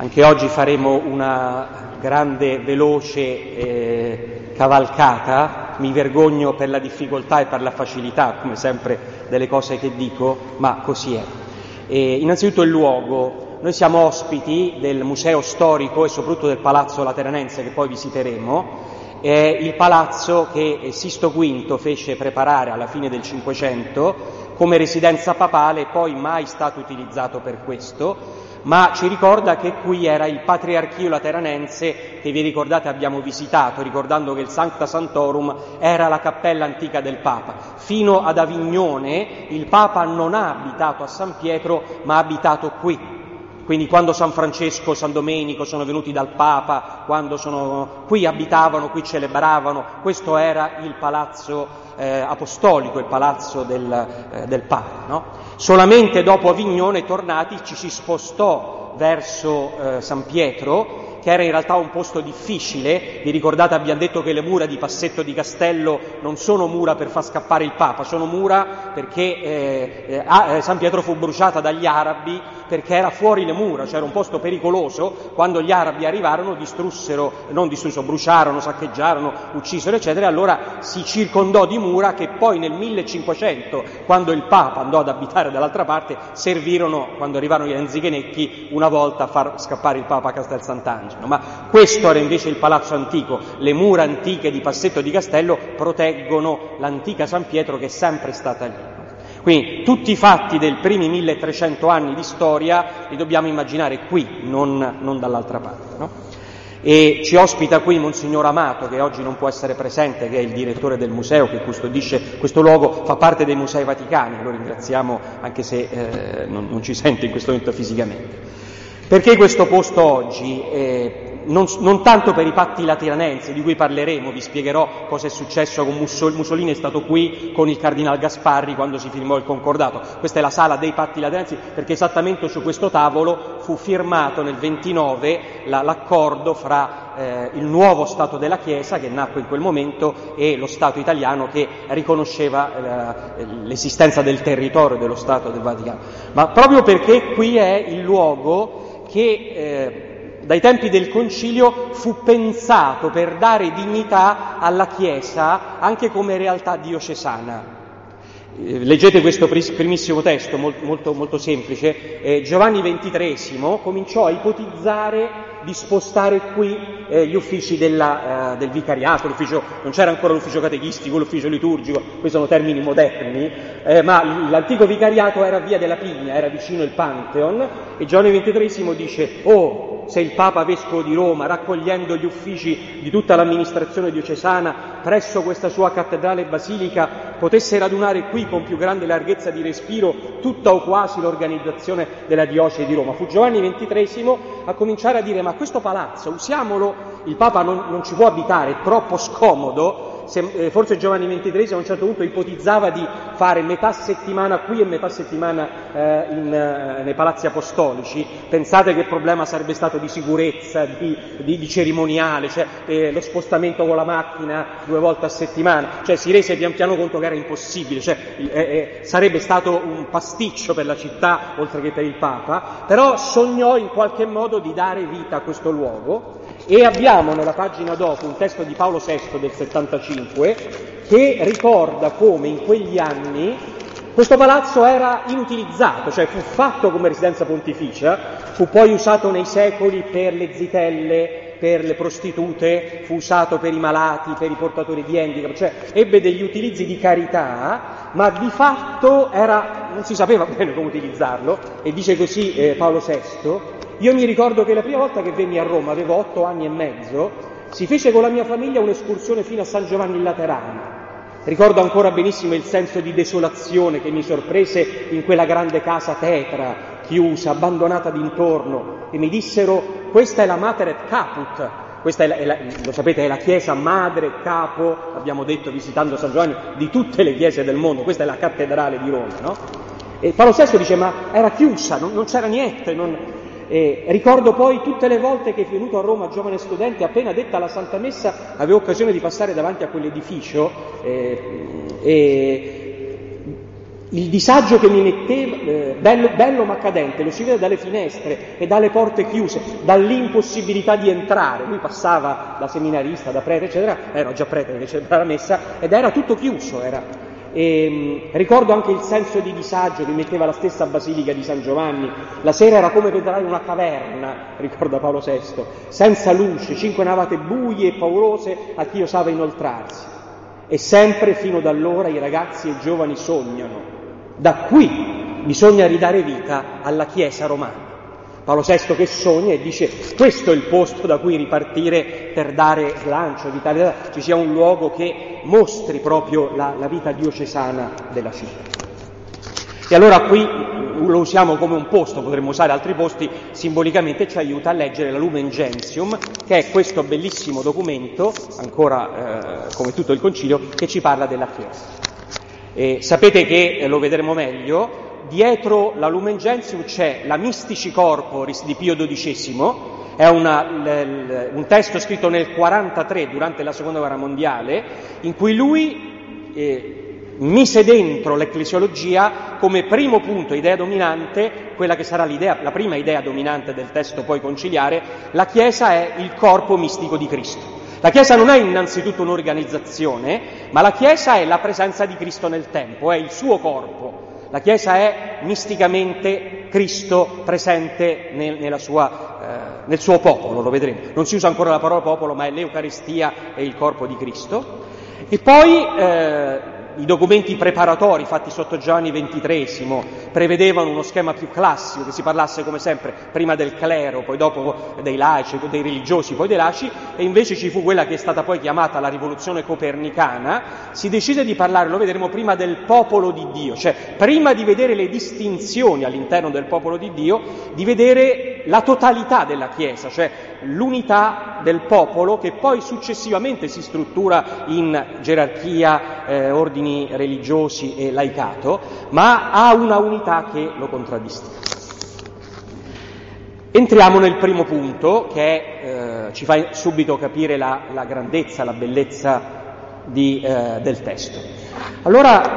Anche oggi faremo una grande, veloce cavalcata. Mi vergogno per la difficoltà e per la facilità, come sempre, delle cose che dico, ma così è. Innanzitutto il luogo. Noi siamo ospiti del Museo Storico e soprattutto del Palazzo Lateranense, che poi visiteremo. È il palazzo che Sisto V fece preparare alla fine del Cinquecento come residenza papale, poi mai stato utilizzato per questo, ma ci ricorda che qui era il Patriarchio Lateranense che, vi ricordate, abbiamo visitato, ricordando che il Sancta Sanctorum era la cappella antica del Papa. Fino ad Avignone il Papa non ha abitato a San Pietro, ma ha abitato qui. Quindi quando San Francesco, San Domenico sono venuti dal Papa, qui abitavano, qui celebravano, questo era il palazzo apostolico, il palazzo del Papa, no? Solamente dopo Avignone, tornati, ci si spostò verso San Pietro, che era in realtà un posto difficile. Vi ricordate, abbiamo detto che le mura di Passetto di Castello non sono mura per far scappare il Papa, sono mura perché San Pietro fu bruciata dagli arabi perché era fuori le mura, cioè era un posto pericoloso. Quando gli arabi arrivarono bruciarono, saccheggiarono, uccisero, eccetera, allora si circondò di mura che poi nel 1500, quando il Papa andò ad abitare dall'altra parte, servirono, quando arrivarono gli Anzichenecchi, una volta a far scappare il Papa a Castel Sant'Angelo. Ma questo era invece il palazzo antico. Le mura antiche di Passetto di Castello proteggono l'antica San Pietro, che è sempre stata lì. Quindi tutti i fatti dei primi 1300 anni di storia li dobbiamo immaginare qui, non dall'altra parte, no? E ci ospita qui Monsignor Amato, che oggi non può essere presente, che è il direttore del museo, che custodisce questo luogo, fa parte dei Musei Vaticani. Lo ringraziamo anche se non ci sente in questo momento fisicamente. Perché questo posto oggi? Non tanto per i patti lateranensi, di cui parleremo, vi spiegherò cosa è successo con Mussolini è stato qui con il Cardinal Gasparri quando si firmò il concordato. Questa è la sala dei patti lateranensi, perché esattamente su questo tavolo fu firmato nel 29 l'accordo fra il nuovo Stato della Chiesa, che nacque in quel momento, e lo Stato italiano, che riconosceva l'esistenza del territorio dello Stato del Vaticano. Ma proprio perché qui è il luogo che dai tempi del Concilio fu pensato per dare dignità alla Chiesa anche come realtà diocesana. Leggete questo primissimo testo, molto, molto semplice. Giovanni XXIII cominciò a ipotizzare di spostare qui gli uffici del vicariato, non c'era ancora l'ufficio catechistico, l'ufficio liturgico, questi sono termini moderni, ma l'antico vicariato era a Via della Pigna, era vicino il Pantheon, e Giovanni XXIII dice: se il Papa Vescovo di Roma, raccogliendo gli uffici di tutta l'amministrazione diocesana presso questa sua cattedrale basilica, potesse radunare qui con più grande larghezza di respiro tutta o quasi l'organizzazione della diocesi di Roma. Fu Giovanni XXIII a cominciare a dire: ma questo palazzo usiamolo, il Papa non ci può abitare, è troppo scomodo. Forse Giovanni XXIII a un certo punto ipotizzava di fare metà settimana qui e metà settimana nei palazzi apostolici. Pensate che problema sarebbe stato di sicurezza, di cerimoniale, cioè lo spostamento con la macchina 2 volte a settimana, cioè si rese pian piano conto che era impossibile, sarebbe stato un pasticcio per la città oltre che per il Papa, però sognò in qualche modo di dare vita a questo luogo. E abbiamo nella pagina dopo un testo di Paolo VI del 75 che ricorda come in quegli anni questo palazzo era inutilizzato, cioè fu fatto come residenza pontificia, fu poi usato nei secoli per le zitelle, per le prostitute, fu usato per i malati, per i portatori di handicap, cioè ebbe degli utilizzi di carità, ma di fatto non si sapeva bene come utilizzarlo. E dice così Paolo VI: io mi ricordo che la prima volta che venni a Roma, avevo 8 anni e mezzo, si fece con la mia famiglia un'escursione fino a San Giovanni in Laterano. Ricordo ancora benissimo il senso di desolazione che mi sorprese in quella grande casa tetra, chiusa, abbandonata d'intorno, e mi dissero: questa è la Mater et Caput, questa lo sapete, è la chiesa madre e capo, abbiamo detto visitando San Giovanni, di tutte le chiese del mondo, questa è la cattedrale di Roma, no? E Paolo VI dice: ma era chiusa, non c'era niente, ricordo poi tutte le volte che venuto a Roma giovane studente, appena detta la Santa Messa, avevo occasione di passare davanti a quell'edificio e il disagio che mi metteva, bello ma cadente, lo si vede dalle finestre e dalle porte chiuse, dall'impossibilità di entrare. Lui passava da seminarista, da prete, eccetera, ero già prete che c'era la messa, ed era tutto chiuso. Ricordo anche il senso di disagio che metteva la stessa Basilica di San Giovanni. La sera era come entrare in una caverna, ricorda Paolo VI, senza luce, 5 navate buie e paurose a chi osava inoltrarsi. E sempre fino da allora i ragazzi e i giovani sognano. Da qui bisogna ridare vita alla Chiesa romana. Paolo VI che sogna e dice: questo è il posto da cui ripartire per dare slancio, vitalità, ci sia un luogo che mostri proprio la vita diocesana della città. E allora qui lo usiamo come un posto, potremmo usare altri posti, simbolicamente ci aiuta a leggere la Lumen Gentium, che è questo bellissimo documento, ancora come tutto il Concilio, che ci parla della Chiesa. Sapete che, lo vedremo meglio, dietro la Lumen Gentium c'è la Mystici Corporis di Pio XII, è un testo scritto nel 43 durante la Seconda Guerra Mondiale, in cui lui mise dentro l'ecclesiologia come primo punto, idea dominante, quella che sarà la prima idea dominante del testo poi conciliare: la Chiesa è il corpo mistico di Cristo. La Chiesa non è innanzitutto un'organizzazizione, ma la Chiesa è la presenza di Cristo nel tempo, è il suo corpo. La Chiesa è misticamente Cristo presente nel suo popolo, lo vedremo. Non si usa ancora la parola popolo, ma è l'Eucaristia e il corpo di Cristo. E poi i documenti preparatori fatti sotto Giovanni XXIII prevedevano uno schema più classico, che si parlasse come sempre prima del clero, poi dopo dei laici, dei religiosi, poi dei laici, e invece ci fu quella che è stata poi chiamata la rivoluzione copernicana. Si decise di parlare, lo vedremo, prima del popolo di Dio, cioè prima di vedere le distinzioni all'interno del popolo di Dio, di vedere la totalità della Chiesa, cioè l'unità del popolo, che poi successivamente si struttura in gerarchia, ordini religiosi e laicato, ma ha una unità che lo contraddistingue. Entriamo nel primo punto, che ci fa subito capire la grandezza, la bellezza del testo. Allora,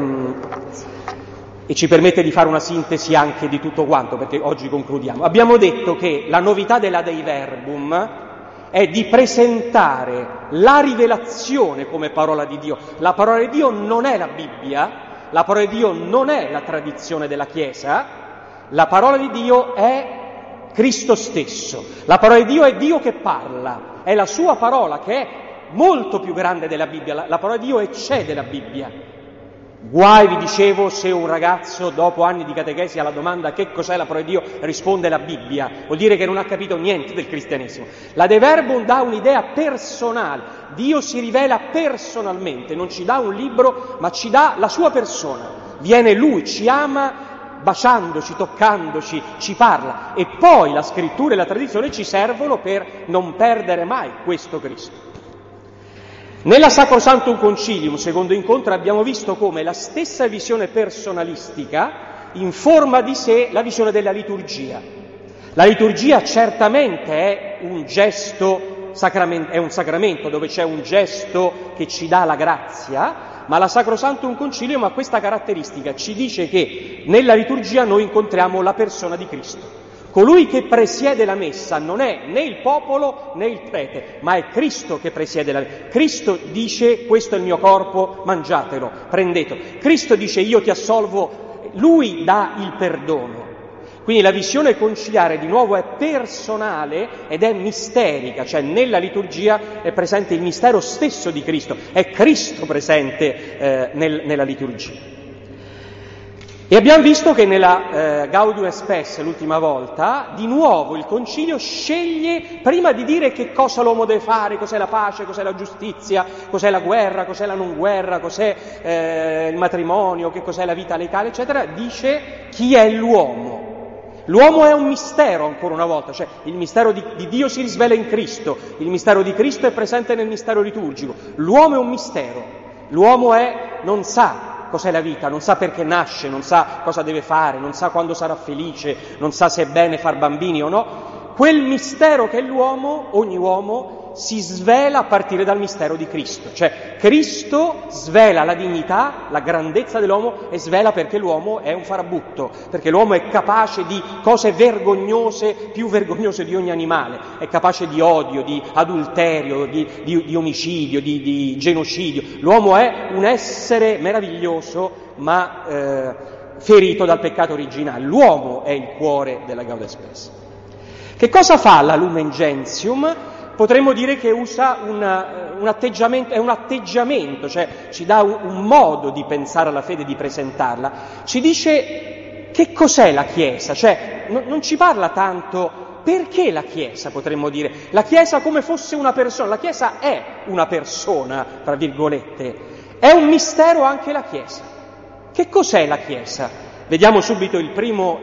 e ci permette di fare una sintesi anche di tutto quanto, perché oggi concludiamo. Abbiamo detto che la novità della Dei Verbum è di presentare la rivelazione come parola di Dio. La parola di Dio non è la Bibbia, la parola di Dio non è la tradizione della Chiesa, la parola di Dio è Cristo stesso. La parola di Dio è Dio che parla, è la sua parola che è molto più grande della Bibbia. La parola di Dio eccede la Bibbia. Guai, vi dicevo, se un ragazzo dopo anni di catechesi alla domanda che cos'è la parola di Dio risponde la Bibbia, vuol dire che non ha capito niente del cristianesimo. La De Verbum dà un'idea personale, Dio si rivela personalmente, non ci dà un libro ma ci dà la sua persona, viene Lui, ci ama baciandoci, toccandoci, ci parla, e poi la scrittura e la tradizione ci servono per non perdere mai questo Cristo. Nella Sacrosanctum Concilium, secondo incontro, abbiamo visto come la stessa visione personalistica informa di sé la visione della liturgia. La liturgia certamente è un gesto, è un sacramento dove c'è un gesto che ci dà la grazia, ma la Sacrosanctum Concilium ha questa caratteristica, ci dice che nella liturgia noi incontriamo la persona di Cristo. Colui che presiede la messa non è né il popolo né il prete, ma è Cristo che presiede la messa. Cristo dice: questo è il mio corpo, mangiatelo, prendetelo. Cristo dice: io ti assolvo, Lui dà il perdono. Quindi la visione conciliare di nuovo è personale ed è misterica, cioè nella liturgia è presente il mistero stesso di Cristo, è Cristo presente nella liturgia. E abbiamo visto che nella Gaudium et Spes, l'ultima volta, di nuovo il Concilio sceglie, prima di dire che cosa l'uomo deve fare, cos'è la pace, cos'è la giustizia, cos'è la guerra, cos'è la non guerra, cos'è il matrimonio, che cos'è la vita legale, eccetera, dice chi è l'uomo. L'uomo è un mistero, ancora una volta, cioè il mistero di Dio si risvela in Cristo, il mistero di Cristo è presente nel mistero liturgico. L'uomo è un mistero, l'uomo non sa cos'è la vita, non sa perché nasce, non sa cosa deve fare, non sa quando sarà felice, non sa se è bene far bambini o no. Quel mistero che è l'uomo, ogni uomo, si svela a partire dal mistero di Cristo, cioè Cristo svela la dignità, la grandezza dell'uomo e svela perché l'uomo è un farabutto, perché l'uomo è capace di cose vergognose, più vergognose di ogni animale, è capace di odio, di adulterio, di omicidio, di genocidio. L'uomo è un essere meraviglioso ma ferito dal peccato originale. L'uomo è il cuore della Gaudes Spes. Che cosa fa la Lumen Gentium? Potremmo dire che usa un atteggiamento, è un atteggiamento, cioè ci dà un modo di pensare alla fede, di presentarla. Ci dice che cos'è la Chiesa, cioè non ci parla tanto perché la Chiesa, potremmo dire. La Chiesa come fosse una persona, la Chiesa è una persona, tra virgolette, è un mistero anche la Chiesa. Che cos'è la Chiesa? Vediamo subito il primo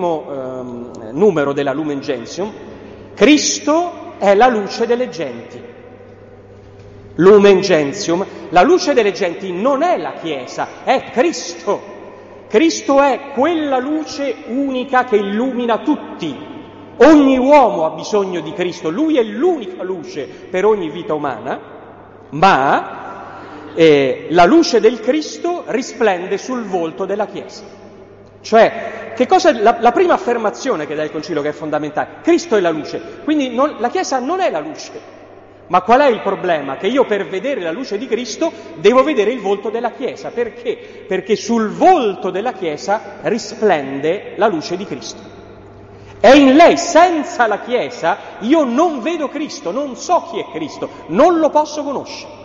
numero della Lumen Gentium. Cristo è la luce delle genti. Lumen Gentium, la luce delle genti non è la Chiesa, è Cristo. Cristo è quella luce unica che illumina tutti. Ogni uomo ha bisogno di Cristo, Lui è l'unica luce per ogni vita umana, ma la luce del Cristo risplende sul volto della Chiesa. Cioè, che cosa la prima affermazione che dà il Concilio, che è fondamentale? Cristo è la luce, quindi la Chiesa non è la luce. Ma qual è il problema? Che io per vedere la luce di Cristo devo vedere il volto della Chiesa. Perché? Perché sul volto della Chiesa risplende la luce di Cristo. E in lei, senza la Chiesa, io non vedo Cristo, non so chi è Cristo, non lo posso conoscere.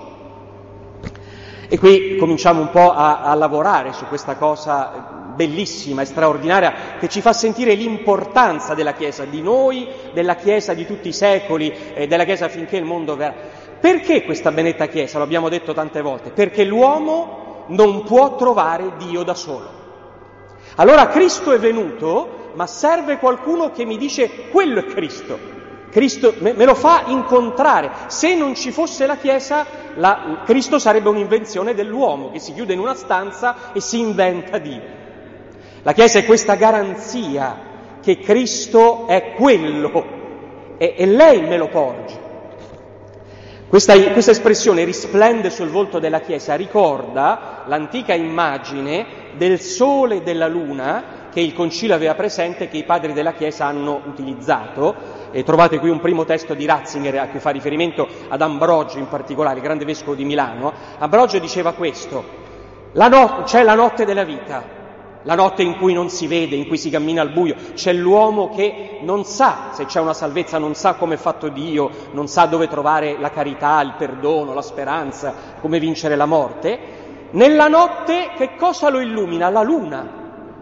E qui cominciamo un po' a lavorare su questa cosa bellissima e straordinaria che ci fa sentire l'importanza della Chiesa, di noi, della Chiesa di tutti i secoli, della Chiesa finché il mondo verrà. Perché questa benedetta Chiesa? Lo abbiamo detto tante volte. Perché l'uomo non può trovare Dio da solo. Allora Cristo è venuto, ma serve qualcuno che mi dice quello è Cristo. Cristo me lo fa incontrare. Se non ci fosse la Chiesa, Cristo sarebbe un'invenzione dell'uomo che si chiude in una stanza e si inventa Dio. La Chiesa è questa garanzia che Cristo è quello e lei me lo porge. Questa espressione risplende sul volto della Chiesa ricorda l'antica immagine del sole e della luna che il Concilio aveva presente, che i padri della Chiesa hanno utilizzato. E trovate qui un primo testo di Ratzinger a cui fa riferimento ad Ambrogio in particolare, il grande vescovo di Milano. Ambrogio diceva questo: c'è la notte della vita, la notte in cui non si vede, in cui si cammina al buio, c'è l'uomo che non sa se c'è una salvezza, non sa come è fatto Dio, non sa dove trovare la carità, il perdono, la speranza, come vincere la morte. Nella notte che cosa lo illumina? La luna.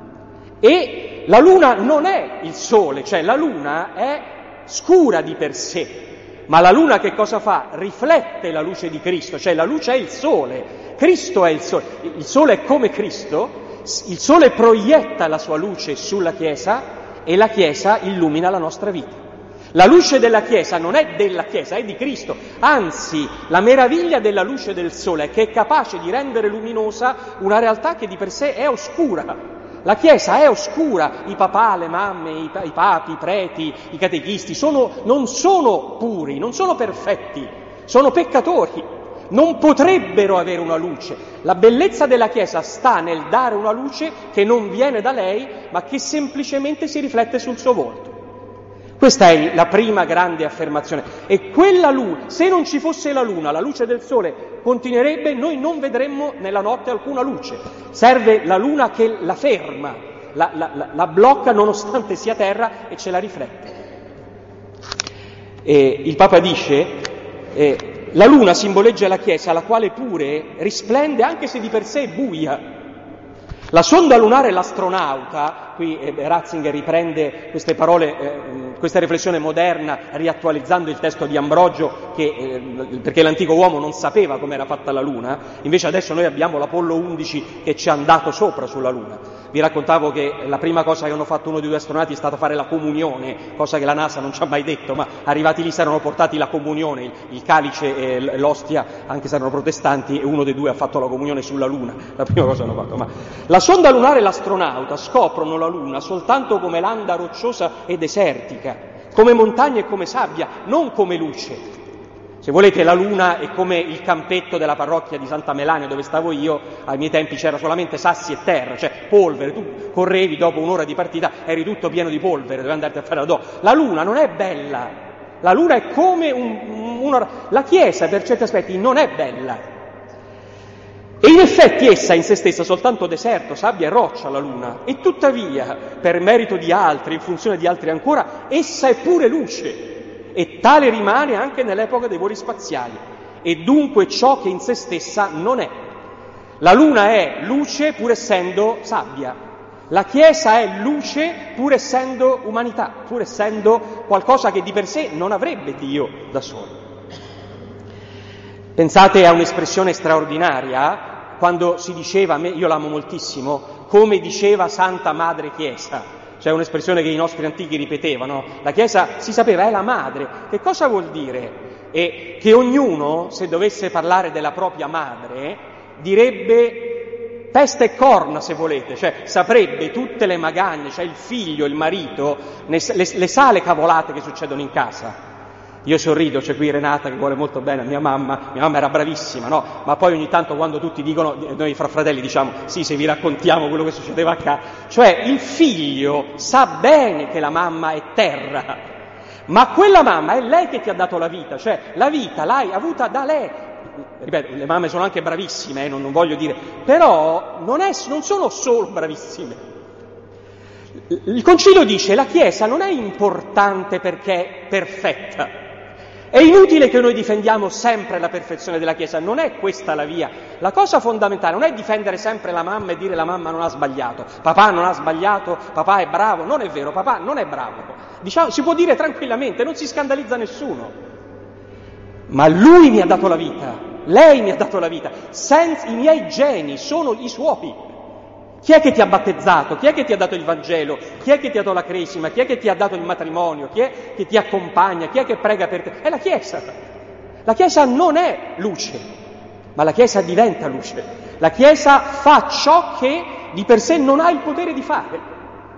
E la luna non è il sole, cioè la luna è scura di per sé, ma la luna che cosa fa? Riflette la luce di Cristo, cioè la luce è il sole, Cristo è il sole è come Cristo, il sole proietta la sua luce sulla Chiesa e la Chiesa illumina la nostra vita. La luce della Chiesa non è della Chiesa, è di Cristo, anzi la meraviglia della luce del sole è che è capace di rendere luminosa una realtà che di per sé è oscura. La Chiesa è oscura, i papà, le mamme, i papi, i preti, i catechisti non sono puri, non sono perfetti, sono peccatori, non potrebbero avere una luce. La bellezza della Chiesa sta nel dare una luce che non viene da lei, ma che semplicemente si riflette sul suo volto. Questa è la prima grande affermazione. E quella luce, se non ci fosse la luna, la luce del sole continuerebbe, noi non vedremmo nella notte alcuna luce. Serve la luna che la ferma, la blocca nonostante sia terra e ce la riflette. Il Papa dice, la luna simboleggia la Chiesa, la quale pure risplende anche se di per sé è buia. La sonda lunare e l'astronauta, qui Ratzinger riprende queste parole, questa riflessione moderna, riattualizzando il testo di Ambrogio, perché l'antico uomo non sapeva come era fatta la Luna, invece adesso noi abbiamo l'Apollo 11 che ci è andato sopra sulla Luna. Vi raccontavo che la prima cosa che hanno fatto uno dei due astronauti è stata fare la comunione, cosa che la NASA non ci ha mai detto, ma arrivati lì si erano portati la comunione, il calice e l'ostia, anche se erano protestanti, e uno dei due ha fatto la comunione sulla Luna, la prima cosa che hanno fatto. Ma la sonda lunare e l'astronauta scoprono la Luna soltanto come landa rocciosa e desertica, come montagna e come sabbia, non come luce. Se volete, la luna è come il campetto della parrocchia di Santa Melania dove stavo io. Ai miei tempi c'era solamente sassi e terra, cioè polvere. Tu correvi, dopo un'ora di partita eri tutto pieno di polvere, dovevi andarti a fare la doccia. La luna non è bella, la luna è come la Chiesa per certi aspetti non è bella, e in effetti essa in se stessa è soltanto deserto, sabbia e roccia, la luna, e tuttavia per merito di altri, in funzione di altri ancora, essa è pure luce. E tale rimane anche nell'epoca dei voli spaziali, e dunque ciò che in se stessa non è. La luna è luce pur essendo sabbia, la Chiesa è luce pur essendo umanità, pur essendo qualcosa che di per sé non avrebbe Dio da solo. Pensate a un'espressione straordinaria, quando si diceva, io l'amo moltissimo, come diceva Santa Madre Chiesa. C'è un'espressione che i nostri antichi ripetevano, la Chiesa si sapeva è la madre. Che cosa vuol dire? E che ognuno, se dovesse parlare della propria madre, direbbe testa e corna, se volete, cioè saprebbe tutte le magagne, cioè il figlio, il marito, le sa le cavolate che succedono in casa. Io sorrido, c'è qui Renata che vuole molto bene a mia mamma era bravissima, no? Ma poi ogni tanto quando tutti dicono, noi fra fratelli diciamo, sì, se vi raccontiamo quello che succedeva a casa, cioè il figlio sa bene che la mamma è terra, ma quella mamma è lei che ti ha dato la vita, cioè la vita l'hai avuta da lei. Ripeto, le mamme sono anche bravissime, non voglio dire, però non sono solo bravissime. Il Concilio dice la Chiesa non è importante perché è perfetta. È inutile che noi difendiamo sempre la perfezione della Chiesa, non è questa la via. La cosa fondamentale non è difendere sempre la mamma e dire la mamma non ha sbagliato, papà non ha sbagliato, papà è bravo. Non è vero, papà non è bravo. Diciamo, si può dire tranquillamente, non si scandalizza nessuno. Ma lui mi ha dato la vita, lei mi ha dato la vita, i miei geni sono i suoi. Chi è che ti ha battezzato? Chi è che ti ha dato il Vangelo? Chi è che ti ha dato la cresima? Chi è che ti ha dato il matrimonio? Chi è che ti accompagna? Chi è che prega per te? È la Chiesa. La Chiesa non è luce, ma la Chiesa diventa luce. La Chiesa fa ciò che di per sé non ha il potere di fare.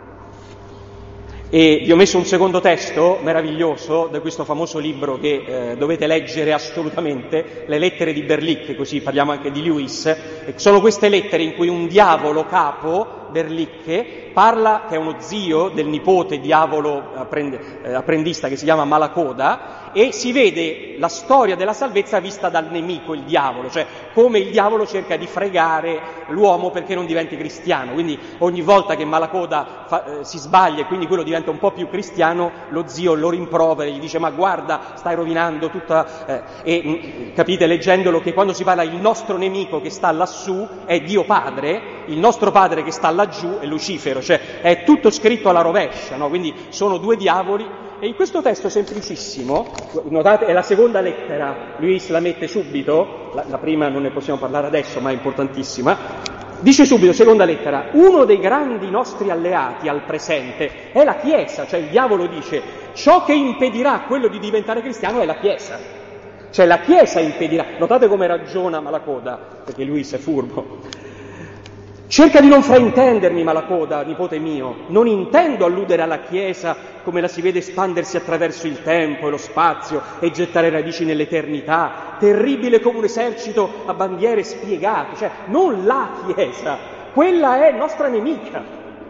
E vi ho messo un secondo testo meraviglioso da questo famoso libro che dovete leggere assolutamente, le lettere di Berlic, così parliamo anche di Lewis. E sono queste lettere in cui un diavolo capo, Berlic, parla, che è uno zio del nipote diavolo apprendista che si chiama Malacoda, e si vede la storia della salvezza vista dal nemico, il diavolo, cioè come il diavolo cerca di fregare l'uomo perché non diventi cristiano. Quindi ogni volta che Malacoda si sbaglia e quindi quello diventa un po' più cristiano, lo zio lo rimprovera e gli dice ma guarda, stai rovinando tutta... E capite leggendolo che quando si parla il nostro nemico che sta lassù è Dio Padre, il nostro padre che sta laggiù è Lucifero, cioè è tutto scritto alla rovescia, no? Quindi sono due diavoli. E in questo testo semplicissimo, notate, è la seconda lettera, Luis la mette subito, la prima non ne possiamo parlare adesso, ma è importantissima, dice subito, seconda lettera, uno dei grandi nostri alleati al presente è la Chiesa, cioè il diavolo dice, ciò che impedirà quello di diventare cristiano è la Chiesa, cioè la Chiesa impedirà, notate come ragiona Malacoda, perché Luis è furbo. Cerca di non fraintendermi, Malacoda, nipote mio, non intendo alludere alla Chiesa come la si vede espandersi attraverso il tempo e lo spazio e gettare radici nell'eternità, terribile come un esercito a bandiere spiegate, cioè non la Chiesa, quella è nostra nemica.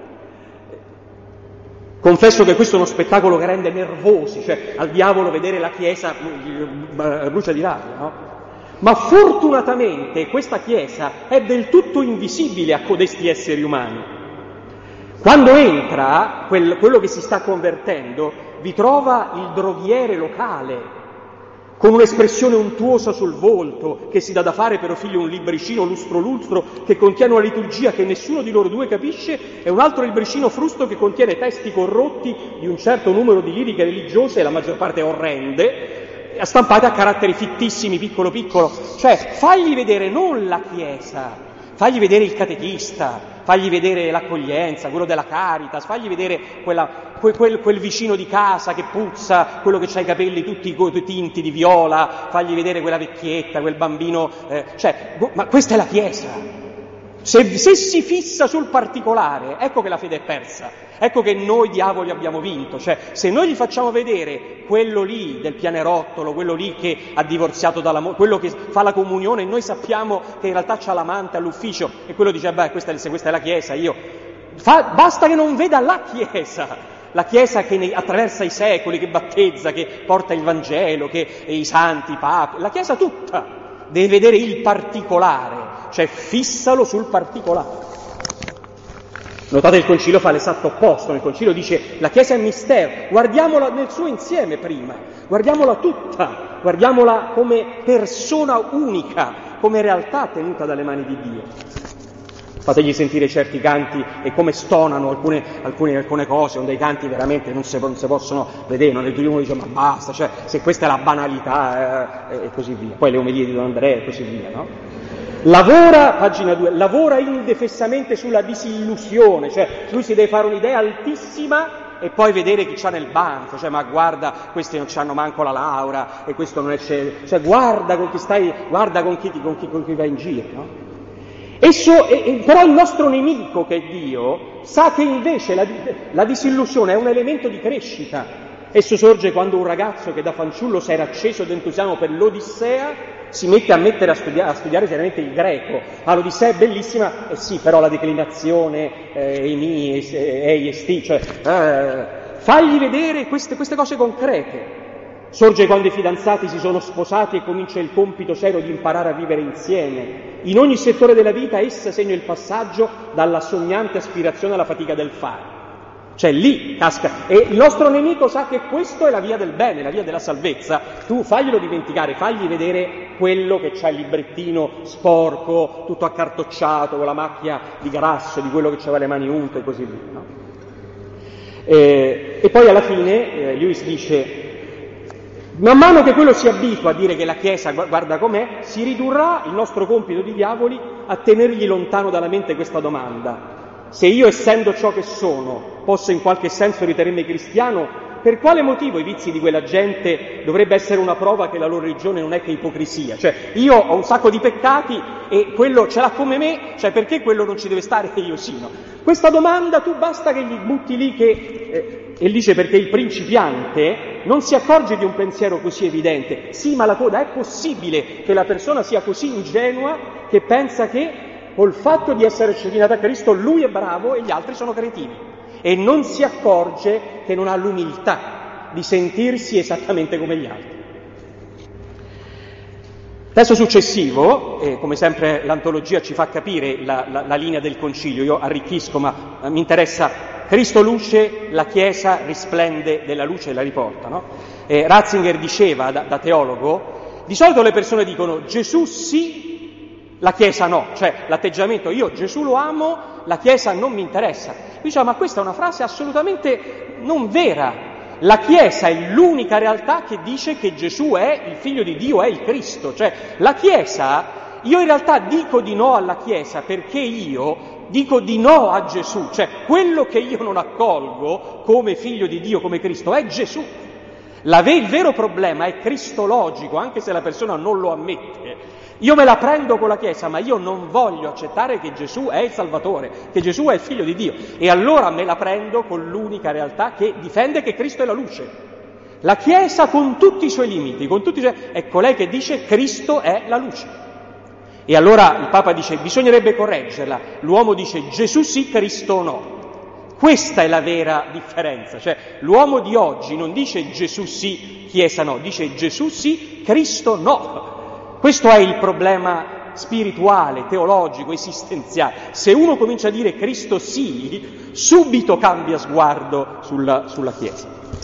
Confesso che questo è uno spettacolo che rende nervosi, cioè al diavolo vedere la Chiesa brucia di rabbia, no? Ma fortunatamente questa Chiesa è del tutto invisibile a codesti esseri umani. Quando entra quello che si sta convertendo, vi trova il droghiere locale, con un'espressione untuosa sul volto, che si dà da fare per figlio un libricino lustro che contiene una liturgia che nessuno di loro due capisce, e un altro libricino frusto che contiene testi corrotti di un certo numero di liriche religiose, la maggior parte orrende, stampate a caratteri fittissimi, piccolo, cioè fagli vedere non la Chiesa, fagli vedere il catechista, fagli vedere l'accoglienza, quello della Caritas, fagli vedere quel vicino di casa che puzza, quello che ha i capelli tutti tinti di viola, fagli vedere quella vecchietta, quel bambino, ma questa è la Chiesa. Se si fissa sul particolare, ecco che la fede è persa, ecco che noi diavoli abbiamo vinto. Cioè, se noi gli facciamo vedere quello lì del pianerottolo, quello lì che ha divorziato dalla moglie, quello che fa la comunione, e noi sappiamo che in realtà c'ha l'amante all'ufficio, e quello dice, se questa è la Chiesa, basta che non veda la Chiesa che attraversa i secoli, che battezza, che porta il Vangelo, che i santi, i papi, la Chiesa tutta deve vedere il particolare. Cioè fissalo sul particolare. Notate il Concilio fa l'esatto opposto, nel Concilio dice la Chiesa è mistero, guardiamola nel suo insieme prima, guardiamola tutta, guardiamola come persona unica, come realtà tenuta dalle mani di Dio. Fategli sentire certi canti e come stonano alcune cose, sono dei canti veramente non si possono vedere, non uno dice ma basta, cioè se questa è la banalità e così via. Poi le omelie di Don Andrea e così via, no? Pagina 2, lavora indefessamente sulla disillusione, cioè lui si deve fare un'idea altissima e poi vedere chi c'ha nel banco, cioè ma guarda, questi non c'hanno manco la laurea e questo non è, cioè guarda con chi stai, guarda con chi vai in giro, no? Però il nostro nemico, che è Dio, sa che invece la disillusione è un elemento di crescita. Esso sorge quando un ragazzo che da fanciullo si era acceso d'entusiasmo per l'Odissea si mette a studiare seriamente il greco. L'Odissea è bellissima, sì, però la declinazione, fagli vedere queste cose concrete. Sorge quando i fidanzati si sono sposati e comincia il compito serio di imparare a vivere insieme. In ogni settore della vita essa segna il passaggio dalla sognante aspirazione alla fatica del fare. Cioè lì casca. E il nostro nemico sa che questo è la via del bene, la via della salvezza. Tu faglielo dimenticare, fagli vedere quello che c'ha il librettino sporco, tutto accartocciato, con la macchia di grasso, di quello che c'aveva le mani unte e così via, no? E poi alla fine Lewis dice: man mano che quello si abitua a dire che la Chiesa guarda com'è, si ridurrà il nostro compito di diavoli a tenergli lontano dalla mente questa domanda: se io, essendo ciò che sono, posso in qualche senso ritenermi cristiano, per quale motivo i vizi di quella gente dovrebbe essere una prova che la loro religione non è che ipocrisia? Cioè, io ho un sacco di peccati e quello ce l'ha come me, cioè perché quello non ci deve stare e io sì, no? Questa domanda tu basta che gli butti lì e dice perché il principiante non si accorge di un pensiero così evidente. Sì, ma la coda, è possibile che la persona sia così ingenua che pensa che col fatto di essere inclinato a Cristo lui è bravo e gli altri sono cretini, e non si accorge che non ha l'umiltà di sentirsi esattamente come gli altri. Testo successivo, come sempre l'antologia ci fa capire la linea del concilio, io arricchisco ma mi interessa. Cristo luce, la Chiesa risplende della luce e la riporta, no? Ratzinger diceva, da teologo, di solito le persone dicono Gesù sì, la Chiesa no, cioè l'atteggiamento io Gesù lo amo, la Chiesa non mi interessa. Diciamo, ma questa è una frase assolutamente non vera. La Chiesa è l'unica realtà che dice che Gesù è il Figlio di Dio, è il Cristo. Cioè la Chiesa, io in realtà dico di no alla Chiesa perché io dico di no a Gesù. Cioè quello che io non accolgo come Figlio di Dio, come Cristo, è Gesù. Il vero problema è cristologico, anche se la persona non lo ammette. Io me la prendo con la Chiesa, ma io non voglio accettare che Gesù è il Salvatore, che Gesù è il Figlio di Dio. E allora me la prendo con l'unica realtà che difende che Cristo è la luce. La Chiesa con tutti i suoi limiti, è colei che dice Cristo è la luce. E allora il Papa dice bisognerebbe correggerla. L'uomo dice Gesù sì, Cristo no. Questa è la vera differenza. Cioè l'uomo di oggi non dice Gesù sì, Chiesa no, dice Gesù sì, Cristo no. Questo è il problema spirituale, teologico, esistenziale. Se uno comincia a dire Cristo sì, subito cambia sguardo sulla Chiesa.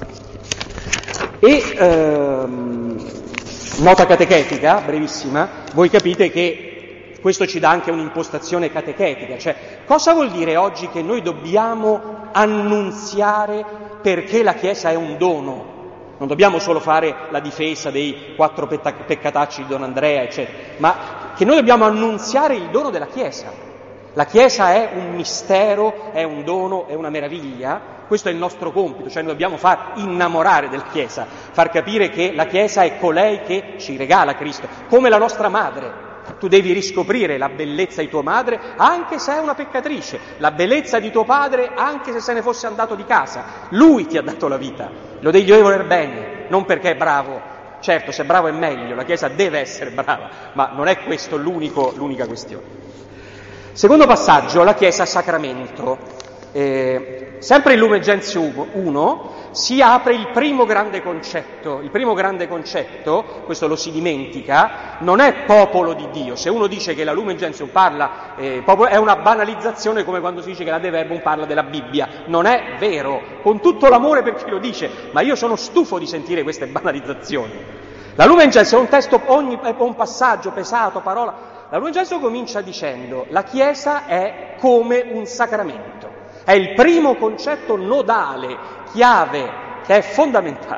E nota catechetica, brevissima, voi capite che questo ci dà anche un'impostazione catechetica, cioè cosa vuol dire oggi che noi dobbiamo annunziare perché la Chiesa è un dono? Non dobbiamo solo fare la difesa dei 4 peccatacci di Don Andrea, eccetera, ma che noi dobbiamo annunziare il dono della Chiesa. La Chiesa è un mistero, è un dono, è una meraviglia. Questo è il nostro compito, cioè noi dobbiamo far innamorare della Chiesa, far capire che la Chiesa è colei che ci regala Cristo, come la nostra madre. Tu devi riscoprire la bellezza di tua madre anche se è una peccatrice, la bellezza di tuo padre anche se ne fosse andato di casa. Lui ti ha dato la vita, lo devi voler bene, non perché è bravo. Certo, se è bravo è meglio, la Chiesa deve essere brava, ma non è questo l'unica questione. Secondo passaggio, la Chiesa sacramento. Sempre in Lumen Gentium 1 si apre il primo grande concetto. Il primo grande concetto, questo lo si dimentica, non è popolo di Dio. Se uno dice che la Lumen Gentium parla, è una banalizzazione, come quando si dice che la De Verbum parla della Bibbia. Non è vero, con tutto l'amore per chi lo dice, ma io sono stufo di sentire queste banalizzazioni. La Lumen Gentium è un testo, un passaggio pesato, parola. La Lumen Gentium comincia dicendo: la Chiesa è come un sacramento. È il primo concetto nodale, chiave, che è fondamentale.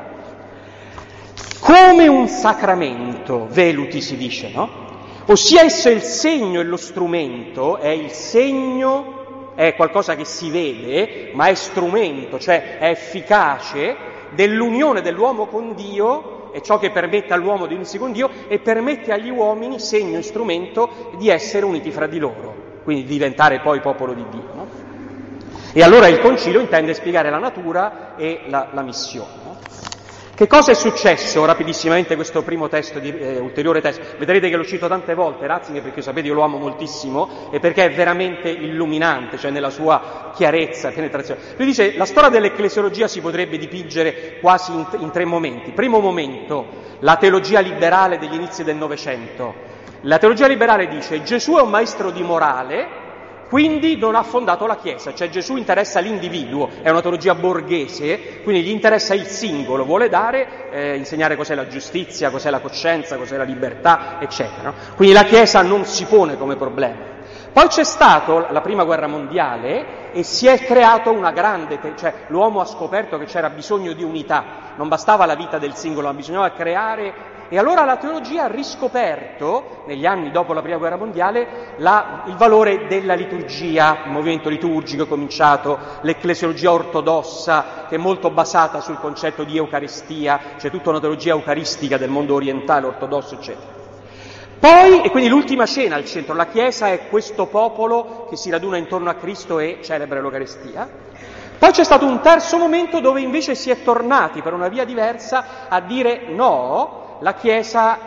Come un sacramento, veluti si dice, no? Ossia esso è il segno e lo strumento, è il segno, è qualcosa che si vede, ma è strumento, cioè è efficace dell'unione dell'uomo con Dio, è ciò che permette all'uomo di unirsi con Dio e permette agli uomini, segno e strumento, di essere uniti fra di loro, quindi di diventare poi popolo di Dio, no? E allora il Concilio intende spiegare la natura e la missione. No? Che cosa è successo? Rapidissimamente questo primo testo, ulteriore testo, vedrete che lo cito tante volte, Ratzinger, perché sapete io lo amo moltissimo e perché è veramente illuminante, cioè nella sua chiarezza, penetrazione. Lui dice: la storia dell'ecclesiologia si potrebbe dipingere quasi in tre momenti. Primo momento, la teologia liberale degli inizi del Novecento. La teologia liberale dice: Gesù è un maestro di morale, quindi non ha fondato la Chiesa, cioè Gesù interessa l'individuo, è una teologia borghese, quindi gli interessa il singolo, vuole insegnare cos'è la giustizia, cos'è la coscienza, cos'è la libertà, eccetera. No? Quindi la Chiesa non si pone come problema. Poi c'è stata la Prima Guerra Mondiale e si è creato una grande, cioè l'uomo ha scoperto che c'era bisogno di unità, non bastava la vita del singolo, ma bisognava creare. E allora la teologia ha riscoperto, negli anni dopo la Prima Guerra Mondiale, il valore della liturgia. Il movimento liturgico è cominciato, l'ecclesiologia ortodossa, che è molto basata sul concetto di Eucaristia, c'è tutta una teologia eucaristica del mondo orientale, ortodosso, eccetera. Poi, e quindi l'ultima cena al centro, la Chiesa è questo popolo che si raduna intorno a Cristo e celebra l'Eucaristia. Poi c'è stato un terzo momento dove invece si è tornati per una via diversa a dire no, la Chiesa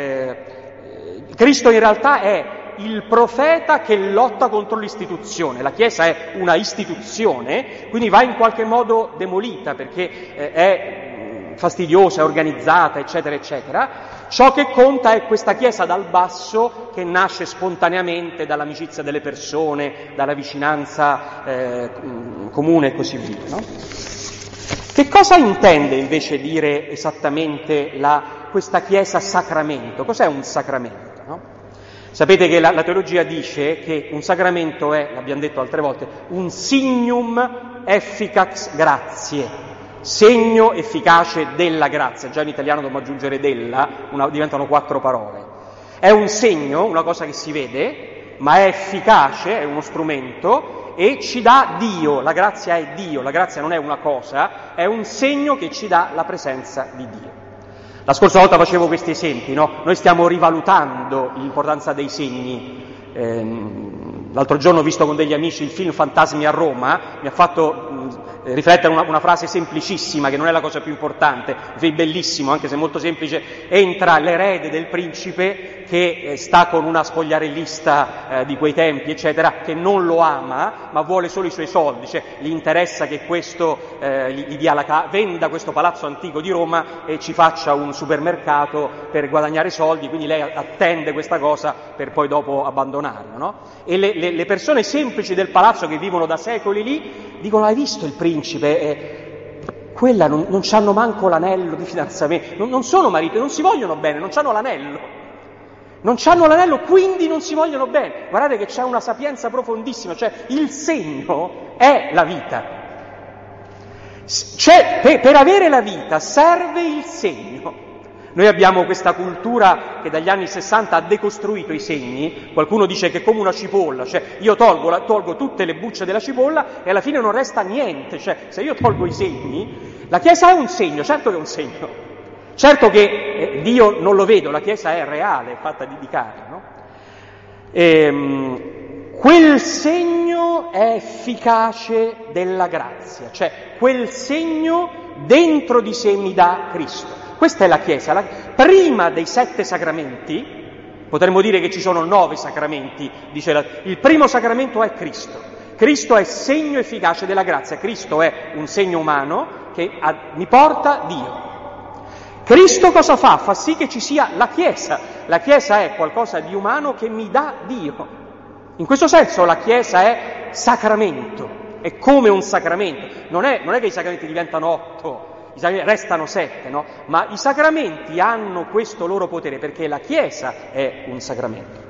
Cristo in realtà è il profeta che lotta contro l'istituzione, la Chiesa è una istituzione, quindi va in qualche modo demolita perché è fastidiosa, è organizzata, eccetera, eccetera. Ciò che conta è questa Chiesa dal basso che nasce spontaneamente dall'amicizia delle persone, dalla vicinanza comune e così via, no? Che cosa intende invece dire esattamente questa Chiesa sacramento? Cos'è un sacramento? No? Sapete che la teologia dice che un sacramento è, l'abbiamo detto altre volte, un signum efficax gratiae, segno efficace della grazia. Già in italiano dobbiamo aggiungere diventano 4 parole. È un segno, una cosa che si vede, ma è efficace, è uno strumento, e ci dà Dio. La grazia è Dio, la grazia non è una cosa, è un segno che ci dà la presenza di Dio. La scorsa volta facevo questi esempi, no? Noi stiamo rivalutando l'importanza dei segni. L'altro giorno ho visto con degli amici il film Fantasmi a Roma, mi ha fatto riflettere una frase semplicissima, che non è la cosa più importante, è bellissimo, anche se molto semplice. Entra l'erede del principe che sta con una spogliarellista di quei tempi, eccetera, che non lo ama, ma vuole solo i suoi soldi, cioè gli interessa che questo gli dia venda questo palazzo antico di Roma e ci faccia un supermercato per guadagnare soldi, quindi lei attende questa cosa per poi dopo abbandonarlo, no? E le persone semplici del palazzo che vivono da secoli lì dicono: hai visto il principe? Quella non c'hanno manco l'anello di fidanzamento, non sono mariti, non si vogliono bene, non c'hanno l'anello. Non c'hanno l'anello, quindi non si vogliono bene. Guardate che c'è una sapienza profondissima, cioè il segno è la vita. Per avere la vita serve il segno. Noi abbiamo questa cultura che dagli anni 60 ha decostruito i segni. Qualcuno dice che è come una cipolla, cioè io tolgo tutte le bucce della cipolla e alla fine non resta niente, cioè se io tolgo i segni, la Chiesa è un segno, certo che è un segno. Certo che Dio non lo vedo, la Chiesa è reale, è fatta di carne, no? Quel segno è efficace della grazia, cioè quel segno dentro di sé mi dà Cristo. Questa è la Chiesa. Prima dei 7 sacramenti, potremmo dire che ci sono 9 sacramenti, il primo sacramento è Cristo. Cristo è segno efficace della grazia, Cristo è un segno umano che mi porta Dio. Cristo cosa fa? Fa sì che ci sia la Chiesa. La Chiesa è qualcosa di umano che mi dà Dio. In questo senso la Chiesa è sacramento, è come un sacramento. Non è che i sacramenti diventano 8, restano 7, no? Ma i sacramenti hanno questo loro potere perché la Chiesa è un sacramento.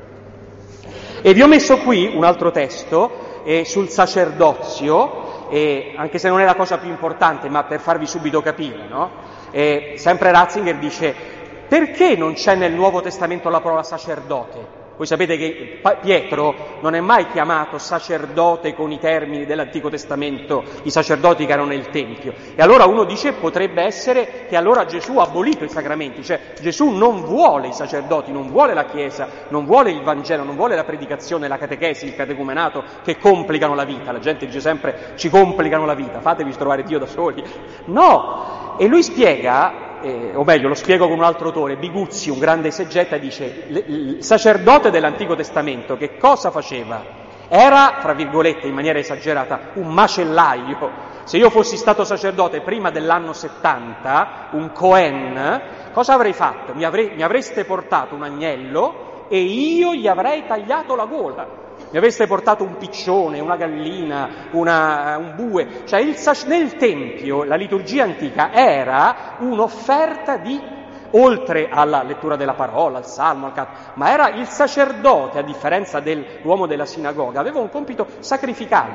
E vi ho messo qui un altro testo sul sacerdozio, anche se non è la cosa più importante, ma per farvi subito capire, no? Sempre Ratzinger dice: perché non c'è nel Nuovo Testamento la parola sacerdote? Voi sapete che Pietro non è mai chiamato sacerdote con i termini dell'Antico Testamento, i sacerdoti che erano nel Tempio. E allora uno dice potrebbe essere che allora Gesù ha abolito i sacramenti, cioè Gesù non vuole i sacerdoti, non vuole la Chiesa, non vuole il Vangelo, non vuole la predicazione, la catechesi, il catecumenato che complicano la vita. La gente dice sempre ci complicano la vita, fatevi trovare Dio da soli. No! E lui spiega, o meglio lo spiego con un altro autore, Biguzzi, un grande esegeta, dice: il sacerdote dell'Antico Testamento che cosa faceva? Era, fra virgolette, in maniera esagerata, un macellaio. Se io fossi stato sacerdote prima dell'anno 70, un Cohen, cosa avrei fatto? Mi avreste portato un agnello e io gli avrei tagliato la gola. Mi avreste portato un piccione, una gallina, un bue. Cioè nel Tempio la liturgia antica era un'offerta oltre alla lettura della parola, al salmo, al canto, ma era il sacerdote, a differenza dell'uomo della sinagoga, aveva un compito sacrificale.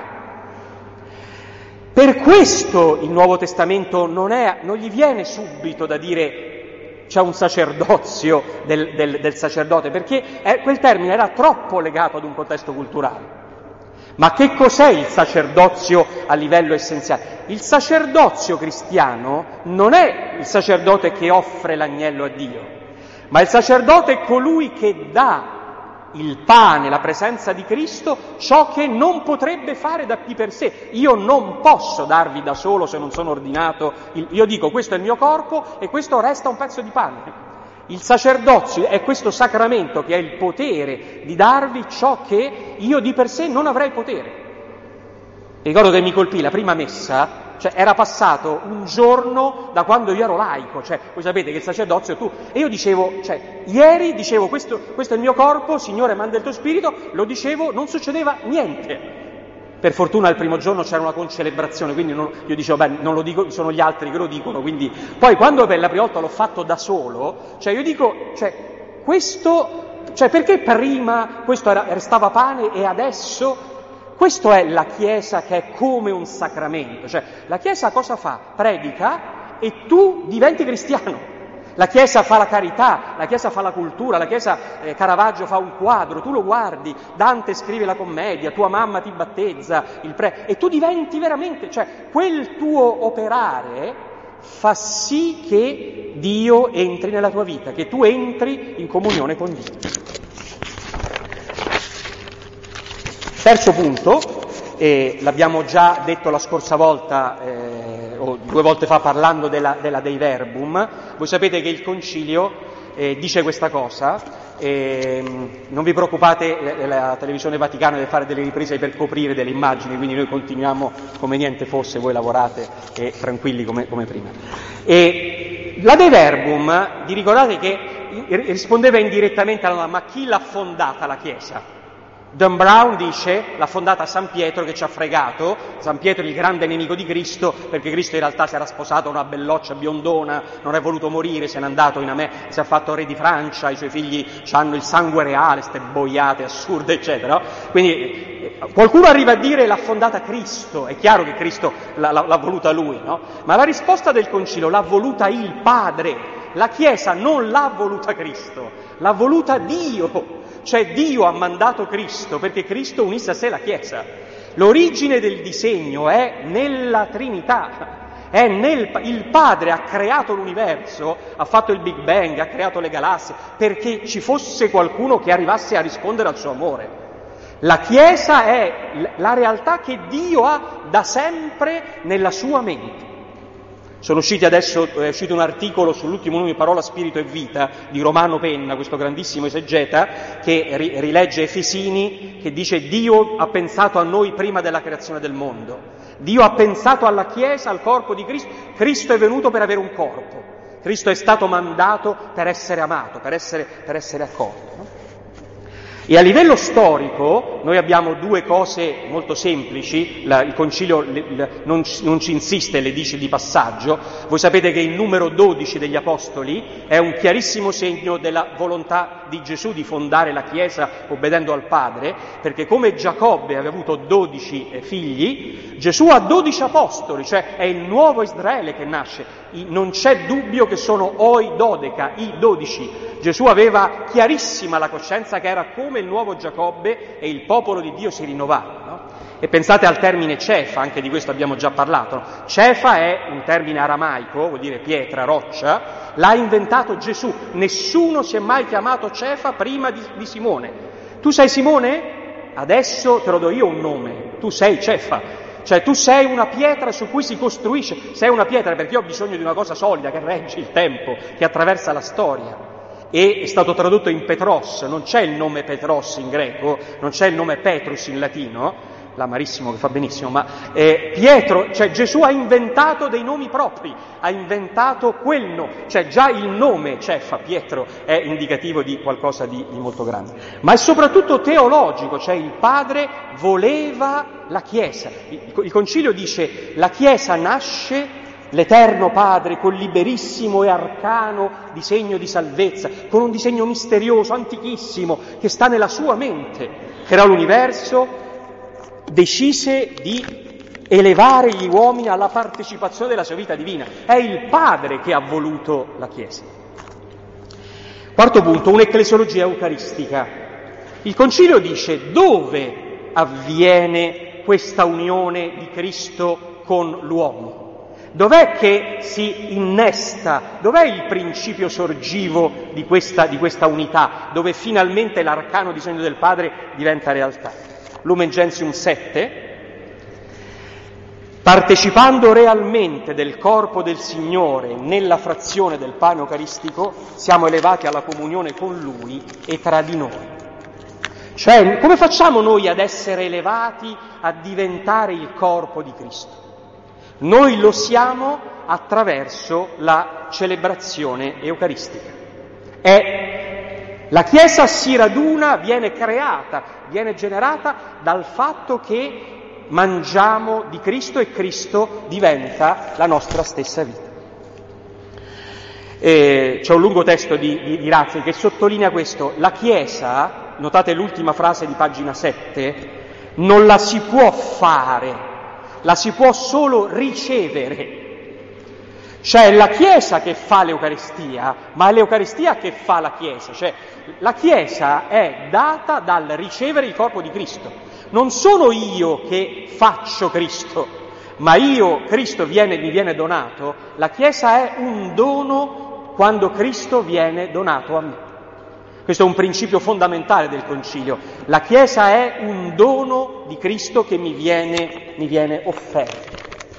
Per questo il Nuovo Testamento non gli viene subito da dire c'è un sacerdozio del sacerdote, perché quel termine era troppo legato ad un contesto culturale. Ma che cos'è il sacerdozio a livello essenziale? Il sacerdozio cristiano non è il sacerdote che offre l'agnello a Dio, ma il sacerdote è colui che dà il pane, la presenza di Cristo, ciò che non potrebbe fare da per sé. Io non posso darvi da solo se non sono ordinato. Io dico questo è il mio corpo e questo resta un pezzo di pane. Il sacerdozio è questo sacramento che ha il potere di darvi ciò che io di per sé non avrei potere. Ricordo che mi colpì la prima messa, cioè era passato un giorno da quando io ero laico, cioè voi sapete che il sacerdozio e io dicevo, ieri dicevo questo è il mio corpo, Signore manda il tuo spirito, lo dicevo, non succedeva niente. Per fortuna il primo giorno c'era una concelebrazione, quindi io dicevo, non lo dico, sono gli altri che lo dicono, quindi poi quando per la prima volta l'ho fatto da solo, io dico, perché prima questo restava pane e adesso? Questo è la Chiesa che è come un sacramento, la Chiesa cosa fa? Predica e tu diventi cristiano. La Chiesa fa la carità, la Chiesa fa la cultura, la Chiesa, Caravaggio fa un quadro, tu lo guardi, Dante scrive la commedia, tua mamma ti battezza, e tu diventi veramente, quel tuo operare fa sì che Dio entri nella tua vita, che tu entri in comunione con Dio. Terzo punto, l'abbiamo già detto la scorsa volta, o 2 volte fa parlando della Dei Verbum, voi sapete che il Concilio dice questa cosa, non vi preoccupate, la televisione vaticana deve fare delle riprese per coprire delle immagini, quindi noi continuiamo come niente fosse, voi lavorate tranquilli come prima. E la Dei Verbum, vi ricordate che rispondeva indirettamente alla domanda: ma chi l'ha fondata la Chiesa? Dan Brown dice l'ha fondata San Pietro che ci ha fregato, San Pietro il grande nemico di Cristo, perché Cristo in realtà si era sposato una belloccia biondona, non è voluto morire, se n'è andato si è fatto re di Francia, i suoi figli hanno il sangue reale, ste boiate assurde eccetera. Quindi qualcuno arriva a dire l'ha fondata Cristo, è chiaro che Cristo l'ha voluta lui, no? Ma la risposta del Concilio l'ha voluta il Padre, la Chiesa non l'ha voluta Cristo, l'ha voluta Dio. Dio ha mandato Cristo perché Cristo unisse a sé la Chiesa. L'origine del disegno è nella Trinità. Il Padre ha creato l'universo, ha fatto il Big Bang, ha creato le galassie, perché ci fosse qualcuno che arrivasse a rispondere al suo amore. La Chiesa è la realtà che Dio ha da sempre nella sua mente. Sono usciti adesso, è uscito un articolo sull'ultimo numero di Parola, Spirito e Vita di Romano Penna, questo grandissimo esegeta, che rilegge Efesini, che dice: Dio ha pensato a noi prima della creazione del mondo. Dio ha pensato alla Chiesa, al corpo di Cristo. Cristo è venuto per avere un corpo. Cristo è stato mandato per essere amato, per essere accolto. No? E a livello storico noi abbiamo due cose molto semplici, il Concilio non ci insiste, le dice di passaggio. Voi sapete che il numero 12 degli Apostoli è un chiarissimo segno della volontà di Gesù di fondare la Chiesa obbedendo al Padre, perché come Giacobbe aveva avuto 12 figli, Gesù ha 12 apostoli, cioè è il nuovo Israele che nasce. Non c'è dubbio che sono oi dodeca, i 12. Gesù aveva chiarissima la coscienza che era come il nuovo Giacobbe e il popolo di Dio si rinnovava, no? E pensate al termine Cefa, anche di questo abbiamo già parlato. No? Cefa è un termine aramaico, vuol dire pietra, roccia, l'ha inventato Gesù. Nessuno si è mai chiamato Cefa prima di Simone. Tu sei Simone? Adesso te lo do io un nome, tu sei Cefa. Cioè tu sei una pietra su cui si costruisce, sei una pietra perché io ho bisogno di una cosa solida che regge il tempo, che attraversa la storia. E è stato tradotto in Petros, non c'è il nome Petros in greco, non c'è il nome Petrus in latino, l'amarissimo che fa benissimo, ma Pietro, cioè Gesù ha inventato dei nomi propri, ha inventato quel nome, cioè già il nome Cefa, Pietro, è indicativo di qualcosa di molto grande. Ma è soprattutto teologico, cioè il Padre voleva la Chiesa. Il Concilio dice: la Chiesa nasce, l'Eterno Padre, col liberissimo e arcano disegno di salvezza, con un disegno misterioso, antichissimo, che sta nella sua mente, creò l'universo, decise di elevare gli uomini alla partecipazione della sua vita divina. È il Padre che ha voluto la Chiesa. Quarto punto, un'ecclesiologia eucaristica. Il Concilio dice: dove avviene questa unione di Cristo con l'uomo? Dov'è che si innesta? Dov'è il principio sorgivo di questa unità, dove finalmente l'arcano disegno del Padre diventa realtà? Lumen Gentium 7, partecipando realmente del corpo del Signore nella frazione del pane eucaristico, siamo elevati alla comunione con Lui e tra di noi. Cioè, come facciamo noi ad essere elevati a diventare il corpo di Cristo? Noi lo siamo attraverso la celebrazione eucaristica. La Chiesa si raduna, viene creata, viene generata dal fatto che mangiamo di Cristo e Cristo diventa la nostra stessa vita. C'è un lungo testo di Razzi che sottolinea questo. La Chiesa, notate l'ultima frase di pagina 7, non la si può fare, la si può solo ricevere. Cioè è la Chiesa che fa l'Eucaristia, ma è l'Eucaristia che fa la Chiesa. Cioè la Chiesa è data dal ricevere il corpo di Cristo. Non sono io che faccio Cristo, ma Cristo mi viene donato. La Chiesa è un dono quando Cristo viene donato a me. Questo è un principio fondamentale del Concilio. La Chiesa è un dono di Cristo che mi viene offerto.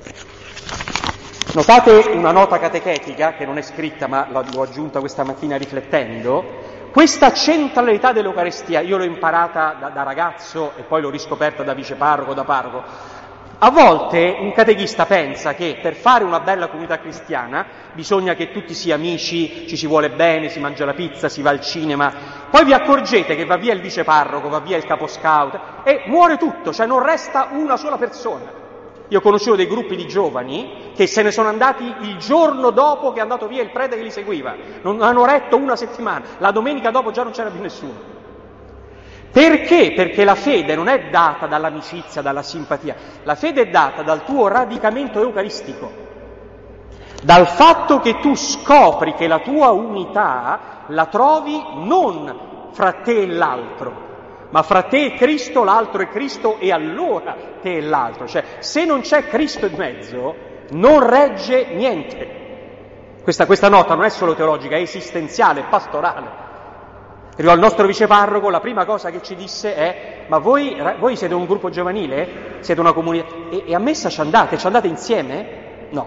Notate una nota catechetica, che non è scritta ma l'ho aggiunta questa mattina riflettendo. Questa centralità dell'Eucaristia, io l'ho imparata da ragazzo e poi l'ho riscoperta da viceparroco, da parroco. A volte un catechista pensa che per fare una bella comunità cristiana bisogna che tutti sia amici, ci si vuole bene, si mangia la pizza, si va al cinema. Poi vi accorgete che va via il viceparroco, va via il caposcout e muore tutto, cioè non resta una sola persona. Io ho conosciuto dei gruppi di giovani che se ne sono andati il giorno dopo che è andato via il prete che li seguiva. Non hanno retto una settimana, la domenica dopo già non c'era più nessuno. Perché? Perché la fede non è data dall'amicizia, dalla simpatia, la fede è data dal tuo radicamento eucaristico, dal fatto che tu scopri che la tua unità la trovi non fra te e l'altro, ma fra te e Cristo, l'altro è Cristo e allora te e l'altro. Cioè, se non c'è Cristo in mezzo, non regge niente. Questa nota non è solo teologica, è esistenziale, è pastorale. Arrivò al nostro viceparroco, la prima cosa che ci disse è: ma voi siete un gruppo giovanile? Siete una comunità? E a messa ci andate insieme? No.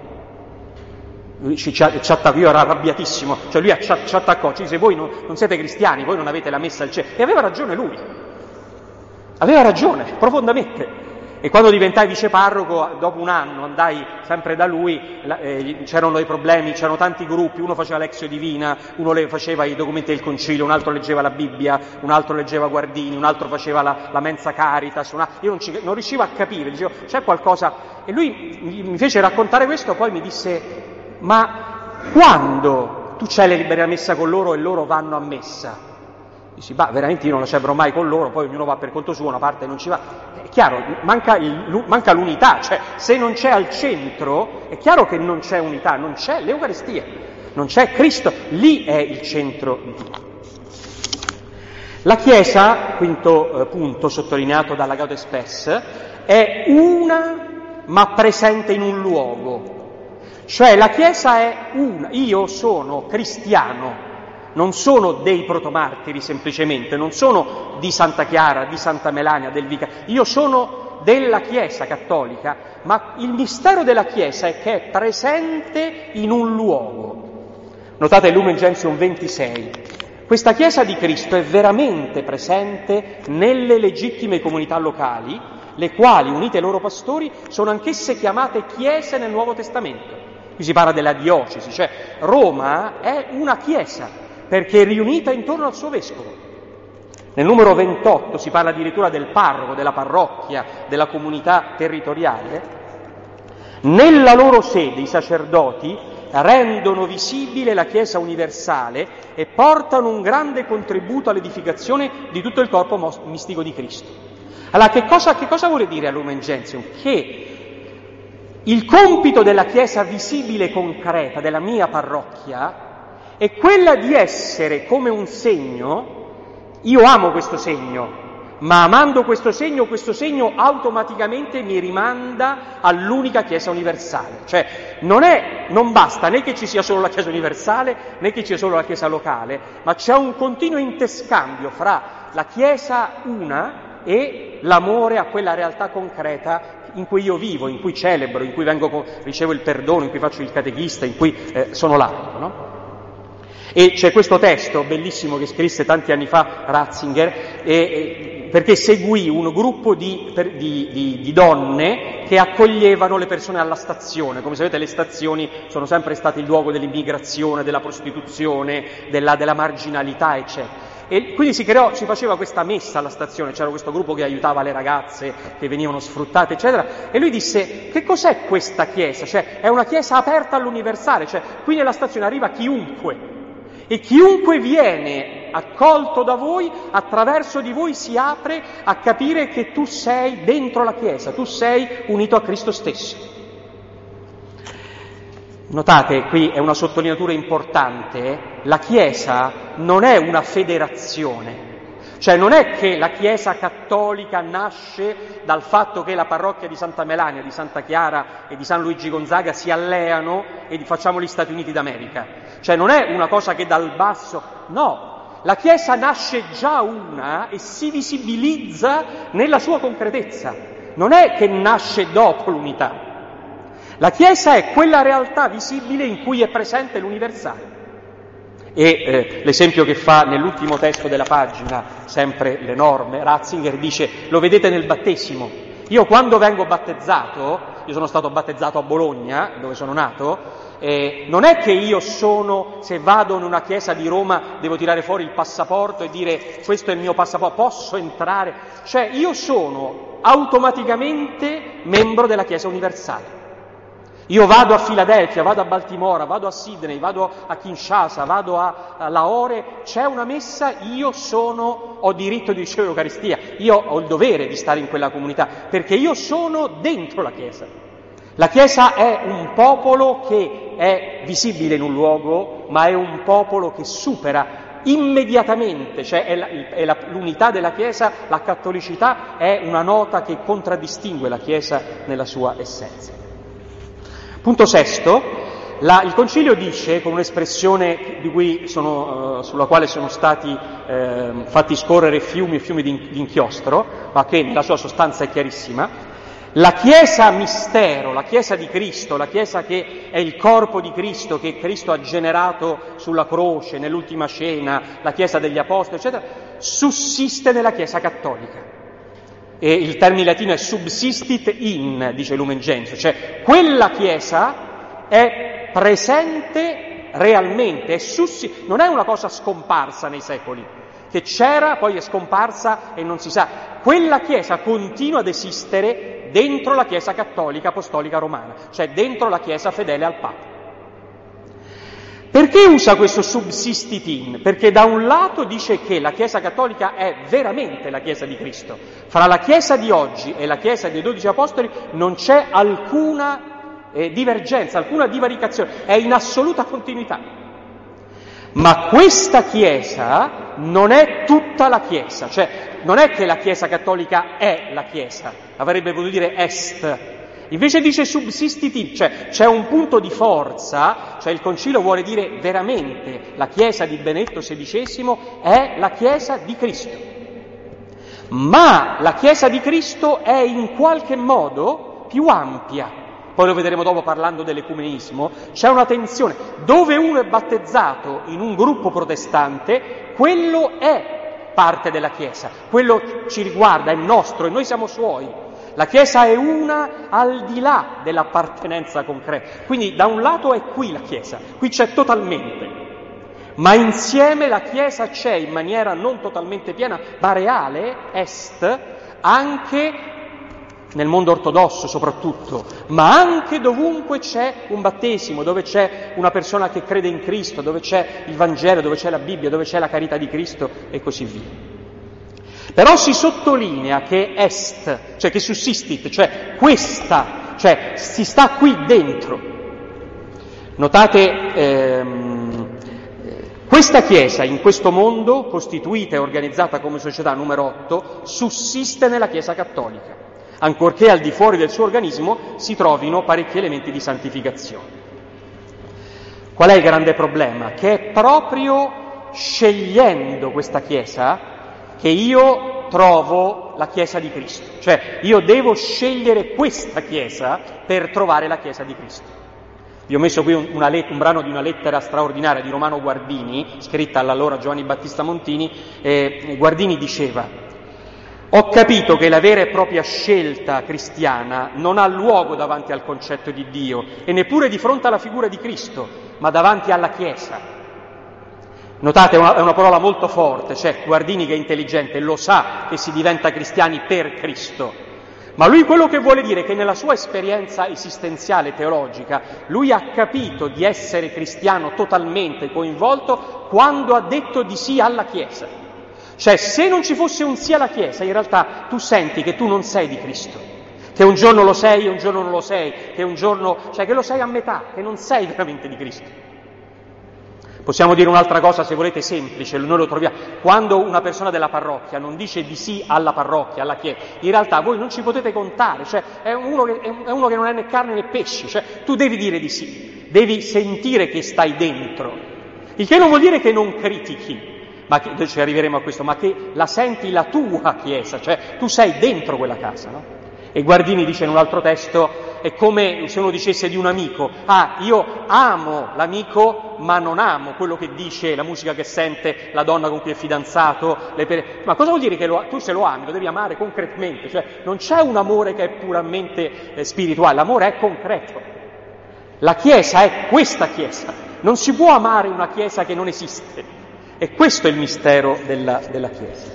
Lui ci attaccò, io ero arrabbiatissimo, cioè lui ci attaccò, ci disse: voi non siete cristiani, voi non avete la messa al cielo. E aveva ragione lui, aveva ragione, profondamente. E quando diventai viceparroco, dopo un anno, andai sempre da lui, c'erano dei problemi, c'erano tanti gruppi, uno faceva l'Exio Divina, uno faceva i documenti del concilio, un altro leggeva la Bibbia, un altro leggeva Guardini, un altro faceva la Mensa Caritas, io non riuscivo a capire, dicevo: c'è qualcosa? E lui mi fece raccontare questo, poi mi disse: ma quando tu celebri la messa con loro e loro vanno a messa? Dici: veramente io non la celebro mai con loro, poi ognuno va per conto suo, una parte non ci va. È chiaro, manca l'unità, cioè se non c'è al centro, è chiaro che non c'è unità, non c'è l'Eucaristia, non c'è Cristo, lì è il centro di tutto. La Chiesa, quinto punto sottolineato dalla Gaudes Spes, è una ma presente in un luogo. Cioè la Chiesa è una, io sono cristiano, non sono dei protomartiri semplicemente, non sono di Santa Chiara, di Santa Melania, del Vicario, io sono della Chiesa cattolica, ma il mistero della Chiesa è che è presente in un luogo. Notate Lumen Gentium 26, questa Chiesa di Cristo è veramente presente nelle legittime comunità locali, le quali, unite ai loro pastori, sono anch'esse chiamate chiese nel Nuovo Testamento. Qui si parla della diocesi, cioè Roma è una chiesa, perché è riunita intorno al suo vescovo. Nel numero 28 si parla addirittura del parroco, della parrocchia, della comunità territoriale. Nella loro sede i sacerdoti rendono visibile la Chiesa universale e portano un grande contributo all'edificazione di tutto il corpo mistico di Cristo. Allora, che cosa vuole dire a Lumen Gentium? Che il compito della Chiesa visibile e concreta, della mia parrocchia, è quella di essere come un segno. Io amo questo segno, ma amando questo segno automaticamente mi rimanda all'unica Chiesa universale. Cioè non basta né che ci sia solo la Chiesa universale né che ci sia solo la Chiesa locale, ma c'è un continuo interscambio fra la Chiesa una e l'amore a quella realtà concreta in cui io vivo, in cui celebro, in cui ricevo il perdono, in cui faccio il catechista, in cui sono laico, no? E c'è questo testo bellissimo che scrisse tanti anni fa Ratzinger, perché seguì un gruppo di donne che accoglievano le persone alla stazione. Come sapete, le stazioni sono sempre state il luogo dell'immigrazione, della prostituzione, della marginalità, eccetera. E quindi si faceva questa messa alla stazione, c'era questo gruppo che aiutava le ragazze che venivano sfruttate, eccetera, e lui disse: che cos'è questa chiesa? Cioè è una chiesa aperta all'universale, cioè qui nella stazione arriva chiunque, e chiunque viene accolto da voi, attraverso di voi si apre a capire che tu sei dentro la Chiesa, tu sei unito a Cristo stesso. Notate, qui è una sottolineatura importante, la Chiesa non è una federazione, cioè non è che la Chiesa cattolica nasce dal fatto che la parrocchia di Santa Melania, di Santa Chiara e di San Luigi Gonzaga si alleano e facciamo gli Stati Uniti d'America. Cioè non è una cosa che dal basso, no, la Chiesa nasce già una e si visibilizza nella sua concretezza, non è che nasce dopo l'unità. La Chiesa è quella realtà visibile in cui è presente l'universale. E l'esempio che fa nell'ultimo testo della pagina, sempre le norme, Ratzinger dice: lo vedete nel battesimo. Io quando vengo battezzato, io sono stato battezzato a Bologna, dove sono nato, non è che io se vado in una chiesa di Roma devo tirare fuori il passaporto e dire: questo è il mio passaporto, posso entrare? Cioè io sono automaticamente membro della Chiesa universale. Io vado a Filadelfia, vado a Baltimora, vado a Sydney, vado a Kinshasa, vado a Lahore, c'è una messa, ho diritto di ricevere l'Eucaristia, io ho il dovere di stare in quella comunità, perché io sono dentro la Chiesa. La Chiesa è un popolo che è visibile in un luogo, ma è un popolo che supera immediatamente, cioè è l'unità della Chiesa, la cattolicità è una nota che contraddistingue la Chiesa nella sua essenza. Punto sesto. Il Concilio dice, con un'espressione sulla quale sono stati fatti scorrere fiumi e fiumi di inchiostro, ma che nella sua sostanza è chiarissima, la Chiesa mistero, la Chiesa di Cristo, la Chiesa che è il corpo di Cristo, che Cristo ha generato sulla croce, nell'ultima cena, la Chiesa degli Apostoli, eccetera, sussiste nella Chiesa cattolica. E il termine latino è subsistit in, dice Lumen Gentium, cioè quella Chiesa è presente realmente, non è una cosa scomparsa nei secoli, che c'era, poi è scomparsa e non si sa. Quella Chiesa continua ad esistere dentro la Chiesa cattolica apostolica romana, cioè dentro la Chiesa fedele al Papa. Perché usa questo subsistit in? Perché da un lato dice che la Chiesa cattolica è veramente la Chiesa di Cristo. Fra la Chiesa di oggi e la Chiesa dei 12 Apostoli non c'è alcuna divergenza, alcuna divaricazione, è in assoluta continuità. Ma questa Chiesa non è tutta la Chiesa, cioè non è che la Chiesa cattolica è la Chiesa, avrebbe voluto dire est, invece dice subsistit in, cioè c'è un punto di forza, cioè il Concilio vuole dire veramente la Chiesa di Benedetto XVI è la Chiesa di Cristo, ma la Chiesa di Cristo è in qualche modo più ampia. Poi lo vedremo dopo parlando dell'ecumenismo, c'è una tensione. Dove uno è battezzato in un gruppo protestante, quello è parte della Chiesa, quello ci riguarda, è nostro e noi siamo suoi. La Chiesa è una al di là dell'appartenenza concreta. Quindi da un lato è qui la Chiesa, qui c'è totalmente, ma insieme la Chiesa c'è in maniera non totalmente piena, ma reale, est, anche nel mondo ortodosso soprattutto, ma anche dovunque c'è un battesimo, dove c'è una persona che crede in Cristo, dove c'è il Vangelo, dove c'è la Bibbia, dove c'è la carità di Cristo e così via. Però si sottolinea che est, cioè che sussistit, cioè questa, cioè si sta qui dentro. Notate, questa Chiesa in questo mondo, costituita e organizzata come società numero 8, sussiste nella Chiesa cattolica, ancorché al di fuori del suo organismo si trovino parecchi elementi di santificazione. Qual è il grande problema? Che è proprio scegliendo questa Chiesa che io trovo la Chiesa di Cristo, cioè io devo scegliere questa Chiesa per trovare la Chiesa di Cristo. Vi ho messo qui un brano di una lettera straordinaria di Romano Guardini, scritta all'allora Giovanni Battista Montini, e Guardini diceva: ho capito che la vera e propria scelta cristiana non ha luogo davanti al concetto di Dio e neppure di fronte alla figura di Cristo, ma davanti alla Chiesa. Notate, è una parola molto forte, cioè Guardini che è intelligente lo sa che si diventa cristiani per Cristo, ma lui quello che vuole dire è che nella sua esperienza esistenziale teologica lui ha capito di essere cristiano totalmente coinvolto quando ha detto di sì alla Chiesa. Cioè, se non ci fosse un sì alla Chiesa, in realtà tu senti che tu non sei di Cristo, che un giorno lo sei e un giorno non lo sei, che un giorno, cioè che lo sei a metà, che non sei veramente di Cristo. Possiamo dire un'altra cosa, se volete, semplice, noi lo troviamo. Quando una persona della parrocchia non dice di sì alla parrocchia, alla Chiesa, in realtà voi non ci potete contare, cioè è uno che non è né carne né pesce, cioè tu devi dire di sì, devi sentire che stai dentro, il che non vuol dire che non critichi, ma che, ci arriveremo a questo, ma che la senti la tua Chiesa, cioè tu sei dentro quella casa, no? E Guardini dice in un altro testo, è come se uno dicesse di un amico: io amo l'amico ma non amo quello che dice, la musica che sente, la donna con cui è fidanzato, ma cosa vuol dire che tu se lo ami lo devi amare concretamente, cioè non c'è un amore che è puramente spirituale, l'amore è concreto. La Chiesa è questa Chiesa, non si può amare una Chiesa che non esiste. E questo è il mistero della Chiesa.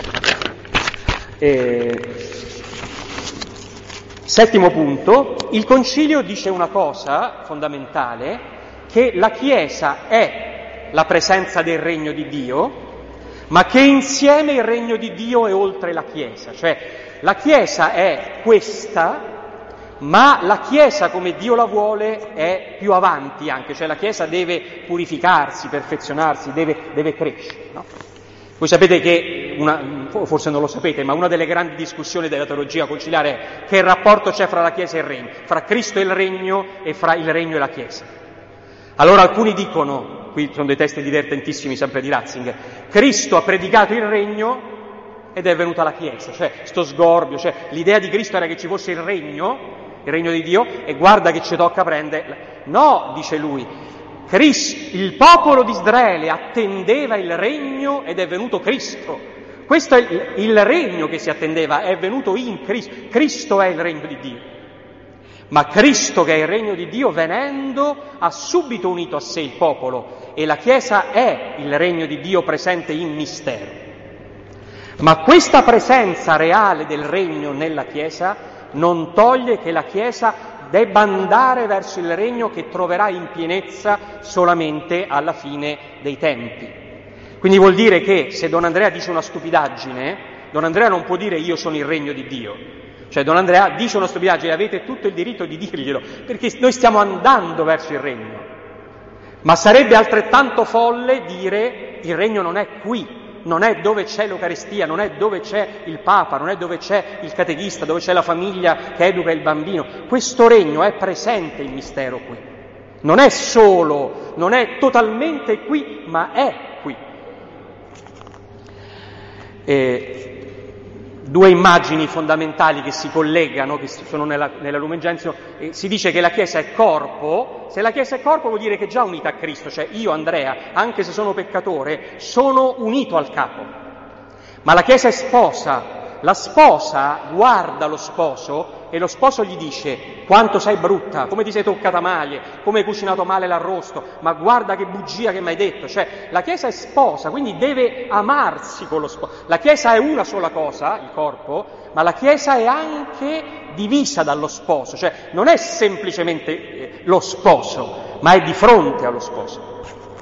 Settimo punto, il Concilio dice una cosa fondamentale, che la Chiesa è la presenza del regno di Dio, ma che insieme il regno di Dio è oltre la Chiesa. Cioè, la Chiesa è questa, ma la Chiesa come Dio la vuole è più avanti anche, cioè la Chiesa deve purificarsi, perfezionarsi, deve crescere, no? Voi sapete che forse non lo sapete, ma una delle grandi discussioni della teologia conciliare è che rapporto c'è fra la Chiesa e il Regno, fra Cristo e il Regno e fra il Regno e la Chiesa. Allora alcuni dicono, qui sono dei testi divertentissimi sempre di Ratzinger, Cristo ha predicato il Regno ed è venuta la Chiesa, cioè sto sgorbio, cioè l'idea di Cristo era che ci fosse il Regno di Dio, e guarda che ci tocca prendere. No, dice lui, il popolo di Israele attendeva il Regno ed è venuto Cristo. Questo è il Regno che si attendeva, è venuto in Cristo. Cristo è il Regno di Dio. Ma Cristo, che è il Regno di Dio, venendo, ha subito unito a sé il popolo, e la Chiesa è il Regno di Dio presente in mistero. Ma questa presenza reale del Regno nella Chiesa non toglie che la Chiesa debba andare verso il Regno che troverà in pienezza solamente alla fine dei tempi. Quindi vuol dire che se Don Andrea dice una stupidaggine, Don Andrea non può dire io sono il Regno di Dio. Cioè Don Andrea dice una stupidaggine e avete tutto il diritto di dirglielo, perché noi stiamo andando verso il Regno. Ma sarebbe altrettanto folle dire il Regno non è qui, non è dove c'è l'Eucaristia, non è dove c'è il Papa, non è dove c'è il catechista, dove c'è la famiglia che educa il bambino. Questo Regno è presente in mistero qui. Non è solo, non è totalmente qui, ma è qui. Due immagini fondamentali che si collegano, che sono nella Lumen Gentium. Si dice che la Chiesa è corpo. Se la Chiesa è corpo vuol dire che è già unita a Cristo, cioè io, Andrea, anche se sono peccatore, sono unito al capo. Ma la Chiesa è sposa. La sposa guarda lo sposo e lo sposo gli dice quanto sei brutta, come ti sei toccata male, come hai cucinato male l'arrosto, ma guarda che bugia che mi hai detto. Cioè la Chiesa è sposa, quindi deve amarsi con lo sposo. La Chiesa è una sola cosa, il corpo, ma la Chiesa è anche divisa dallo sposo, cioè non è semplicemente lo sposo, ma è di fronte allo sposo.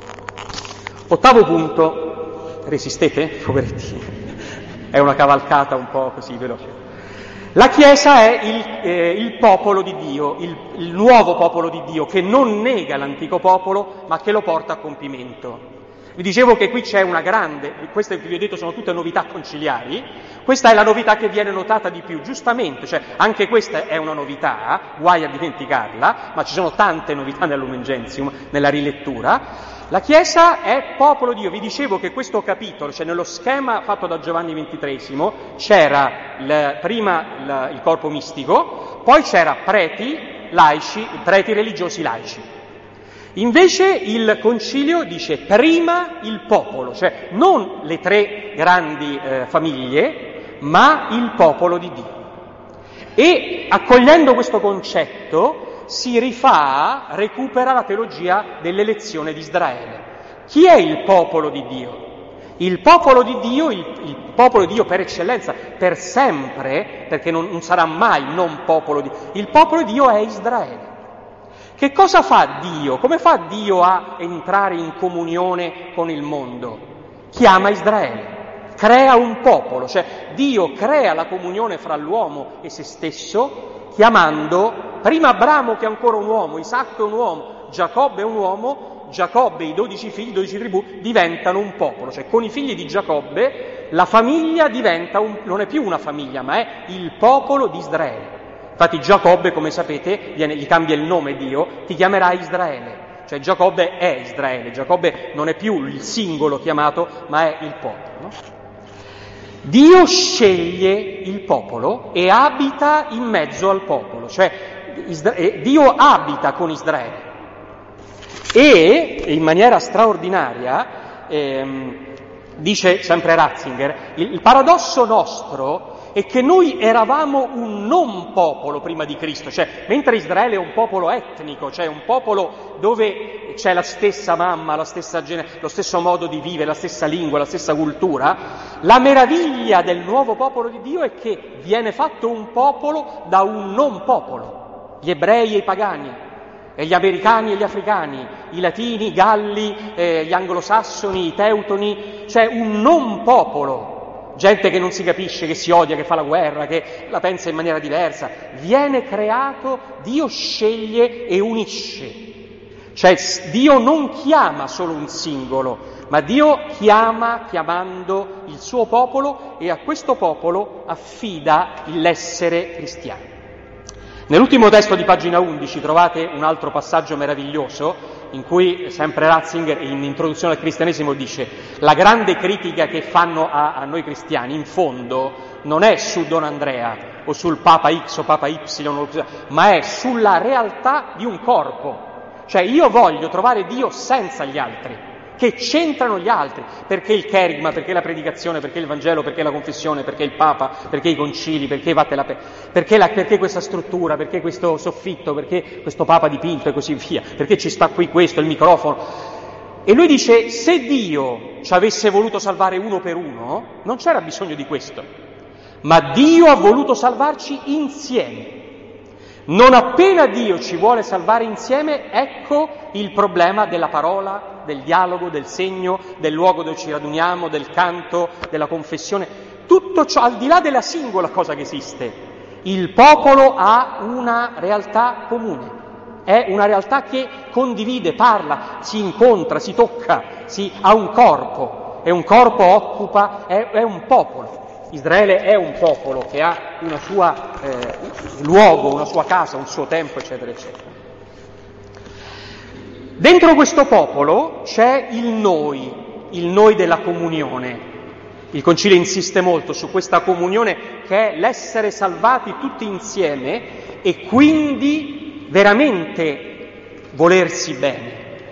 Ottavo punto, resistete, poveretti? È una cavalcata un po' così veloce. La Chiesa è il popolo di Dio, il nuovo popolo di Dio, che non nega l'antico popolo, ma che lo porta a compimento. Vi dicevo che qui c'è una grande, queste che vi ho detto sono tutte novità conciliari, questa è la novità che viene notata di più, giustamente, cioè anche questa è una novità, guai a dimenticarla, ma ci sono tante novità nel Lumen Gentium, nella rilettura. La Chiesa è popolo di Dio. Vi dicevo che questo capitolo, cioè nello schema fatto da Giovanni XXIII, c'era prima il corpo mistico, poi c'era preti religiosi laici. Invece il concilio dice prima il popolo, cioè non le tre grandi famiglie, ma il popolo di Dio. E accogliendo questo concetto recupera la teologia dell'elezione di Israele. Chi è il popolo di Dio? Il popolo di Dio, il popolo di Dio per eccellenza, per sempre, perché non sarà mai non popolo di Dio, il popolo di Dio è Israele. Che cosa fa Dio? Come fa Dio a entrare in comunione con il mondo? Chiama Israele, crea un popolo, cioè Dio crea la comunione fra l'uomo e se stesso, chiamando prima Abramo che è ancora un uomo, Isacco è un uomo, Giacobbe è un uomo, Giacobbe e i 12 figli, 12 tribù diventano un popolo, cioè con i figli di Giacobbe la famiglia diventa non è più una famiglia, ma è il popolo di Israele. Infatti Giacobbe, come sapete, gli cambia il nome Dio, ti chiamerà Israele, cioè Giacobbe è Israele, Giacobbe non è più il singolo chiamato, ma è il popolo. No? Dio sceglie il popolo e abita in mezzo al popolo, cioè Dio abita con Israele. E in maniera straordinaria, dice sempre Ratzinger, il paradosso nostro è che noi eravamo un non popolo prima di Cristo, cioè mentre Israele è un popolo etnico, cioè un popolo dove c'è la stessa mamma, lo stesso modo di vivere, la stessa lingua, la stessa cultura, la meraviglia del nuovo popolo di Dio è che viene fatto un popolo da un non popolo, gli ebrei e i pagani, e gli americani e gli africani, i latini, i galli, gli anglosassoni, i teutoni, cioè un non popolo. Gente che non si capisce, che si odia, che fa la guerra, che la pensa in maniera diversa. Viene creato, Dio sceglie e unisce. Cioè Dio non chiama solo un singolo, ma Dio chiamando il suo popolo, e a questo popolo affida l'essere cristiani. Nell'ultimo testo di pagina 11 trovate un altro passaggio meraviglioso in cui sempre Ratzinger in introduzione al cristianesimo dice: la grande critica che fanno a noi cristiani in fondo non è su Don Andrea o sul Papa X o Papa Y, ma è sulla realtà di un corpo. Cioè io voglio trovare Dio senza gli altri, che c'entrano gli altri, perché il kerigma, perché la predicazione, perché il Vangelo, perché la confessione, perché il Papa, perché i concili, perché perché questa struttura, perché questo soffitto, perché questo Papa dipinto e così via, perché ci sta qui questo, il microfono. E lui dice: se Dio ci avesse voluto salvare uno per uno, non c'era bisogno di questo, ma Dio ha voluto salvarci insieme. Non appena Dio ci vuole salvare insieme, ecco il problema della parola, del dialogo, del segno, del luogo dove ci raduniamo, del canto, della confessione. Tutto ciò, al di là della singola cosa che esiste, il popolo ha una realtà comune, è una realtà che condivide, parla, si incontra, si tocca, ha un corpo, e un corpo occupa, è un popolo. Israele è un popolo che ha una sua luogo, una sua casa, un suo tempo, eccetera, eccetera. Dentro questo popolo c'è il noi della comunione. Il Concilio insiste molto su questa comunione che è l'essere salvati tutti insieme e quindi veramente volersi bene.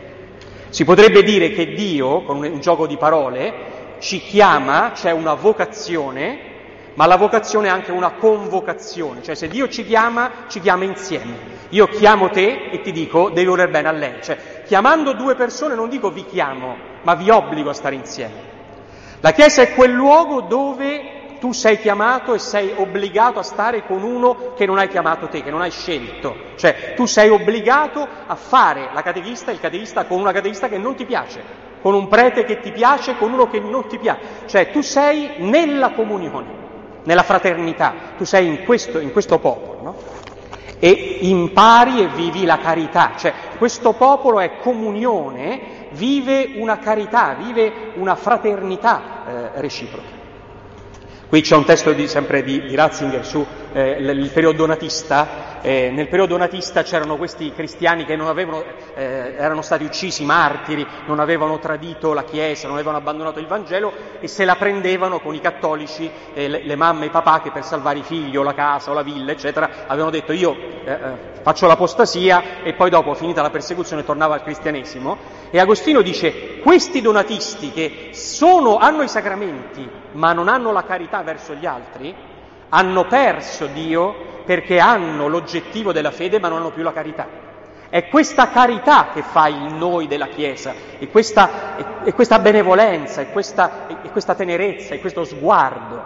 Si potrebbe dire che Dio, con un gioco di parole, ci chiama, c'è una vocazione, ma la vocazione è anche una convocazione, cioè se Dio ci chiama insieme. Io chiamo te e ti dico devi voler bene a lei, cioè chiamando due persone non dico vi chiamo, ma vi obbligo a stare insieme. La Chiesa è quel luogo dove tu sei chiamato e sei obbligato a stare con uno che non hai chiamato te, che non hai scelto, cioè tu sei obbligato a fare il catechista con una catechista che non ti piace, con un prete che ti piace, con uno che non ti piace, cioè tu sei nella comunione, nella fraternità, tu sei in questo popolo, no? E impari e vivi la carità, cioè questo popolo è comunione, vive una carità, vive una fraternità reciproca. Qui c'è un testo sempre di Ratzinger su il periodo donatista. Nel periodo donatista c'erano questi cristiani che non avevano, erano stati uccisi, martiri, non avevano tradito la Chiesa, non avevano abbandonato il Vangelo e se la prendevano con i cattolici, le mamme e i papà che per salvare i figli o la casa o la villa, eccetera, avevano detto io faccio l'apostasia e poi dopo, finita la persecuzione, tornava al cristianesimo. E Agostino dice: questi donatisti che hanno i sacramenti ma non hanno la carità verso gli altri, hanno perso Dio perché hanno l'oggettivo della fede ma non hanno più la carità. È questa carità che fa il noi della Chiesa, e questa benevolenza, e questa tenerezza, e questo sguardo.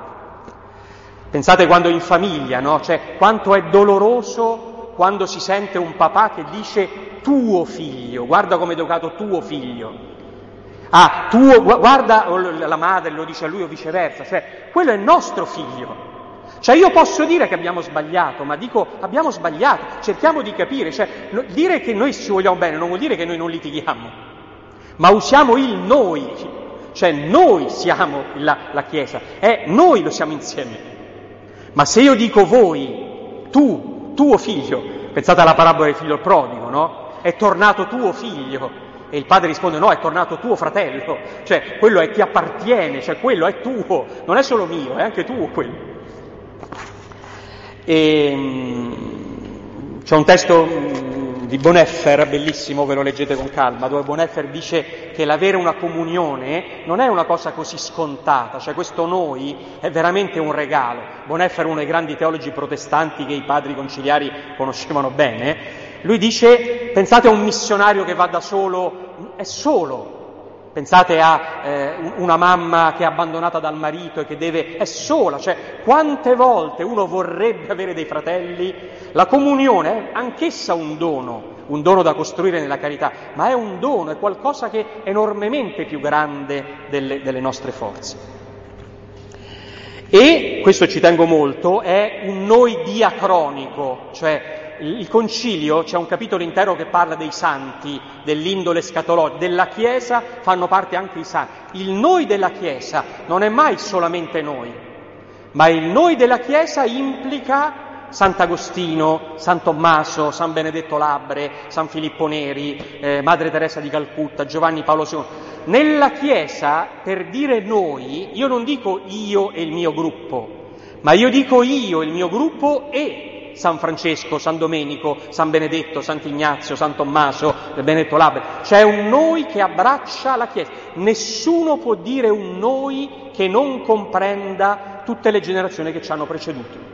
Pensate quando in famiglia, no? Cioè, quanto è doloroso quando si sente un papà che dice tuo figlio, guarda come è educato tuo figlio. Guarda, la madre lo dice a lui o viceversa, cioè quello è nostro figlio. Cioè io posso dire che abbiamo sbagliato, ma dico abbiamo sbagliato, cerchiamo di capire, cioè dire che noi ci vogliamo bene non vuol dire che noi non litighiamo, ma usiamo il noi, cioè noi siamo la Chiesa, noi lo siamo insieme. Ma se io dico voi, tuo figlio, pensate alla parabola del figlio prodigo, no? È tornato tuo figlio. E il padre risponde: no, è tornato tuo fratello, cioè quello ti appartiene, cioè quello è tuo, non è solo mio, è anche tuo quello. E c'è un testo di Bonhoeffer, bellissimo, ve lo leggete con calma, dove Bonhoeffer dice che l'avere una comunione non è una cosa così scontata, cioè questo noi è veramente un regalo. Bonhoeffer è uno dei grandi teologi protestanti che i padri conciliari conoscevano bene. Lui dice: pensate a un missionario che va da solo, è solo. Pensate a una mamma che è abbandonata dal marito e che è sola, cioè quante volte uno vorrebbe avere dei fratelli. La comunione è anch'essa un dono da costruire nella carità, ma è un dono, è qualcosa che è enormemente più grande delle nostre forze. E, questo ci tengo molto, è un noi diacronico, cioè il concilio, c'è un capitolo intero che parla dei santi, dell'indole escatologica, della Chiesa fanno parte anche i santi. Il noi della Chiesa non è mai solamente noi, ma il noi della Chiesa implica Sant'Agostino, San Tommaso, San Benedetto Labre, San Filippo Neri, Madre Teresa di Calcutta, Giovanni Paolo II. Nella Chiesa, per dire noi, io non dico io e il mio gruppo, ma io dico io, il mio gruppo e San Francesco, San Domenico, San Benedetto, Sant'Ignazio, San Tommaso, Benedetto Labre. C'è un noi che abbraccia la Chiesa. Nessuno può dire un noi che non comprenda tutte le generazioni che ci hanno preceduto.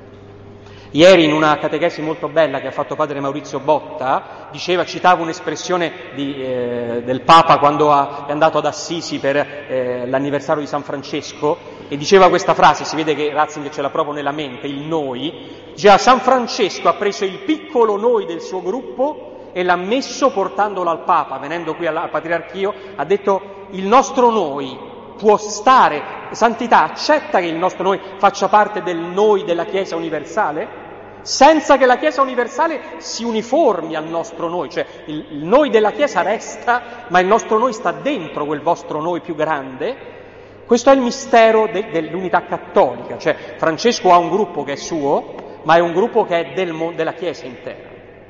Ieri in una catechesi molto bella che ha fatto padre Maurizio Botta, citava un'espressione del Papa quando è andato ad Assisi per l'anniversario di San Francesco, e diceva questa frase, si vede che Ratzinger ce l'ha proprio nella mente, il noi. Diceva: San Francesco ha preso il piccolo noi del suo gruppo e l'ha messo portandolo al Papa, venendo qui al Patriarchio, ha detto: il nostro noi può stare, santità, accetta che il nostro noi faccia parte del noi della Chiesa universale? Senza che la Chiesa universale si uniformi al nostro noi, cioè il noi della Chiesa resta, ma il nostro noi sta dentro quel vostro noi più grande. Questo è il mistero dell'unità cattolica, cioè Francesco ha un gruppo che è suo, ma è un gruppo che è della Chiesa intera.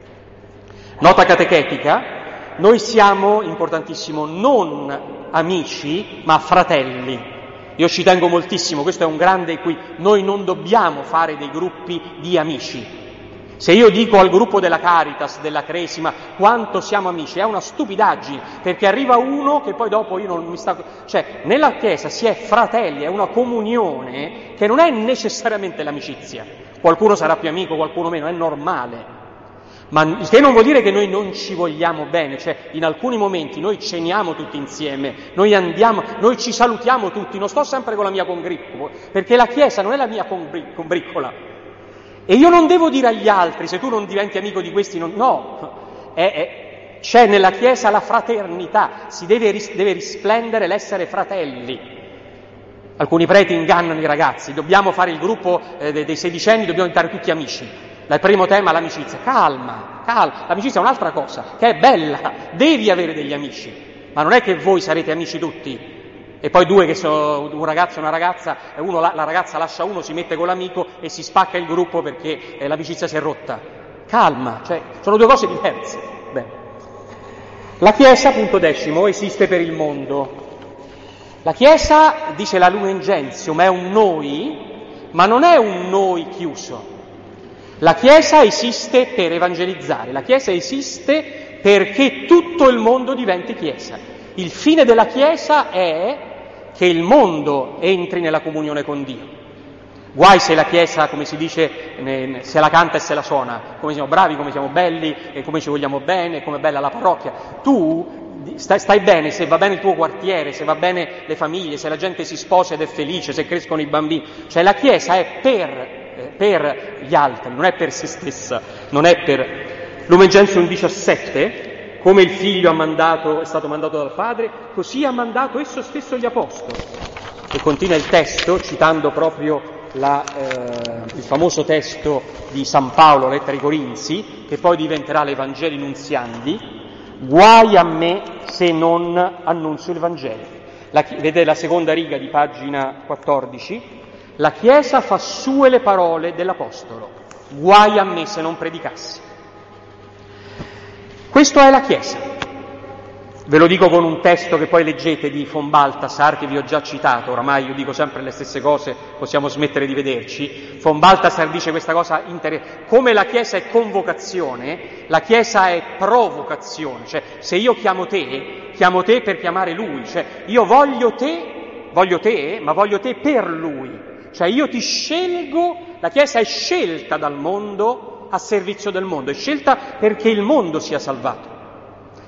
Nota catechetica: noi siamo, importantissimo, non amici, ma fratelli. Io ci tengo moltissimo, questo è un grande qui. Noi non dobbiamo fare dei gruppi di amici. Se io dico al gruppo della Caritas, della Cresima, quanto siamo amici, è una stupidaggine, perché arriva uno che poi dopo io non mi sta... Cioè, nella Chiesa si è fratelli, è una comunione che non è necessariamente l'amicizia. Qualcuno sarà più amico, qualcuno meno, è normale. Ma il che non vuol dire che noi non ci vogliamo bene, cioè in alcuni momenti noi ceniamo tutti insieme, noi andiamo, noi ci salutiamo tutti, non sto sempre con la mia combriccola, perché la Chiesa non è la mia combriccola. E io non devo dire agli altri: se tu non diventi amico di questi, c'è nella Chiesa la fraternità, si deve risplendere l'essere fratelli. Alcuni preti ingannano i ragazzi: dobbiamo fare il gruppo dei sedicenni, dobbiamo diventare tutti amici. Il primo tema è l'amicizia. Calma, l'amicizia è un'altra cosa, che è bella, devi avere degli amici, ma non è che voi sarete amici tutti, e poi due che sono un ragazzo e una ragazza, e la ragazza lascia uno, si mette con l'amico e si spacca il gruppo perché l'amicizia si è rotta. Calma, cioè, sono due cose diverse. Bene. La Chiesa, punto 10, esiste per il mondo. La Chiesa, dice la Lumen Gentium, è un noi, ma non è un noi chiuso. La Chiesa esiste per evangelizzare, la Chiesa esiste perché tutto il mondo diventi Chiesa. Il fine della Chiesa è che il mondo entri nella comunione con Dio. Guai se la Chiesa, come si dice, se la canta e se la suona, come siamo bravi, come siamo belli, e come ci vogliamo bene, come è bella la parrocchia. Tu stai bene se va bene il tuo quartiere, se va bene le famiglie, se la gente si sposa ed è felice, se crescono i bambini. Cioè la Chiesa è per gli altri, non è per se stessa, non è per... Lumen Gentium 17, come il figlio è stato mandato dal padre, così ha mandato esso stesso gli apostoli. E continua il testo citando proprio il famoso testo di San Paolo, lettera ai Corinzi, che poi diventerà l'Evangeli Nunziandi: guai a me se non annunzio il Vangelo. Vedete la seconda riga di pagina 14. La Chiesa fa sue le parole dell'Apostolo: guai a me se non predicassi. Questo è la Chiesa. Ve lo dico con un testo che poi leggete di von Balthasar, che vi ho già citato, oramai io dico sempre le stesse cose, possiamo smettere di vederci. Von Balthasar dice questa cosa interessante: come la Chiesa è convocazione, la Chiesa è provocazione, cioè se io chiamo te per chiamare Lui, cioè io voglio te, ma voglio te per Lui. Cioè io ti scelgo, la Chiesa è scelta dal mondo a servizio del mondo, è scelta perché il mondo sia salvato.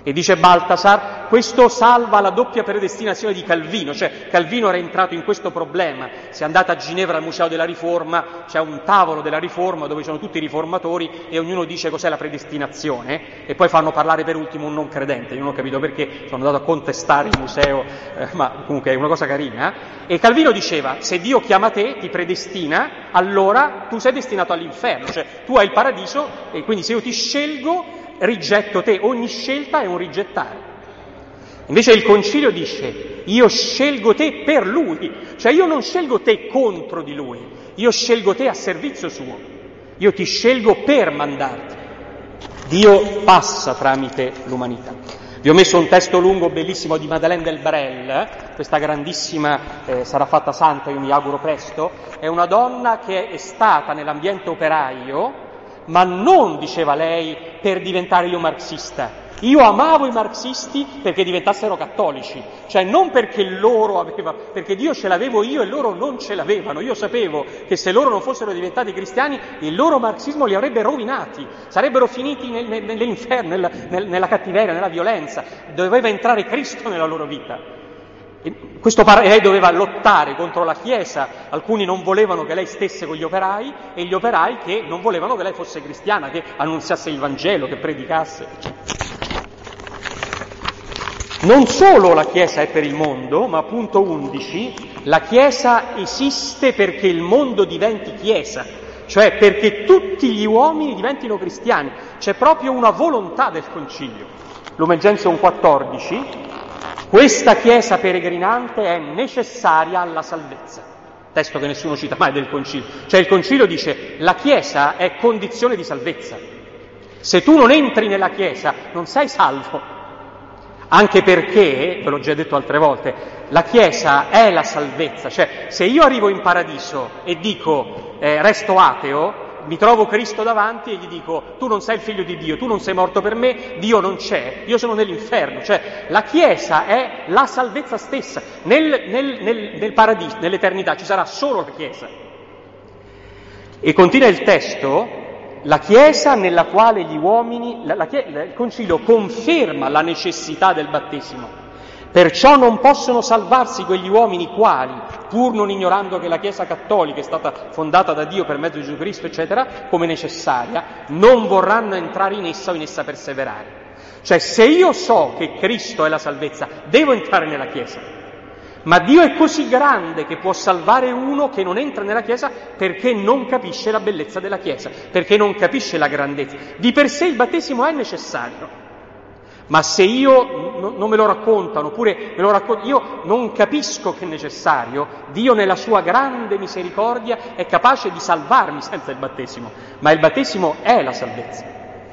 E dice Baltasar, questo salva la doppia predestinazione di Calvino, cioè Calvino era entrato in questo problema. Se andate a Ginevra al Museo della Riforma, c'è un tavolo della Riforma dove sono tutti i riformatori e ognuno dice cos'è la predestinazione e poi fanno parlare per ultimo un non credente. Io non ho capito perché, sono andato a contestare il museo, ma comunque è una cosa carina. E Calvino diceva, se Dio chiama te, ti predestina, allora tu sei destinato all'inferno, cioè tu hai il paradiso e quindi se io ti scelgo, rigetto te, ogni scelta è un rigettare. Invece il Concilio dice, io scelgo te per lui, cioè io non scelgo te contro di lui, io scelgo te a servizio suo, io ti scelgo per mandarti. Dio passa tramite l'umanità. Vi ho messo un testo lungo, bellissimo, di Madeleine Delbrel, questa grandissima, sarà fatta santa, io mi auguro presto, è una donna che è stata nell'ambiente operaio, ma non, diceva lei, per diventare io marxista. Io amavo i marxisti perché diventassero cattolici, cioè non perché loro avevano, perché Dio ce l'avevo io e loro non ce l'avevano. Io sapevo che se loro non fossero diventati cristiani, il loro marxismo li avrebbe rovinati, sarebbero finiti nell'inferno, nella cattiveria, nella violenza. Doveva entrare Cristo nella loro vita. Lei doveva lottare contro la Chiesa, alcuni non volevano che lei stesse con gli operai e gli operai che non volevano che lei fosse cristiana, che annunziasse il Vangelo, che predicasse. Non solo la Chiesa è per il mondo, ma punto 11, la Chiesa esiste perché il mondo diventi Chiesa, cioè perché tutti gli uomini diventino cristiani. C'è proprio una volontà del Concilio. Lumen Gentium 14, questa Chiesa peregrinante è necessaria alla salvezza. Testo che nessuno cita mai del Concilio. Cioè il Concilio dice la Chiesa è condizione di salvezza. Se tu non entri nella Chiesa non sei salvo. Anche perché, ve l'ho già detto altre volte, la Chiesa è la salvezza. Cioè se io arrivo in paradiso e dico resto ateo, mi trovo Cristo davanti e gli dico tu non sei il figlio di Dio, tu non sei morto per me, Dio non c'è, io sono nell'inferno. Cioè la Chiesa è la salvezza stessa. Nel paradiso, nell'eternità ci sarà solo la Chiesa. E continua il testo, la Chiesa nella quale gli uomini, il Concilio conferma la necessità del battesimo. Perciò non possono salvarsi quegli uomini quali, pur non ignorando che la Chiesa cattolica è stata fondata da Dio per mezzo di Gesù Cristo, eccetera, come necessaria, non vorranno entrare in essa o in essa perseverare. Cioè, se io so che Cristo è la salvezza, devo entrare nella Chiesa. Ma Dio è così grande che può salvare uno che non entra nella Chiesa perché non capisce la bellezza della Chiesa, perché non capisce la grandezza. Di per sé il battesimo è necessario. Ma se io non me lo raccontano, oppure me lo racconto, io non capisco che è necessario, Dio nella sua grande misericordia è capace di salvarmi senza il battesimo, ma il battesimo è la salvezza.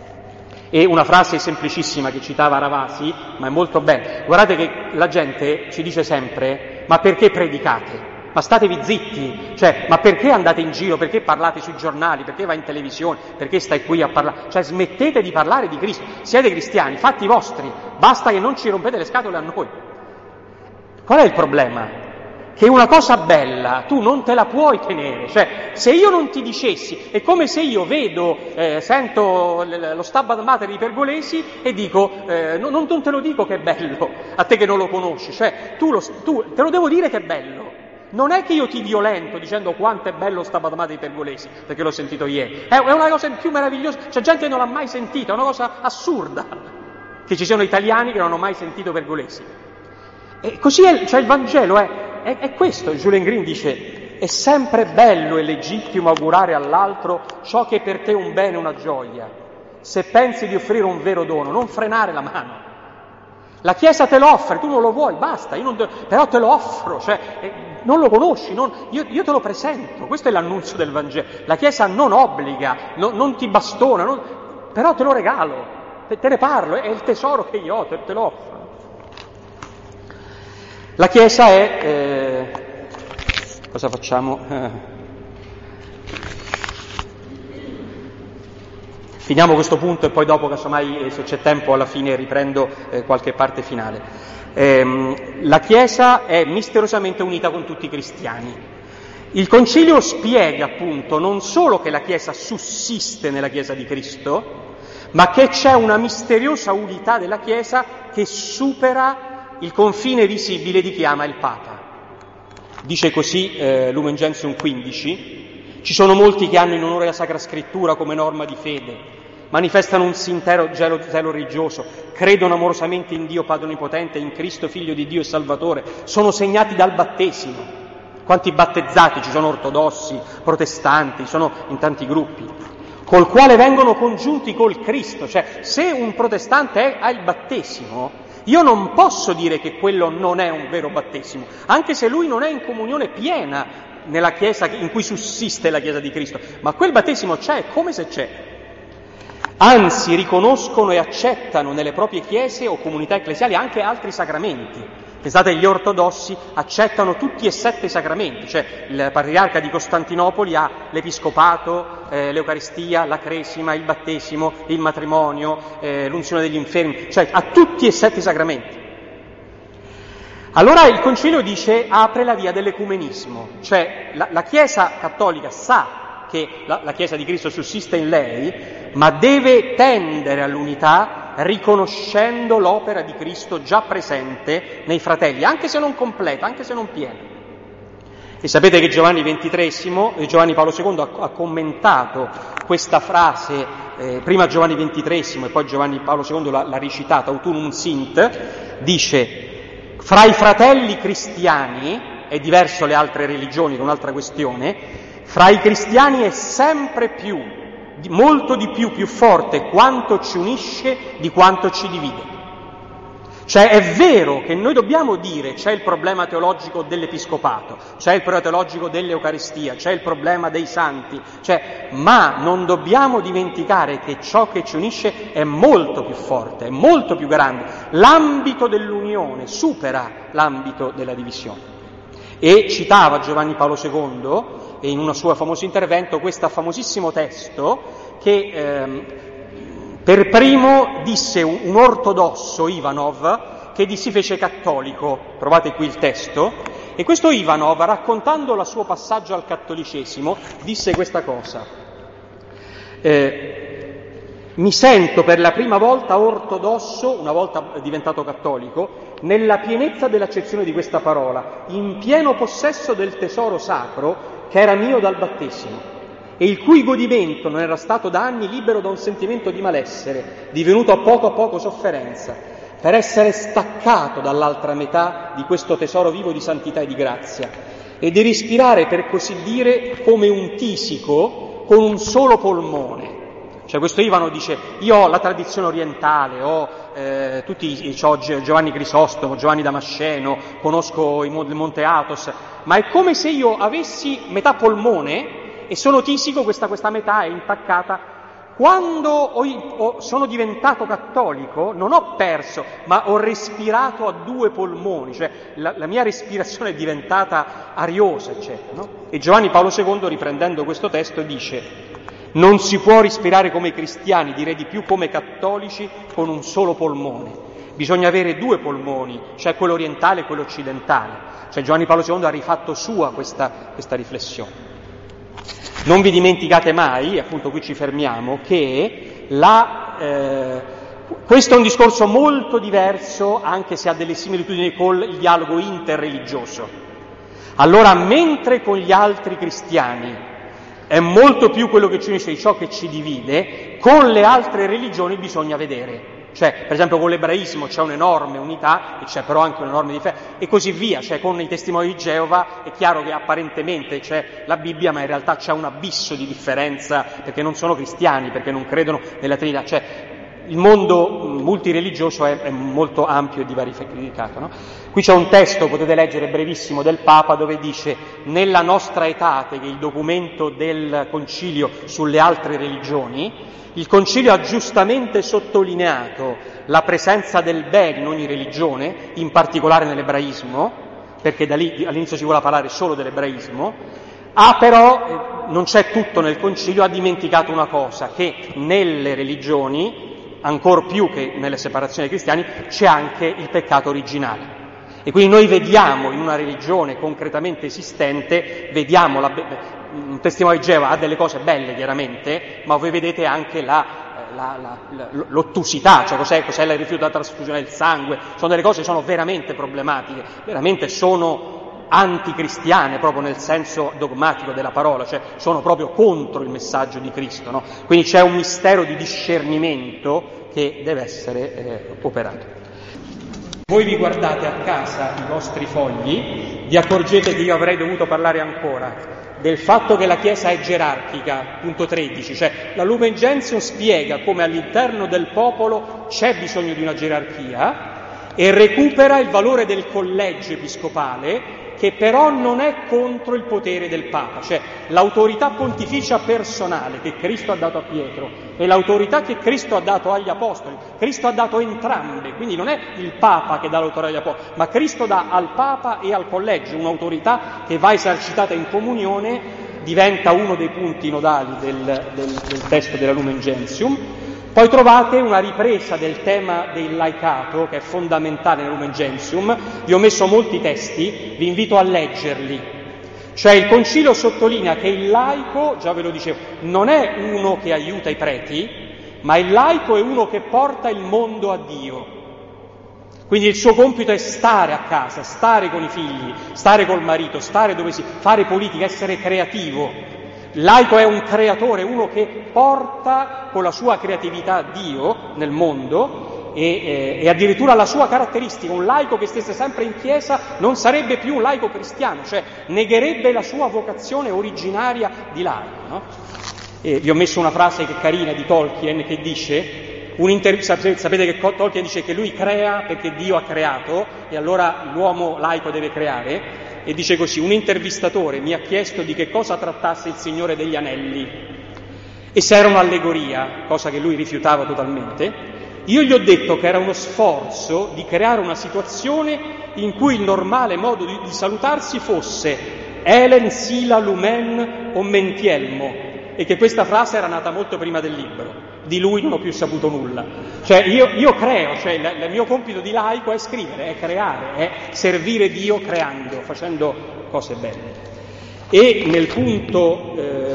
E una frase semplicissima che citava Ravasi, ma è molto bella. Guardate che la gente ci dice sempre, ma perché predicate? Ma statevi zitti, cioè, ma perché andate in giro, perché parlate sui giornali, perché vai in televisione, perché stai qui a parlare? Cioè smettete di parlare di Cristo, siete cristiani, fatti vostri, basta che non ci rompete le scatole a noi. Qual è il problema? Che una cosa bella tu non te la puoi tenere, cioè se io non ti dicessi, è come se io vedo, sento lo Stabat Mater di Pergolesi e dico, non te lo dico che è bello, a te che non lo conosci, cioè tu te lo devo dire che è bello. Non è che io ti violento dicendo quanto è bello Stabat Mater di Pergolesi, perché l'ho sentito ieri. È una cosa più meravigliosa, c'è gente che non l'ha mai sentita, è una cosa assurda che ci siano italiani che non hanno mai sentito Pergolesi. E così cioè il Vangelo è questo. Julian Green dice, è sempre bello e legittimo augurare all'altro ciò che per te è un bene e una gioia. Se pensi di offrire un vero dono, non frenare la mano. La Chiesa te lo offre, tu non lo vuoi, basta, però te lo offro, cioè non lo conosci, io te lo presento, questo è l'annunzio del Vangelo. La Chiesa non obbliga, non ti bastona, però te lo regalo, te ne parlo, è il tesoro che io ho, te lo offro. La Chiesa è... cosa facciamo? Finiamo questo punto e poi dopo, casomai, se c'è tempo, alla fine riprendo qualche parte finale. La Chiesa è misteriosamente unita con tutti i cristiani. Il Concilio spiega appunto non solo che la Chiesa sussiste nella Chiesa di Cristo, ma che c'è una misteriosa unità della Chiesa che supera il confine visibile di chi ama il Papa. Dice così Lumen Gentium 15: ci sono molti che hanno in onore la Sacra Scrittura come norma di fede, manifestano un sincero zelo religioso, credono amorosamente in Dio Padre Onnipotente, in Cristo Figlio di Dio e Salvatore, sono segnati dal battesimo. Quanti battezzati ci sono? Ortodossi, protestanti, sono in tanti gruppi, col quale vengono congiunti col Cristo. Cioè, se un protestante ha il battesimo, io non posso dire che quello non è un vero battesimo, anche se lui non è in comunione piena nella Chiesa in cui sussiste la Chiesa di Cristo, ma quel battesimo c'è, è come se c'è. Anzi, riconoscono e accettano nelle proprie chiese o comunità ecclesiali anche altri sacramenti. Pensate, gli ortodossi accettano tutti e 7 i sacramenti, cioè il patriarca di Costantinopoli ha l'episcopato, l'Eucaristia, la cresima, il battesimo, il matrimonio, l'unzione degli infermi, cioè ha tutti e 7 i sacramenti. Allora il Concilio dice, apre la via dell'ecumenismo, cioè la Chiesa cattolica sa che la Chiesa di Cristo sussiste in lei, ma deve tendere all'unità riconoscendo l'opera di Cristo già presente nei fratelli, anche se non completa, anche se non piena. E sapete che Giovanni Paolo II ha commentato questa frase, prima Giovanni XXIII e poi Giovanni Paolo II l'ha recitata, Autunum Sint, dice: fra i fratelli cristiani, è diverso le altre religioni, è un'altra questione, fra i cristiani è sempre più, molto di più forte quanto ci unisce di quanto ci divide. Cioè è vero che noi dobbiamo dire c'è il problema teologico dell'episcopato, c'è il problema teologico dell'Eucaristia, c'è il problema dei santi, ma non dobbiamo dimenticare che ciò che ci unisce è molto più forte, è molto più grande. L'ambito dell'unione supera l'ambito della divisione. E citava Giovanni Paolo II, in un suo famoso intervento, questo famosissimo testo che per primo disse un ortodosso, Ivanov, che si fece cattolico. Trovate qui il testo. E questo Ivanov, raccontando il suo passaggio al cattolicesimo, disse questa cosa: mi sento per la prima volta ortodosso, una volta diventato cattolico, nella pienezza dell'accezione di questa parola, in pieno possesso del tesoro sacro che era mio dal battesimo, e il cui godimento non era stato da anni libero da un sentimento di malessere, divenuto a poco sofferenza, per essere staccato dall'altra metà di questo tesoro vivo di santità e di grazia, e di respirare, per così dire, come un tisico con un solo polmone. Cioè questo Ivano dice: io ho la tradizione orientale, ho Giovanni Crisostomo, Giovanni Damasceno, conosco il Monte Athos, ma è come se io avessi metà polmone e sono tisico, questa metà è intaccata. Quando sono diventato cattolico non ho perso, ma ho respirato a 2 polmoni, cioè la mia respirazione è diventata ariosa, eccetera, no? E Giovanni Paolo II, riprendendo questo testo, dice: non si può respirare come cristiani, direi di più come cattolici, con un solo polmone. Bisogna avere 2 polmoni, cioè quello orientale e quello occidentale. Cioè Giovanni Paolo II ha rifatto sua questa riflessione. Non vi dimenticate mai, appunto qui ci fermiamo, che questo è un discorso molto diverso, anche se ha delle similitudini con il dialogo interreligioso. Allora, mentre con gli altri cristiani è molto più quello che ci unisce di ciò che ci divide, con le altre religioni bisogna vedere. Cioè, per esempio, con l'ebraismo c'è un'enorme unità e c'è però anche un'enorme differenza, e così via. Cioè, con i testimoni di Geova è chiaro che apparentemente c'è la Bibbia, ma in realtà c'è un abisso di differenza, perché non sono cristiani, perché non credono nella Trinità. Cioè, il mondo multireligioso è molto ampio e divaricato, no? Qui c'è un testo, potete leggere, brevissimo, del Papa, dove dice: nella nostra etate, che è il documento del Concilio sulle altre religioni, il Concilio ha giustamente sottolineato la presenza del bene in ogni religione, in particolare nell'ebraismo, perché da lì all'inizio si vuole parlare solo dell'ebraismo. Però non c'è tutto nel Concilio, ha dimenticato una cosa, che nelle religioni, ancor più che nelle separazioni dei cristiani, c'è anche il peccato originale. E quindi noi vediamo in una religione concretamente esistente, vediamo un testimone di Geova ha delle cose belle chiaramente, ma voi vedete anche l'ottusità, cioè cos'è il rifiuto della trasfusione del sangue, sono delle cose che sono veramente problematiche, veramente sono anticristiane proprio nel senso dogmatico della parola, cioè sono proprio contro il messaggio di Cristo, no? Quindi c'è un mistero di discernimento che deve essere operato. Voi vi guardate a casa i vostri fogli, vi accorgete che io avrei dovuto parlare ancora del fatto che la Chiesa è gerarchica, punto 13, cioè la Lumen Gentium spiega come all'interno del popolo c'è bisogno di una gerarchia e recupera il valore del collegio episcopale, che però non è contro il potere del Papa, cioè l'autorità pontificia personale che Cristo ha dato a Pietro e l'autorità che Cristo ha dato agli Apostoli. Cristo ha dato entrambe, quindi non è il Papa che dà l'autorità agli Apostoli, ma Cristo dà al Papa e al collegio un'autorità che va esercitata in comunione, diventa uno dei punti nodali del testo della Lumen Gentium. Poi trovate una ripresa del tema del laicato, che è fondamentale nel Lumen Gentium. Vi ho messo molti testi, vi invito a leggerli. Cioè il Concilio sottolinea che il laico, già ve lo dicevo, non è uno che aiuta i preti, ma il laico è uno che porta il mondo a Dio. Quindi il suo compito è stare a casa, stare con i figli, stare col marito, stare dove fare politica, essere creativo. Il laico è un creatore, uno che porta con la sua creatività Dio nel mondo e addirittura la sua caratteristica. Un laico che stesse sempre in chiesa non sarebbe più un laico cristiano, cioè negherebbe la sua vocazione originaria di laico, no? E vi ho messo una frase che è carina di Tolkien che dice, sapete che Tolkien dice che lui crea perché Dio ha creato e allora l'uomo laico deve creare. E dice così: un intervistatore mi ha chiesto di che cosa trattasse Il Signore degli Anelli e se era un'allegoria, cosa che lui rifiutava totalmente. Io gli ho detto che era uno sforzo di creare una situazione in cui il normale modo di salutarsi fosse Elen, Sila, Lumen o Mentielmo, e che questa frase era nata molto prima del libro. Di lui non ho più saputo nulla. Cioè io creo, cioè il mio compito di laico è scrivere, è creare, è servire Dio creando, facendo cose belle. E nel punto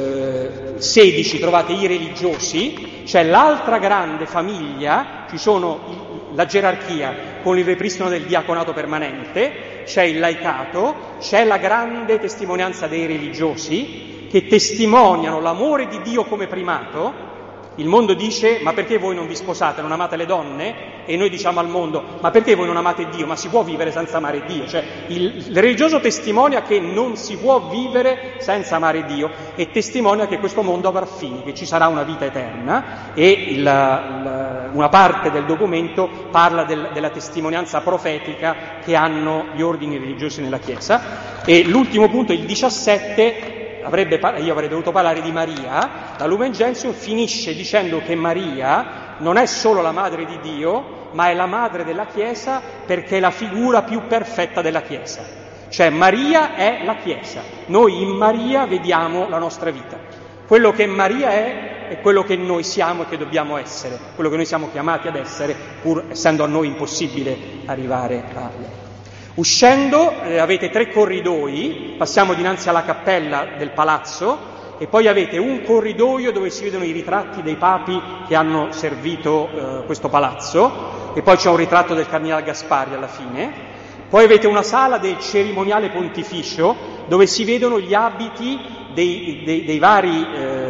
16 trovate i religiosi, cioè l'altra grande famiglia, ci sono la gerarchia con il ripristino del diaconato permanente, c'è il laicato, c'è la grande testimonianza dei religiosi che testimoniano l'amore di Dio come primato. Il mondo dice: ma perché voi non vi sposate, non amate le donne? E noi diciamo al mondo: ma perché voi non amate Dio? Ma si può vivere senza amare Dio? Cioè il religioso testimonia che non si può vivere senza amare Dio e testimonia che questo mondo avrà fine, che ci sarà una vita eterna, e una parte del documento parla della testimonianza profetica che hanno gli ordini religiosi nella Chiesa. E l'ultimo punto, il 17, io avrei dovuto parlare di Maria. La Lumen Gentium finisce dicendo che Maria non è solo la madre di Dio, ma è la madre della Chiesa, perché è la figura più perfetta della Chiesa. Cioè Maria è la Chiesa. Noi in Maria vediamo la nostra vita. Quello che Maria è quello che noi siamo e che dobbiamo essere, quello che noi siamo chiamati ad essere, pur essendo a noi impossibile arrivare a lei. Uscendo avete 3 corridoi, passiamo dinanzi alla cappella del palazzo e poi avete un corridoio dove si vedono i ritratti dei papi che hanno servito questo palazzo, e poi c'è un ritratto del cardinale Gaspari alla fine. Poi avete una sala del cerimoniale pontificio dove si vedono gli abiti dei vari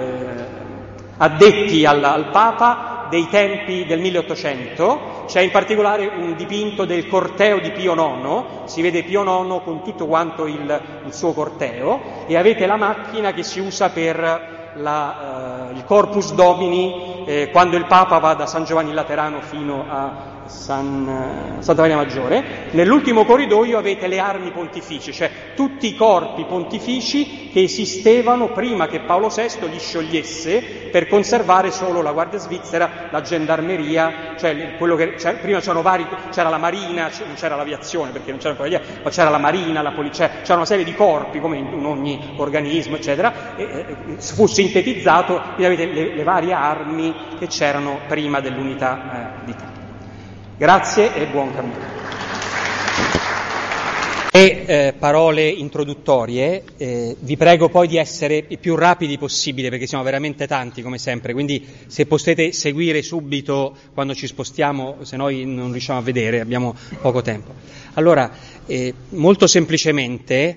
addetti al Papa dei tempi del 1800. C'è in particolare un dipinto del corteo di Pio IX, si vede Pio IX con tutto quanto il suo corteo, e avete la macchina che si usa per il Corpus Domini quando il Papa va da San Giovanni Laterano fino a Santa Maria Maggiore. Nell'ultimo corridoio avete le armi pontificie, cioè tutti i corpi pontifici che esistevano prima che Paolo VI li sciogliesse per conservare solo la Guardia Svizzera, la Gendarmeria, cioè quello che prima c'era la Marina, non c'era l'aviazione perché non c'era ancora gli aerei, ma c'era la Marina, la Polizia, c'era una serie di corpi come in ogni organismo, eccetera, e fu sintetizzato, quindi avete le varie armi che c'erano prima dell'unità d'Italia. Grazie e buon cammino. Parole introduttorie, vi prego poi di essere i più rapidi possibile perché siamo veramente tanti come sempre, quindi se potete seguire subito quando ci spostiamo, se no non riusciamo a vedere, abbiamo poco tempo. Allora, molto semplicemente,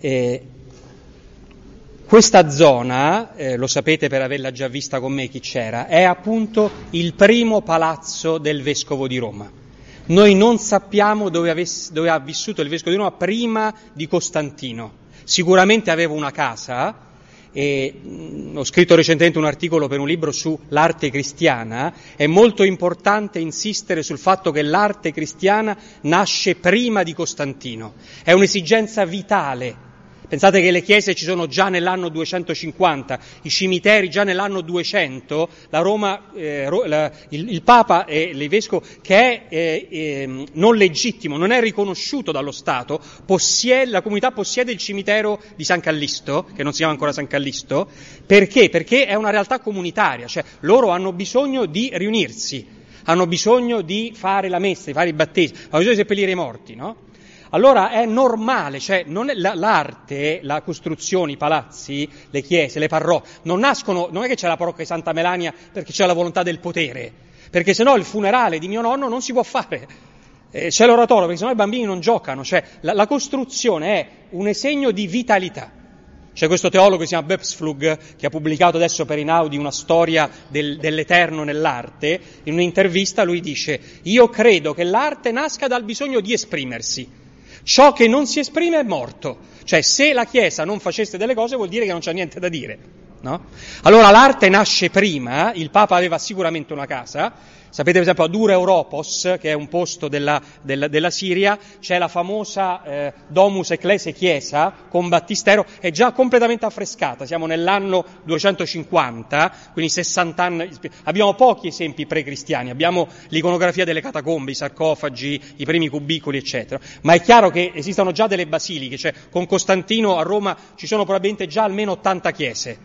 questa zona, lo sapete per averla già vista con me chi c'era, è appunto il primo palazzo del Vescovo di Roma. Noi non sappiamo dove ha vissuto il Vescovo di Roma prima di Costantino. Sicuramente aveva una casa, e ho scritto recentemente un articolo per un libro sull'arte cristiana. È molto importante insistere sul fatto che l'arte cristiana nasce prima di Costantino. È un'esigenza vitale. Pensate che le chiese ci sono già nell'anno 250, i cimiteri già nell'anno 200, la Roma, il Papa e il Vescovo, che è non legittimo, non è riconosciuto dallo Stato, la comunità possiede il cimitero di San Callisto, che non si chiama ancora San Callisto, perché? Perché è una realtà comunitaria, cioè loro hanno bisogno di riunirsi, hanno bisogno di fare la messa, di fare i battesimi, hanno bisogno di seppellire i morti, no? Allora è normale, cioè non è l'arte, la costruzione, i palazzi, le chiese, le parrocchie, non nascono, non è che c'è la parrocchia di Santa Melania perché c'è la volontà del potere, perché sennò il funerale di mio nonno non si può fare, c'è l'oratorio perché sennò i bambini non giocano, cioè la costruzione è un segno di vitalità. C'è questo teologo che si chiama Böpsflug, che ha pubblicato adesso per Einaudi una storia dell'eterno nell'arte. In un'intervista lui dice: io credo che l'arte nasca dal bisogno di esprimersi. Ciò che non si esprime è morto. Cioè, se la Chiesa non facesse delle cose vuol dire che non c'è niente da dire, no? Allora l'arte nasce prima, il Papa aveva sicuramente una casa. Sapete per esempio a Dura Europos, che è un posto della Siria, c'è la famosa Domus Ecclesiae Chiesa con battistero, è già completamente affrescata, siamo nell'anno 250, quindi 60 anni, abbiamo pochi esempi pre-cristiani, abbiamo l'iconografia delle catacombe, i sarcofagi, i primi cubicoli eccetera, ma è chiaro che esistono già delle basiliche, cioè con Costantino a Roma ci sono probabilmente già almeno 80 chiese,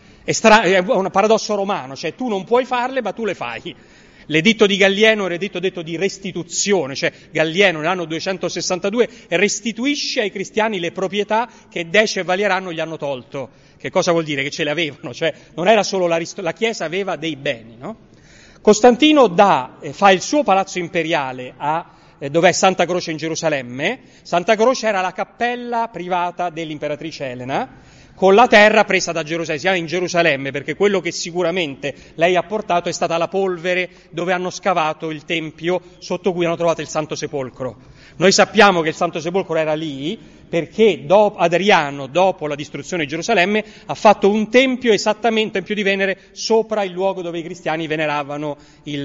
è un paradosso romano, cioè tu non puoi farle ma tu le fai. L'editto di Gallieno era detto di restituzione, cioè Gallieno nell'anno 262 restituisce ai cristiani le proprietà che Dece e Valierano gli hanno tolto. Che cosa vuol dire? Che ce le avevano, cioè non era solo la Chiesa aveva dei beni, no? Costantino fa il suo palazzo imperiale dove è Santa Croce in Gerusalemme. Santa Croce era la cappella privata dell'imperatrice Elena, con la terra presa da Gerusalemme, si chiama in Gerusalemme perché quello che sicuramente lei ha portato è stata la polvere dove hanno scavato il tempio sotto cui hanno trovato il Santo Sepolcro. Noi sappiamo che il Santo Sepolcro era lì perché Adriano, dopo la distruzione di Gerusalemme, ha fatto un tempio esattamente, tempio di Venere, sopra il luogo dove i cristiani veneravano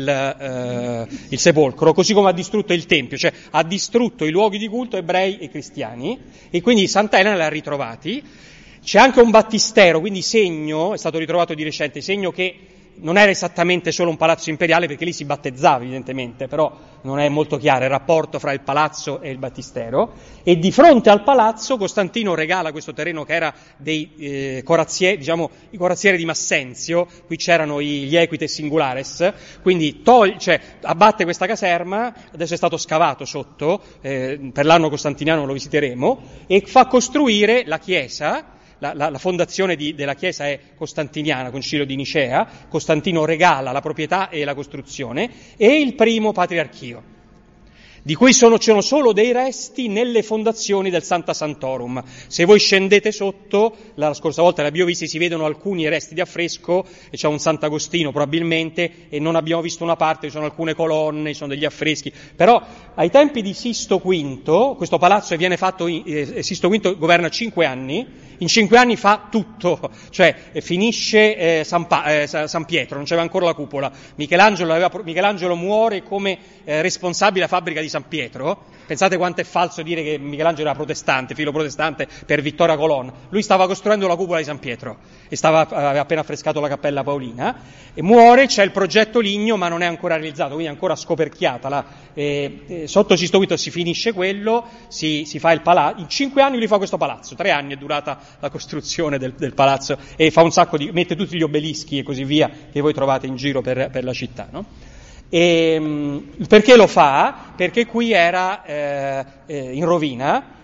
il sepolcro, così come ha distrutto il tempio, cioè ha distrutto i luoghi di culto ebrei e cristiani, e quindi Santa Elena li ha ritrovati. C'è anche un battistero, quindi segno, è stato ritrovato di recente, segno che non era esattamente solo un palazzo imperiale perché lì si battezzava evidentemente, però non è molto chiaro il rapporto fra il palazzo e il battistero, e di fronte al palazzo Costantino regala questo terreno che era dei corazzieri, diciamo i corazzieri di Massenzio, qui c'erano gli equite singulares, quindi abbatte questa caserma, adesso è stato scavato sotto, per l'anno costantiniano lo visiteremo, e fa costruire la chiesa. La fondazione della Chiesa è costantiniana, Concilio di Nicea, Costantino regala la proprietà e la costruzione, e il primo patriarchio, di cui c'erano solo dei resti nelle fondazioni del Santa Santorum. Se voi scendete sotto, la scorsa volta li abbiamo visti, si vedono alcuni resti di affresco, e c'è un Sant'Agostino probabilmente, e non abbiamo visto una parte, ci sono alcune colonne, ci sono degli affreschi, però ai tempi di Sisto V, questo palazzo viene fatto, Sisto V governa 5 anni, in 5 anni fa tutto, cioè finisce San Pietro, non c'era ancora la cupola, Michelangelo muore come responsabile della fabbrica di San Pietro. Pensate quanto è falso dire che Michelangelo era protestante, filo protestante per Vittoria Colonna. Lui stava costruendo la cupola di San Pietro e aveva appena affrescato la Cappella Paolina, e muore, c'è il progetto ligneo ma non è ancora realizzato, quindi è ancora scoperchiata. Sotto Sisto V si finisce quello, si fa il palazzo, in 5 anni lui fa questo palazzo, 3 anni è durata la costruzione del palazzo, e fa mette tutti gli obelischi e così via che voi trovate in giro per la città, no? E perché lo fa? Perché qui era in rovina,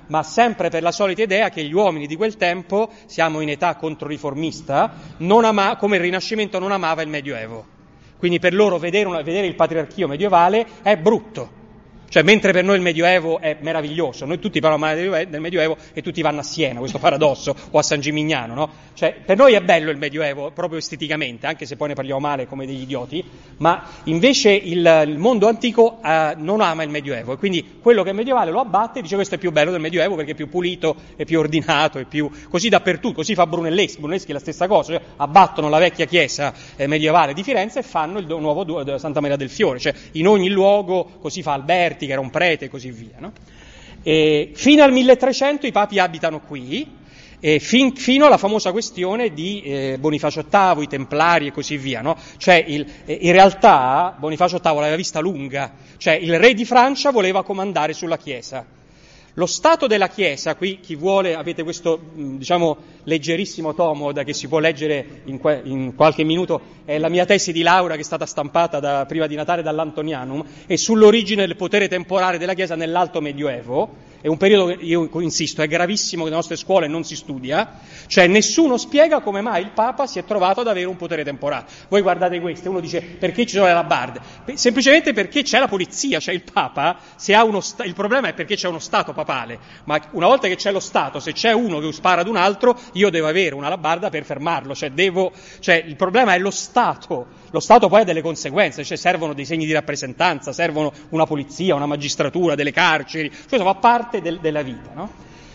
ma sempre per la solita idea che gli uomini di quel tempo, siamo in età controriformista, come il Rinascimento non amava il Medioevo. Quindi per loro vedere il patriarchio medievale è brutto. Cioè, mentre per noi il Medioevo è meraviglioso, noi tutti parliamo male del Medioevo e tutti vanno a Siena, questo paradosso, o a San Gimignano, no? Cioè, per noi è bello il Medioevo, proprio esteticamente, anche se poi ne parliamo male come degli idioti, ma invece il mondo antico non ama il Medioevo, e quindi quello che è medievale lo abbatte e dice questo è più bello del Medioevo perché è più pulito, è più ordinato, è più... così dappertutto, così fa Brunelleschi è la stessa cosa, cioè abbattono la vecchia chiesa medievale di Firenze e fanno il nuovo Santa Maria del Fiore, cioè in ogni luogo, così fa Alberti, che era un prete e così via, no? E fino al 1300 i papi abitano qui, fino alla famosa questione di Bonifacio VIII, i Templari e così via, no? Cioè in realtà Bonifacio VIII l'aveva vista lunga, cioè il re di Francia voleva comandare sulla Chiesa. Lo stato della Chiesa, qui chi vuole, avete questo leggerissimo tomo che si può leggere in qualche minuto, è la mia tesi di laurea che è stata stampata prima di Natale dall'Antonianum, e sull'origine del potere temporale della Chiesa nell'alto Medioevo. È un periodo che, io insisto, è gravissimo, che nelle nostre scuole non si studia, cioè nessuno spiega come mai il Papa si è trovato ad avere un potere temporale. Voi guardate questo, uno dice perché ci sono le alabarde? Semplicemente perché c'è la polizia, cioè il Papa, il problema è perché c'è uno Stato papale, ma una volta che c'è lo Stato, se c'è uno che spara ad un altro, io devo avere una alabarda per fermarlo, cioè il problema è lo Stato poi ha delle conseguenze, cioè servono dei segni di rappresentanza, servono una polizia, una magistratura, delle carceri, questo fa parte della vita, no?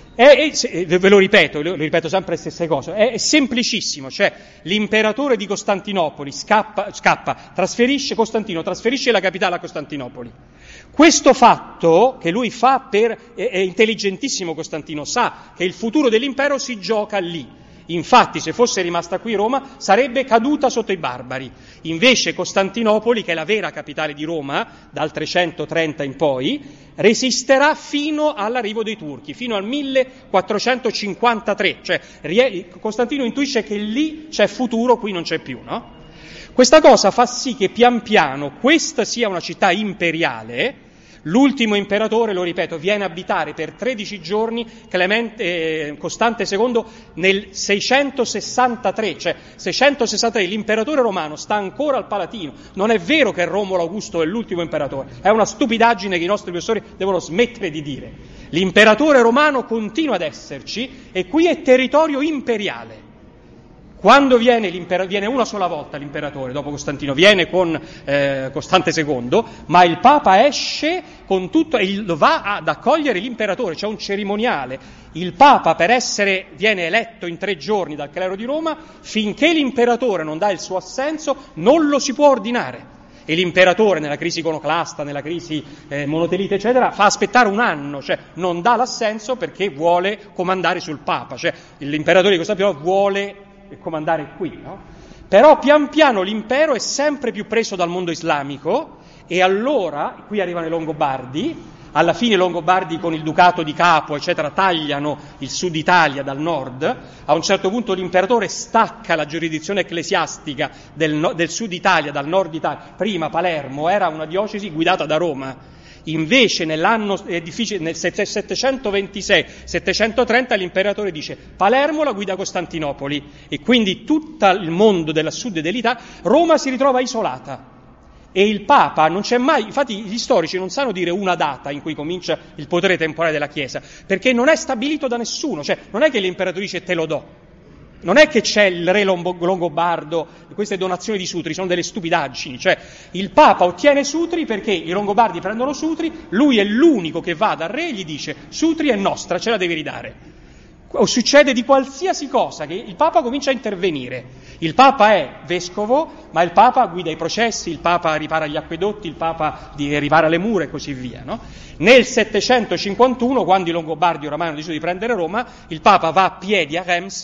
Ve lo ripeto sempre le stesse cose, è semplicissimo, cioè l'imperatore di Costantinopoli Costantino trasferisce la capitale a Costantinopoli. Questo fatto che lui fa è intelligentissimo Costantino, sa che il futuro dell'impero si gioca lì. Infatti, se fosse rimasta qui Roma, sarebbe caduta sotto i barbari. Invece Costantinopoli, che è la vera capitale di Roma, dal 330 in poi, resisterà fino all'arrivo dei turchi, fino al 1453. Cioè, Costantino intuisce che lì c'è futuro, qui non c'è più, no? Questa cosa fa sì che pian piano questa sia una città imperiale. L'ultimo imperatore, lo ripeto, viene a abitare per 13 giorni Costante II nel 663, cioè 663 l'imperatore romano sta ancora al Palatino. Non è vero che Romolo Augusto è l'ultimo imperatore, è una stupidaggine che i nostri professori devono smettere di dire. L'imperatore romano continua ad esserci e qui è territorio imperiale. Quando viene una sola volta l'imperatore, dopo Costantino, viene con Costante II, ma il Papa esce con tutto e va ad accogliere l'imperatore, c'è un cerimoniale. Il Papa viene eletto in 3 giorni dal clero di Roma, finché l'imperatore non dà il suo assenso non lo si può ordinare. E l'imperatore nella crisi iconoclasta, nella crisi monotelite eccetera, fa aspettare un anno, cioè non dà l'assenso perché vuole comandare sul Papa, cioè l'imperatore di Costantino vuole comandare qui, no? Però pian piano l'impero è sempre più preso dal mondo islamico e allora, qui arrivano i Longobardi, alla fine i Longobardi con il ducato di Capua eccetera tagliano il sud Italia dal nord, a un certo punto l'imperatore stacca la giurisdizione ecclesiastica del sud Italia dal nord Italia. Prima Palermo era una diocesi guidata da Roma. Invece nel 726-730 l'imperatore dice Palermo la guida Costantinopoli e quindi tutto il mondo del sud dell'Italia, Roma si ritrova isolata e il Papa non c'è mai, infatti gli storici non sanno dire una data in cui comincia il potere temporale della Chiesa, perché non è stabilito da nessuno, cioè non è che l'imperatore dice te lo do. Non è che c'è il re longobardo, queste donazioni di Sutri sono delle stupidaggini, cioè il Papa ottiene Sutri perché i Longobardi prendono Sutri, lui è l'unico che va dal re e gli dice Sutri è nostra, ce la devi ridare. O succede di qualsiasi cosa che il Papa comincia a intervenire. Il Papa è vescovo, ma il Papa guida i processi, il Papa ripara gli acquedotti, il Papa ripara le mura e così via, no? Nel 751, quando i Longobardi oramai hanno deciso di prendere Roma, il Papa va a piedi a Reims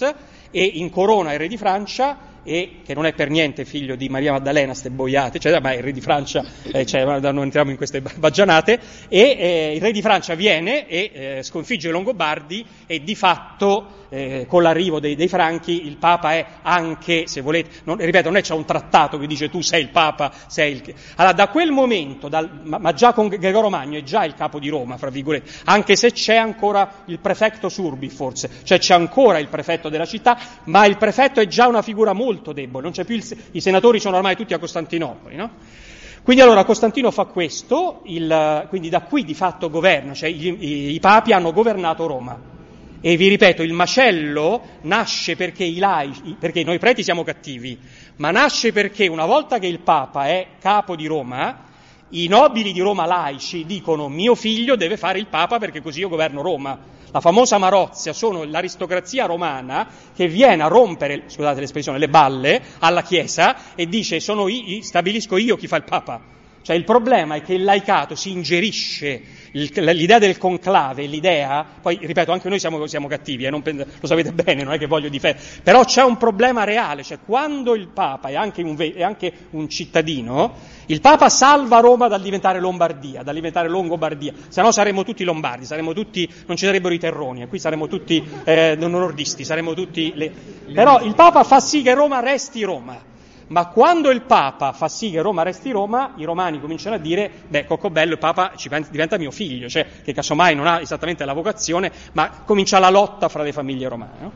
e incorona il re di Francia, e che non è per niente figlio di Maria Maddalena, ste boiate, cioè, ma è il re di Francia, non entriamo in queste baggianate, e il re di Francia viene e sconfigge i Longobardi, e di fatto con l'arrivo dei Franchi il Papa è anche, se volete, ripeto, non è c'è un trattato che dice tu sei il Papa, sei il... Allora da quel momento, ma già con Gregorio Magno è già il capo di Roma, fra virgolette, anche se c'è ancora il prefecto Surbi forse, cioè c'è ancora il prefetto della città, ma il prefetto è già una figura molto debole, non c'è più i senatori sono ormai tutti a Costantinopoli, no? Quindi allora Costantino fa questo, quindi da qui di fatto governa, cioè i papi hanno governato Roma. E vi ripeto, il macello nasce perché i laici, perché noi preti siamo cattivi, ma nasce perché una volta che il Papa è capo di Roma, i nobili di Roma laici dicono mio figlio deve fare il Papa perché così io governo Roma. La famosa Marozia sono l'aristocrazia romana che viene a rompere, scusate l'espressione, le balle alla Chiesa e dice stabilisco io chi fa il Papa. Cioè il problema è che il laicato si ingerisce, l'idea del conclave, l'idea, poi ripeto anche noi siamo cattivi, lo sapete bene, non è che voglio difendere, però c'è un problema reale, cioè quando il Papa è anche un cittadino, il Papa salva Roma dal diventare Lombardia, dal diventare Longobardia, se no saremmo tutti lombardi, non ci sarebbero i terroni, e qui saremmo tutti nordisti, saremmo tutti però il Papa fa sì che Roma resti Roma. Ma quando il Papa fa sì che Roma resti Roma, i romani cominciano a dire, Coccobello, il Papa diventa mio figlio, cioè che casomai non ha esattamente la vocazione, ma comincia la lotta fra le famiglie romane. No?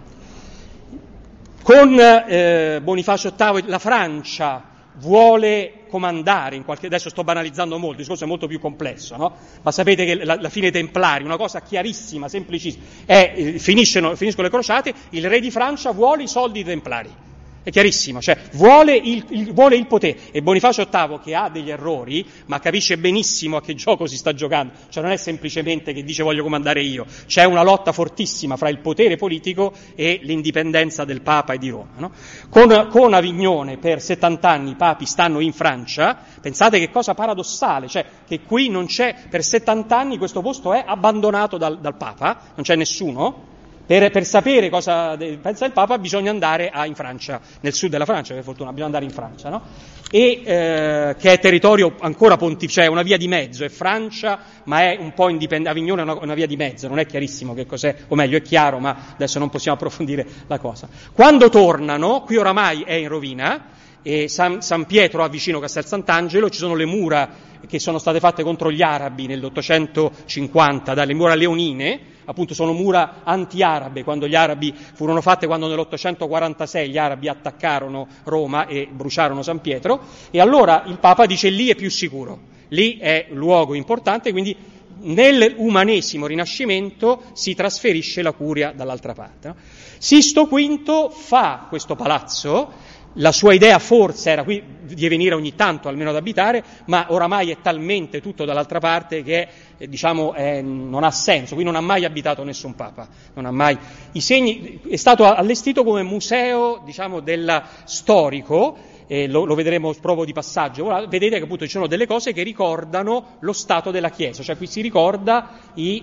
Con Bonifacio VIII la Francia vuole comandare, adesso sto banalizzando molto, il discorso è molto più complesso, no? Ma sapete che la fine dei Templari, una cosa chiarissima, semplicissima, finiscono le crociate, il re di Francia vuole i soldi dei Templari. È chiarissimo, cioè vuole il potere, e Bonifacio VIII, che ha degli errori, ma capisce benissimo a che gioco si sta giocando, cioè non è semplicemente che dice voglio comandare io, c'è una lotta fortissima fra il potere politico e l'indipendenza del Papa e di Roma, no? Con Avignone per 70 anni i papi stanno in Francia, pensate che cosa paradossale, cioè che qui non c'è, per 70 anni questo posto è abbandonato dal Papa, non c'è nessuno. Per sapere cosa pensa il Papa bisogna andare in Francia, nel sud della Francia, per fortuna, bisogna andare in Francia, no? E che è territorio ancora pontificale, è una via di mezzo, è Francia, ma è un po' indipendente, Avignone è una via di mezzo, non è chiarissimo che cos'è, o meglio è chiaro, ma adesso non possiamo approfondire la cosa. Quando tornano, qui oramai è in rovina, e San Pietro ha vicino Castel Sant'Angelo, ci sono le mura che sono state fatte contro gli arabi nell'850, dalle mura leonine, appunto sono mura anti-arabe, quando gli arabi furono fatte, quando nell'846 gli arabi attaccarono Roma e bruciarono San Pietro, e allora il Papa dice lì è più sicuro, lì è luogo importante, quindi nell'umanesimo Rinascimento si trasferisce la curia dall'altra parte. No? Sisto V fa questo palazzo. La sua idea forse era qui di venire ogni tanto almeno ad abitare, ma oramai è talmente tutto dall'altra parte che non ha senso. Qui non ha mai abitato nessun Papa, non ha mai. È stato allestito come museo della storico, lo vedremo proprio di passaggio. Vedete che appunto ci sono delle cose che ricordano lo stato della Chiesa, cioè qui si ricorda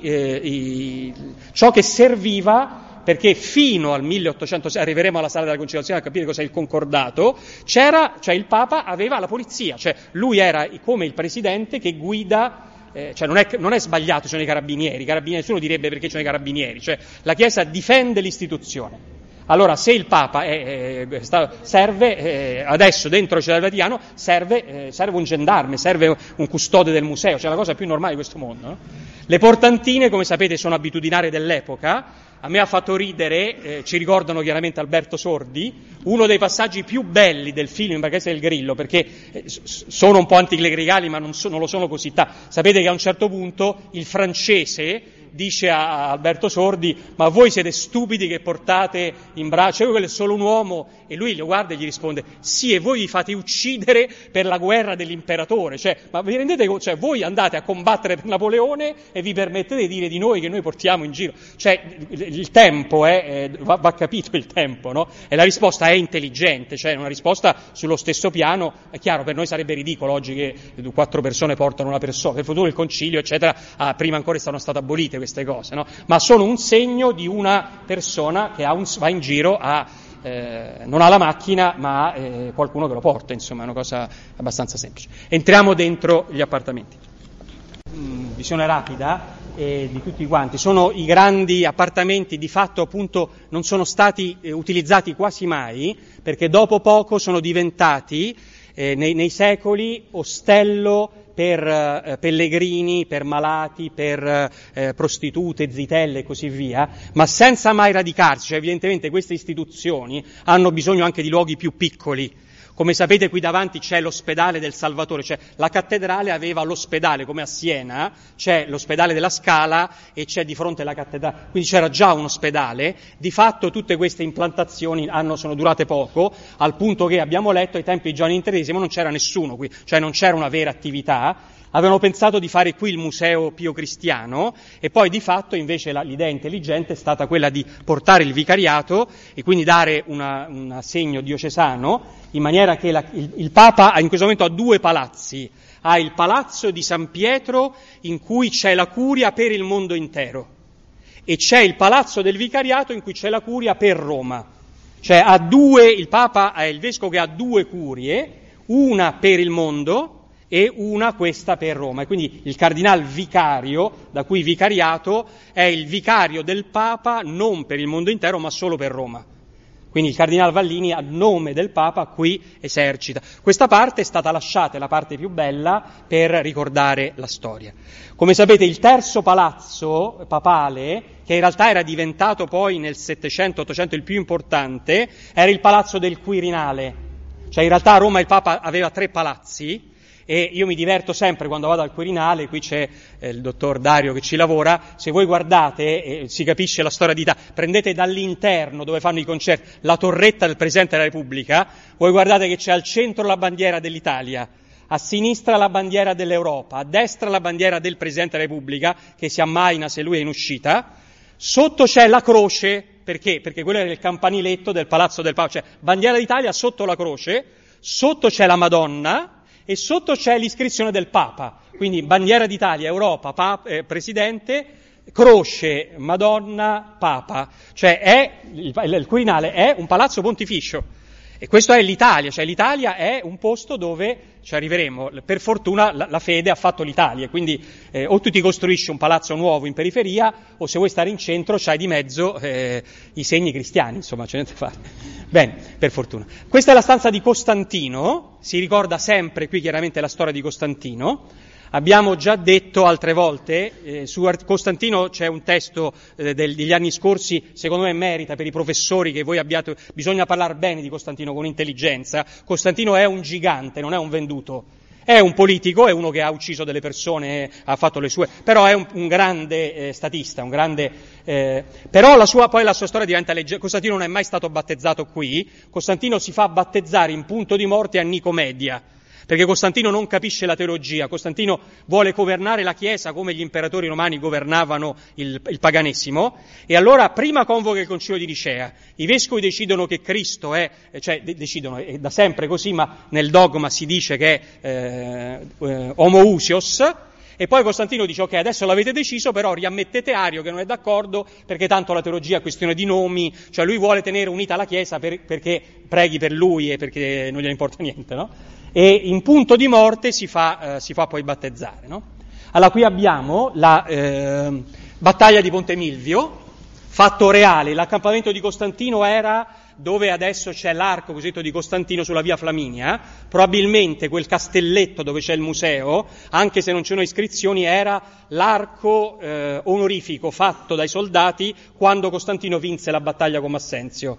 ciò che serviva. Perché fino al 1806, arriveremo alla sala della conciliazione a capire cos'è il concordato, cioè il Papa aveva la polizia, cioè lui era come il presidente che guida, cioè non è sbagliato, ci sono i carabinieri, nessuno direbbe perché ci sono i carabinieri, cioè la Chiesa difende l'istituzione. Allora se il Papa serve, adesso dentro la Città del Vaticano, serve un gendarme, serve un custode del museo, cioè la cosa più normale di questo mondo. No? Le portantine, come sapete, sono abitudinarie dell'epoca. A me ha fatto ridere, ci ricordano chiaramente Alberto Sordi, uno dei passaggi più belli del film In Marchese del Grillo, perché sono un po' anticlericali ma non lo sono così tanto. Sapete che a un certo punto il francese dice a Alberto Sordi: ma voi siete stupidi che portate in braccio, quello è solo un uomo, e lui lo guarda e gli risponde: sì, e voi vi fate uccidere per la guerra dell'imperatore, cioè, ma vi rendete conto, cioè, voi andate a combattere per Napoleone e vi permettete di dire di noi che noi portiamo in giro, cioè il tempo va capito il tempo, no? E la risposta è intelligente, cioè una risposta sullo stesso piano. È chiaro, per noi sarebbe ridicolo oggi che 4 persone portano una persona, per futuro il concilio eccetera, prima ancora sono state abolite queste cose, no? Ma sono un segno di una persona che va in giro non ha la macchina, ma ha qualcuno che lo porta, insomma, è una cosa abbastanza semplice. Entriamo dentro gli appartamenti. Visione rapida di tutti quanti. Sono i grandi appartamenti, di fatto appunto non sono stati utilizzati quasi mai, perché dopo poco sono diventati nei secoli ostello per pellegrini, per malati, per prostitute, zitelle e così via, ma senza mai radicarsi. Cioè, evidentemente queste istituzioni hanno bisogno anche di luoghi più piccoli. Come sapete, qui davanti c'è l'ospedale del Salvatore, cioè la cattedrale aveva l'ospedale, come a Siena, c'è l'ospedale della Scala e c'è di fronte la cattedrale, quindi c'era già un ospedale. Di fatto tutte queste implantazioni sono durate poco, al punto che abbiamo letto ai tempi di Giovanni XXIII non c'era nessuno qui, cioè non c'era una vera attività. Avevano pensato di fare qui il museo Pio Cristiano e poi di fatto invece l'idea intelligente è stata quella di portare il vicariato e quindi dare un assegno diocesano, in maniera che il Papa in questo momento ha due palazzi. Ha il palazzo di San Pietro in cui c'è la curia per il mondo intero e c'è il palazzo del vicariato in cui c'è la curia per Roma. Cioè il Papa è il vescovo che ha due curie, una per il mondo e una questa per Roma. E quindi il cardinal vicario, da cui vicariato, è il vicario del Papa non per il mondo intero ma solo per Roma. Quindi il cardinal Vallini a nome del Papa qui esercita. Questa parte è stata lasciata, è la parte più bella, per ricordare la storia. Come sapete, il terzo palazzo papale, che in realtà era diventato poi nel 700-800 il più importante, era il palazzo del Quirinale. Cioè in realtà a Roma il Papa aveva 3 palazzi, e io mi diverto sempre quando vado al Quirinale, qui c'è il dottor Dario che ci lavora, se voi guardate si capisce la storia d'Italia, prendete dall'interno dove fanno i concerti la torretta del Presidente della Repubblica, voi guardate che c'è al centro la bandiera dell'Italia, a sinistra la bandiera dell'Europa, a destra la bandiera del Presidente della Repubblica, che si ammaina se lui è in uscita, sotto c'è la croce, perché? Perché quello era il campaniletto del Palazzo del Papa, cioè bandiera d'Italia sotto la croce, sotto c'è la Madonna, e sotto c'è l'iscrizione del Papa, quindi bandiera d'Italia, Europa, Presidente, croce, Madonna, Papa, cioè il Quirinale è un palazzo pontificio e questo è l'Italia, cioè l'Italia è un posto dove ci arriveremo, per fortuna la fede ha fatto l'Italia, quindi o tu ti costruisci un palazzo nuovo in periferia o se vuoi stare in centro c'hai di mezzo i segni cristiani, insomma c'è niente da fare. Bene, per fortuna. Questa è la stanza di Costantino, si ricorda sempre qui chiaramente la storia di Costantino. Abbiamo già detto altre volte, su Costantino c'è un testo degli anni scorsi, secondo me merita per i professori che voi abbiate, bisogna parlare bene di Costantino con intelligenza. Costantino è un gigante, non è un venduto, è un politico, è uno che ha ucciso delle persone, ha fatto le sue, però è un grande statista, un grande, però la sua storia diventa leggera. Costantino non è mai stato battezzato qui, Costantino si fa battezzare in punto di morte a Nicomedia, perché Costantino non capisce la teologia, Costantino vuole governare la Chiesa come gli imperatori romani governavano il paganesimo, e allora prima convoca il Concilio di Nicea, i vescovi decidono che Cristo decidono, è da sempre così, ma nel dogma si dice che è homoousios, e poi Costantino dice ok, adesso l'avete deciso, però riammettete Ario che non è d'accordo, perché tanto la teologia è questione di nomi, cioè lui vuole tenere unita la Chiesa perché preghi per lui e perché non gliene importa niente, no? E in punto di morte si fa poi battezzare, no? Allora qui abbiamo la battaglia di Ponte Milvio, fatto reale. L'accampamento di Costantino era dove adesso c'è l'arco cosiddetto di Costantino sulla via Flaminia, probabilmente quel castelletto dove c'è il museo, anche se non c'erano iscrizioni, era l'arco onorifico fatto dai soldati quando Costantino vinse la battaglia con Massenzio.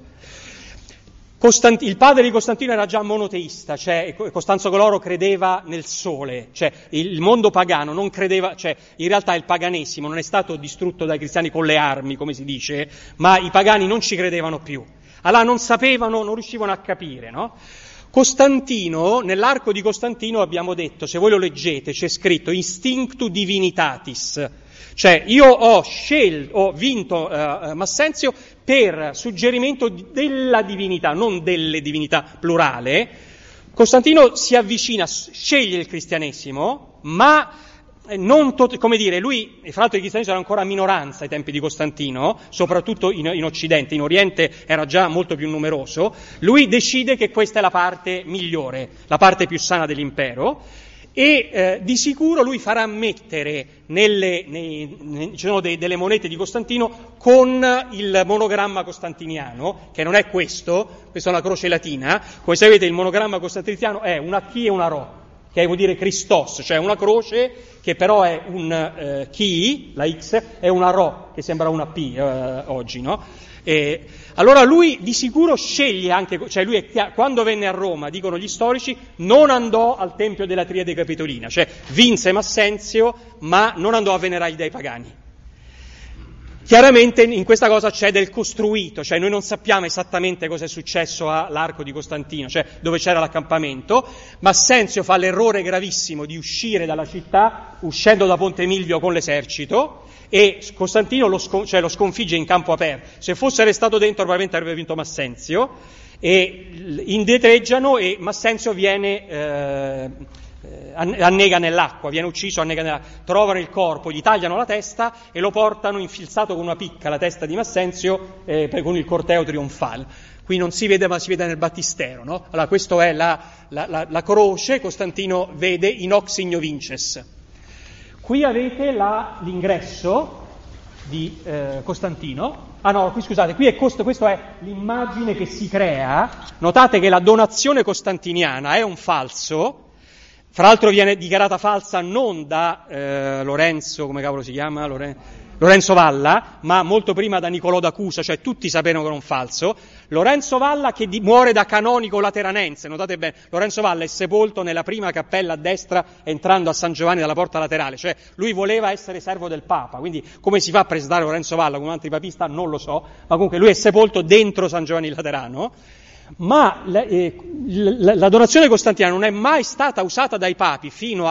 Il padre di Costantino era già monoteista, cioè Costanzo Coloro credeva nel sole, cioè il mondo pagano non credeva, cioè in realtà il paganesimo non è stato distrutto dai cristiani con le armi, come si dice, ma i pagani non ci credevano più. Allora non sapevano, non riuscivano a capire, no? Costantino, nell'arco di Costantino abbiamo detto, se voi lo leggete, c'è scritto Instinctu Divinitatis, cioè io ho vinto Massenzio per suggerimento della divinità, non delle divinità, plurale. Costantino si avvicina, sceglie il cristianesimo, ma come dire, lui, e fra l'altro il cristianesimo era ancora minoranza ai tempi di Costantino, soprattutto in Occidente, in Oriente era già molto più numeroso, lui decide che questa è la parte migliore, la parte più sana dell'impero, e di sicuro lui farà mettere ci sono delle monete di Costantino con il monogramma costantiniano, che non è questo, questa è una croce latina. Come sapete il monogramma costantiniano è una chi e una rho, che vuol dire Christos, cioè una croce che però è un chi, la X, e una rho, che sembra una P oggi, no? Allora lui di sicuro sceglie anche, cioè lui quando venne a Roma, dicono gli storici, non andò al Tempio della Triade Capitolina, cioè vinse Massenzio, ma non andò a venerare gli dei pagani. Chiaramente in questa cosa c'è del costruito, cioè noi non sappiamo esattamente cosa è successo all'Arco di Costantino, cioè dove c'era l'accampamento. Massenzio fa l'errore gravissimo di uscire dalla città, uscendo da Ponte Milvio con l'esercito, e Costantino lo sconfigge in campo aperto. Se fosse restato dentro probabilmente avrebbe vinto Massenzio, e indietreggiano e Massenzio viene annega nell'acqua, viene ucciso, annega nell'acqua. Trovano il corpo, gli tagliano la testa e lo portano infilzato con una picca, la testa di Massenzio, con il corteo trionfale. Qui non si vede, ma si vede nel battistero, no? Allora, questa è la croce, Costantino vede in hoc signo vinces. Qui avete l'ingresso di Costantino. Ah no, qui scusate, questa è l'immagine che si crea. Notate che la donazione costantiniana è un falso. Fra l'altro viene dichiarata falsa non da Lorenzo, come cavolo si chiama? Lorenzo Valla, ma molto prima da Niccolò d'Acusa, cioè tutti sapevano che era un falso. Lorenzo Valla che muore da canonico lateranense, notate bene, Lorenzo Valla è sepolto nella prima cappella a destra entrando a San Giovanni dalla porta laterale, cioè lui voleva essere servo del Papa, quindi come si fa a presentare Lorenzo Valla come un antipapista non lo so, ma comunque lui è sepolto dentro San Giovanni Laterano. Ma la donazione costantiniana non è mai stata usata dai papi fino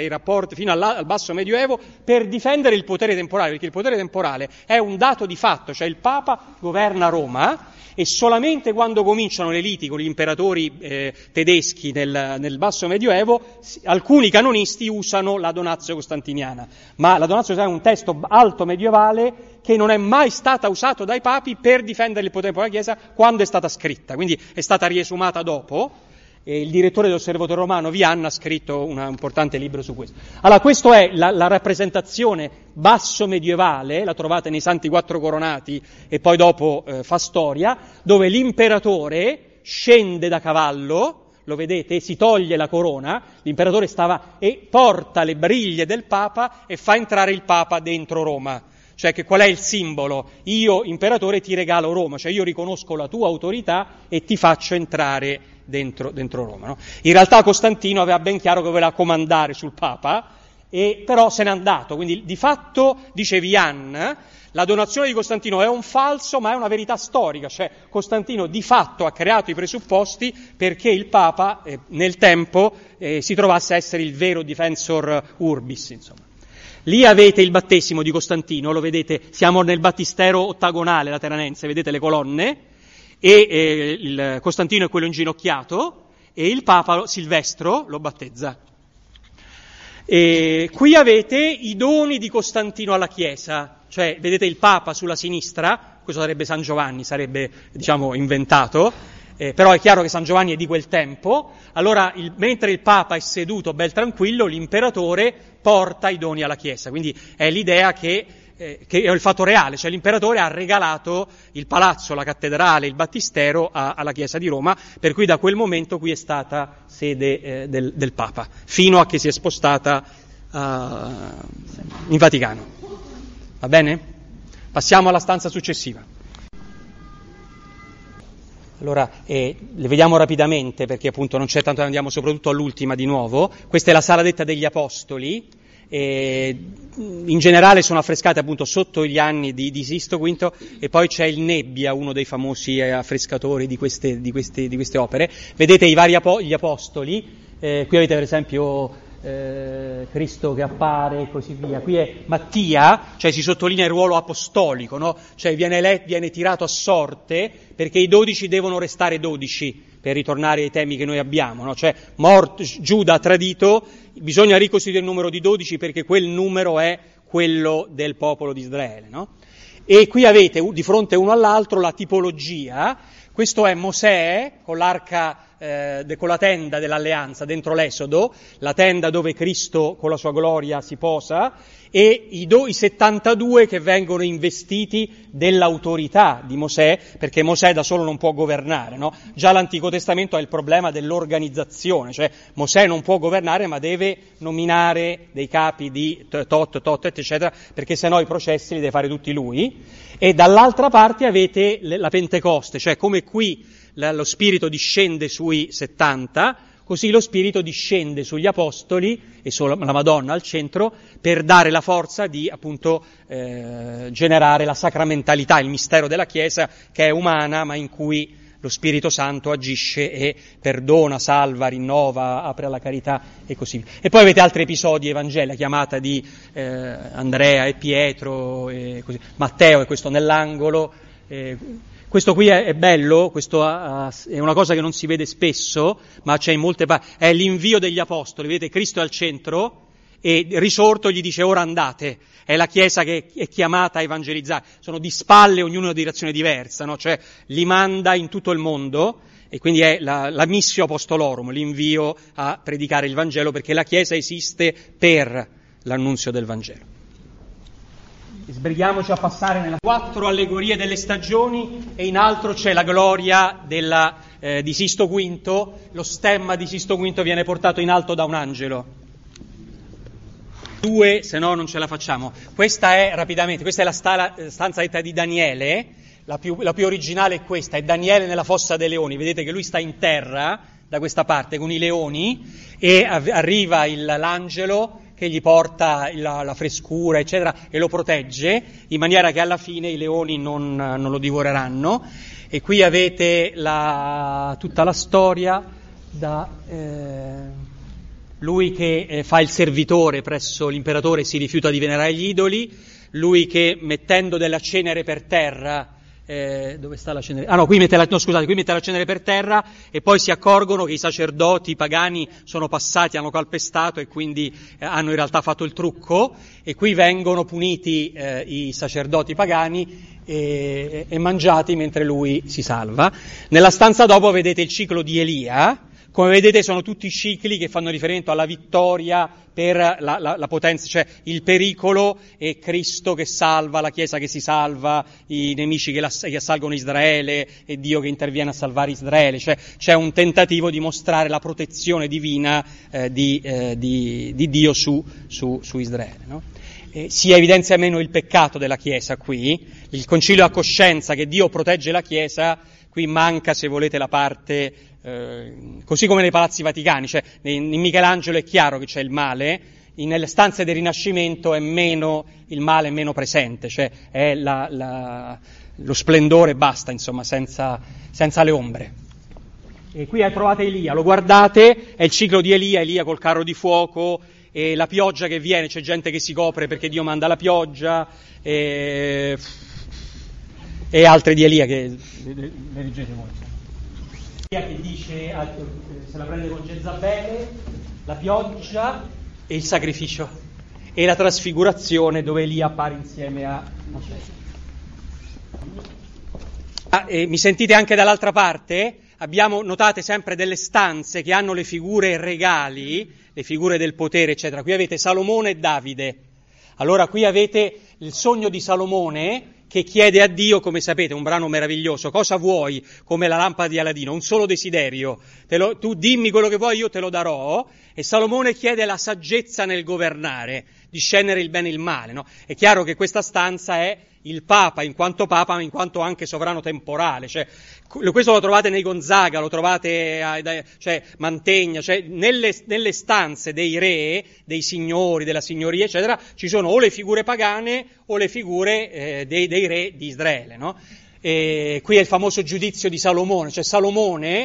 al basso medioevo per difendere il potere temporale, perché il potere temporale è un dato di fatto, cioè il Papa governa Roma e solamente quando cominciano le liti con gli imperatori tedeschi nel basso medioevo alcuni canonisti usano la donatio costantiniana, ma la donatio costantiniana è un testo alto medievale che non è mai stata usato dai papi per difendere il potere della Chiesa quando è stata scritta, quindi è stata riesumata dopo, e il direttore dell'Osservatore Romano Vianna ha scritto un importante libro su questo. Allora, questa è la rappresentazione basso medievale, la trovate nei Santi Quattro Coronati e poi dopo fa storia, dove l'imperatore scende da cavallo, lo vedete, si toglie la corona, l'imperatore e porta le briglie del Papa e fa entrare il Papa dentro Roma. Cioè che qual è il simbolo? Io, imperatore, ti regalo Roma, cioè io riconosco la tua autorità e ti faccio entrare dentro Roma. No? In realtà Costantino aveva ben chiaro che voleva comandare sul Papa, però se n'è andato. Quindi di fatto, dice Vian, la donazione di Costantino è un falso, ma è una verità storica. Cioè Costantino di fatto ha creato i presupposti perché il Papa nel tempo si trovasse a essere il vero defensor urbis, insomma. Lì avete il battesimo di Costantino, lo vedete, siamo nel battistero ottagonale lateranense, vedete le colonne, e il Costantino è quello inginocchiato, e il Papa Silvestro lo battezza. E qui avete i doni di Costantino alla Chiesa, cioè vedete il Papa sulla sinistra, questo sarebbe San Giovanni, sarebbe inventato, però è chiaro che San Giovanni è di quel tempo. Allora mentre il Papa è seduto bel tranquillo, l'imperatore porta i doni alla Chiesa, quindi è l'idea che è il fatto reale, cioè l'imperatore ha regalato il palazzo, la cattedrale, il battistero alla Chiesa di Roma, per cui da quel momento qui è stata sede del Papa, fino a che si è spostata in Vaticano. Va bene? Passiamo alla stanza successiva. Allora, le vediamo rapidamente perché appunto non c'è tanto, andiamo soprattutto all'ultima di nuovo. Questa è la sala detta degli Apostoli, in generale sono affrescate appunto sotto gli anni di Sisto V, e poi c'è il Nebbia, uno dei famosi affrescatori di queste opere. Vedete i vari gli Apostoli, qui avete per esempio Cristo che appare e così via. Qui è Mattia, cioè si sottolinea il ruolo apostolico, no? Cioè viene tirato a sorte perché i 12 devono restare 12, per ritornare ai temi che noi abbiamo, no? Cioè Giuda ha tradito, bisogna ricostituire il numero di 12 perché quel numero è quello del popolo di Israele, no? E qui avete di fronte uno all'altro la tipologia. Questo è Mosè con l'arca, con la tenda dell'alleanza dentro l'Esodo, la tenda dove Cristo con la sua gloria si posa, e i 72 che vengono investiti dell'autorità di Mosè, perché Mosè da solo non può governare, no? Già l'Antico Testamento ha il problema dell'organizzazione, cioè Mosè non può governare ma deve nominare dei capi di tot, eccetera, perché sennò i processi li deve fare tutti lui. E dall'altra parte avete la Pentecoste, cioè come qui lo Spirito discende sui 70, così lo Spirito discende sugli Apostoli e sulla Madonna al centro per dare la forza di appunto generare la sacramentalità, il mistero della Chiesa che è umana ma in cui lo Spirito Santo agisce e perdona, salva, rinnova, apre alla carità e così via. E poi avete altri episodi evangelici, la chiamata di Andrea e Pietro, e così. Matteo è questo nell'angolo. Questo qui è bello, questo è una cosa che non si vede spesso, ma c'è in molte parti, è l'invio degli Apostoli, vedete Cristo è al centro e risorto gli dice ora andate, è la Chiesa che è chiamata a evangelizzare, sono di spalle ognuno in una direzione diversa, no? Cioè li manda in tutto il mondo e quindi è la missio apostolorum, l'invio a predicare il Vangelo perché la Chiesa esiste per l'annunzio del Vangelo. Sbrighiamoci a passare nelle 4 allegorie delle stagioni e in alto c'è la gloria di Sisto V, lo stemma di Sisto V viene portato in alto da un angelo. 2, se no non ce la facciamo. Questa è la stanza detta di Daniele, la più originale è questa, è Daniele nella fossa dei leoni, vedete che lui sta in terra da questa parte con i leoni e arriva l'angelo che gli porta la frescura, eccetera, e lo protegge, in maniera che alla fine i leoni non lo divoreranno. E qui avete tutta la storia da lui che fa il servitore presso l'imperatore e si rifiuta di venerare gli idoli, lui che mettendo della cenere per terra, dove sta la cenere? Qui mette la cenere per terra e poi si accorgono che i sacerdoti pagani sono passati, hanno calpestato e quindi hanno in realtà fatto il trucco e qui vengono puniti i sacerdoti pagani e mangiati mentre lui si salva. Nella stanza dopo vedete il ciclo di Elia. Come vedete sono tutti cicli che fanno riferimento alla vittoria per la potenza, cioè il pericolo e Cristo che salva, la Chiesa che si salva, i nemici che assalgono Israele e Dio che interviene a salvare Israele, cioè c'è un tentativo di mostrare la protezione divina di Dio su Israele, no? Si evidenzia meno il peccato della Chiesa qui, il Concilio ha coscienza che Dio protegge la Chiesa, qui manca se volete la parte... così come nei palazzi vaticani, cioè in Michelangelo è chiaro che c'è il male, nelle stanze del Rinascimento il male è meno presente, cioè è lo splendore basta, insomma, senza le ombre. E qui trovate Elia, lo guardate, è il ciclo di Elia col carro di fuoco e la pioggia che viene, c'è gente che si copre perché Dio manda la pioggia e altre di Elia che le leggete voi. Che dice, se la prende con Jezabele, la pioggia e il sacrificio e la trasfigurazione dove Elia appare insieme a Mosè. Mi sentite anche dall'altra parte? Notate sempre delle stanze che hanno le figure regali, le figure del potere, eccetera. Qui avete Salomone e Davide. Allora qui avete il sogno di Salomone che chiede a Dio, come sapete, un brano meraviglioso, cosa vuoi, come la lampada di Aladino, un solo desiderio, tu dimmi quello che vuoi, io te lo darò, e Salomone chiede la saggezza nel governare, discernere il bene e il male, no? È chiaro che questa stanza è il Papa, ma in quanto anche sovrano temporale, cioè questo lo trovate nei Gonzaga, lo trovate cioè Mantegna, cioè nelle stanze dei re, dei signori, della signoria, eccetera, ci sono o le figure pagane o le figure dei re di Israele, no? E qui è il famoso giudizio di Salomone, cioè Salomone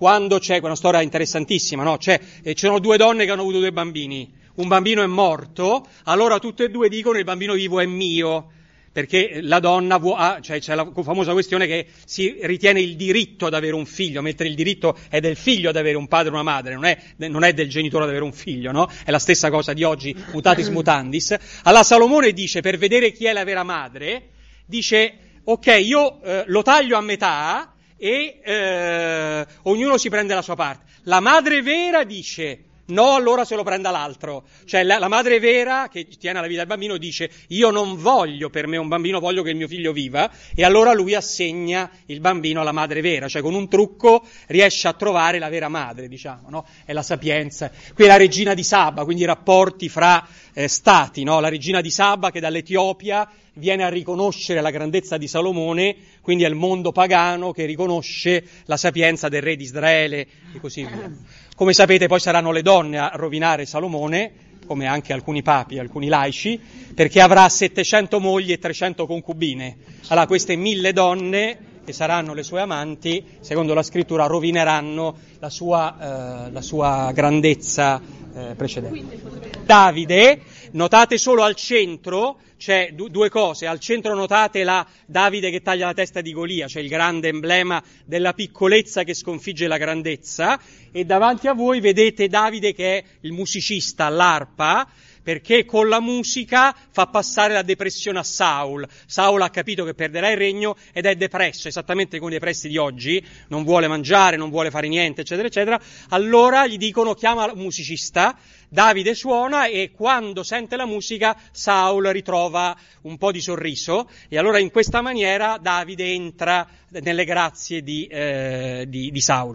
quando c'è una storia interessantissima, no? Ci sono due donne che hanno avuto due bambini, un bambino è morto, allora tutte e due dicono il bambino vivo è mio, perché la donna c'è la famosa questione che si ritiene il diritto ad avere un figlio, mentre il diritto è del figlio ad avere un padre e una madre, non è del genitore ad avere un figlio, no? È la stessa cosa di oggi, mutatis mutandis. Allora Salomone dice, per vedere chi è la vera madre, dice, ok, io lo taglio a metà e ognuno si prende la sua parte. La madre vera dice, no, allora se lo prenda l'altro. Cioè la madre vera, che tiene alla vita del bambino, dice io non voglio per me un bambino, voglio che il mio figlio viva, e allora lui assegna il bambino alla madre vera, cioè con un trucco riesce a trovare la vera madre, diciamo, no? È la sapienza. Qui è la regina di Saba, quindi i rapporti fra stati, no? La regina di Saba che dall'Etiopia viene a riconoscere la grandezza di Salomone, quindi è il mondo pagano che riconosce la sapienza del re di Israele e così via. Come sapete poi saranno le donne a rovinare Salomone, come anche alcuni papi, alcuni laici, perché avrà 700 mogli e 300 concubine. Allora queste 1000 donne, che saranno le sue amanti, secondo la scrittura rovineranno la sua grandezza precedente. Davide, notate solo al centro, c'è due cose, al centro notate la Davide che taglia la testa di Golia, cioè il grande emblema della piccolezza che sconfigge la grandezza, e davanti a voi vedete Davide che è il musicista all'arpa, perché con la musica fa passare la depressione a Saul. Saul ha capito che perderà il regno ed è depresso, esattamente come i depressi di oggi, non vuole mangiare, non vuole fare niente, eccetera, eccetera. Allora gli dicono chiama un musicista, Davide suona e quando sente la musica Saul ritrova un po' di sorriso e allora in questa maniera Davide entra nelle grazie di Saul.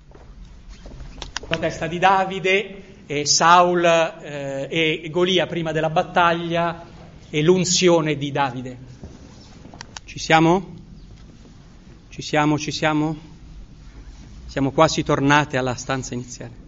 La testa di Davide, Saul e Golia prima della battaglia e l'unzione di Davide. Ci siamo? Ci siamo? Siamo quasi tornate alla stanza iniziale.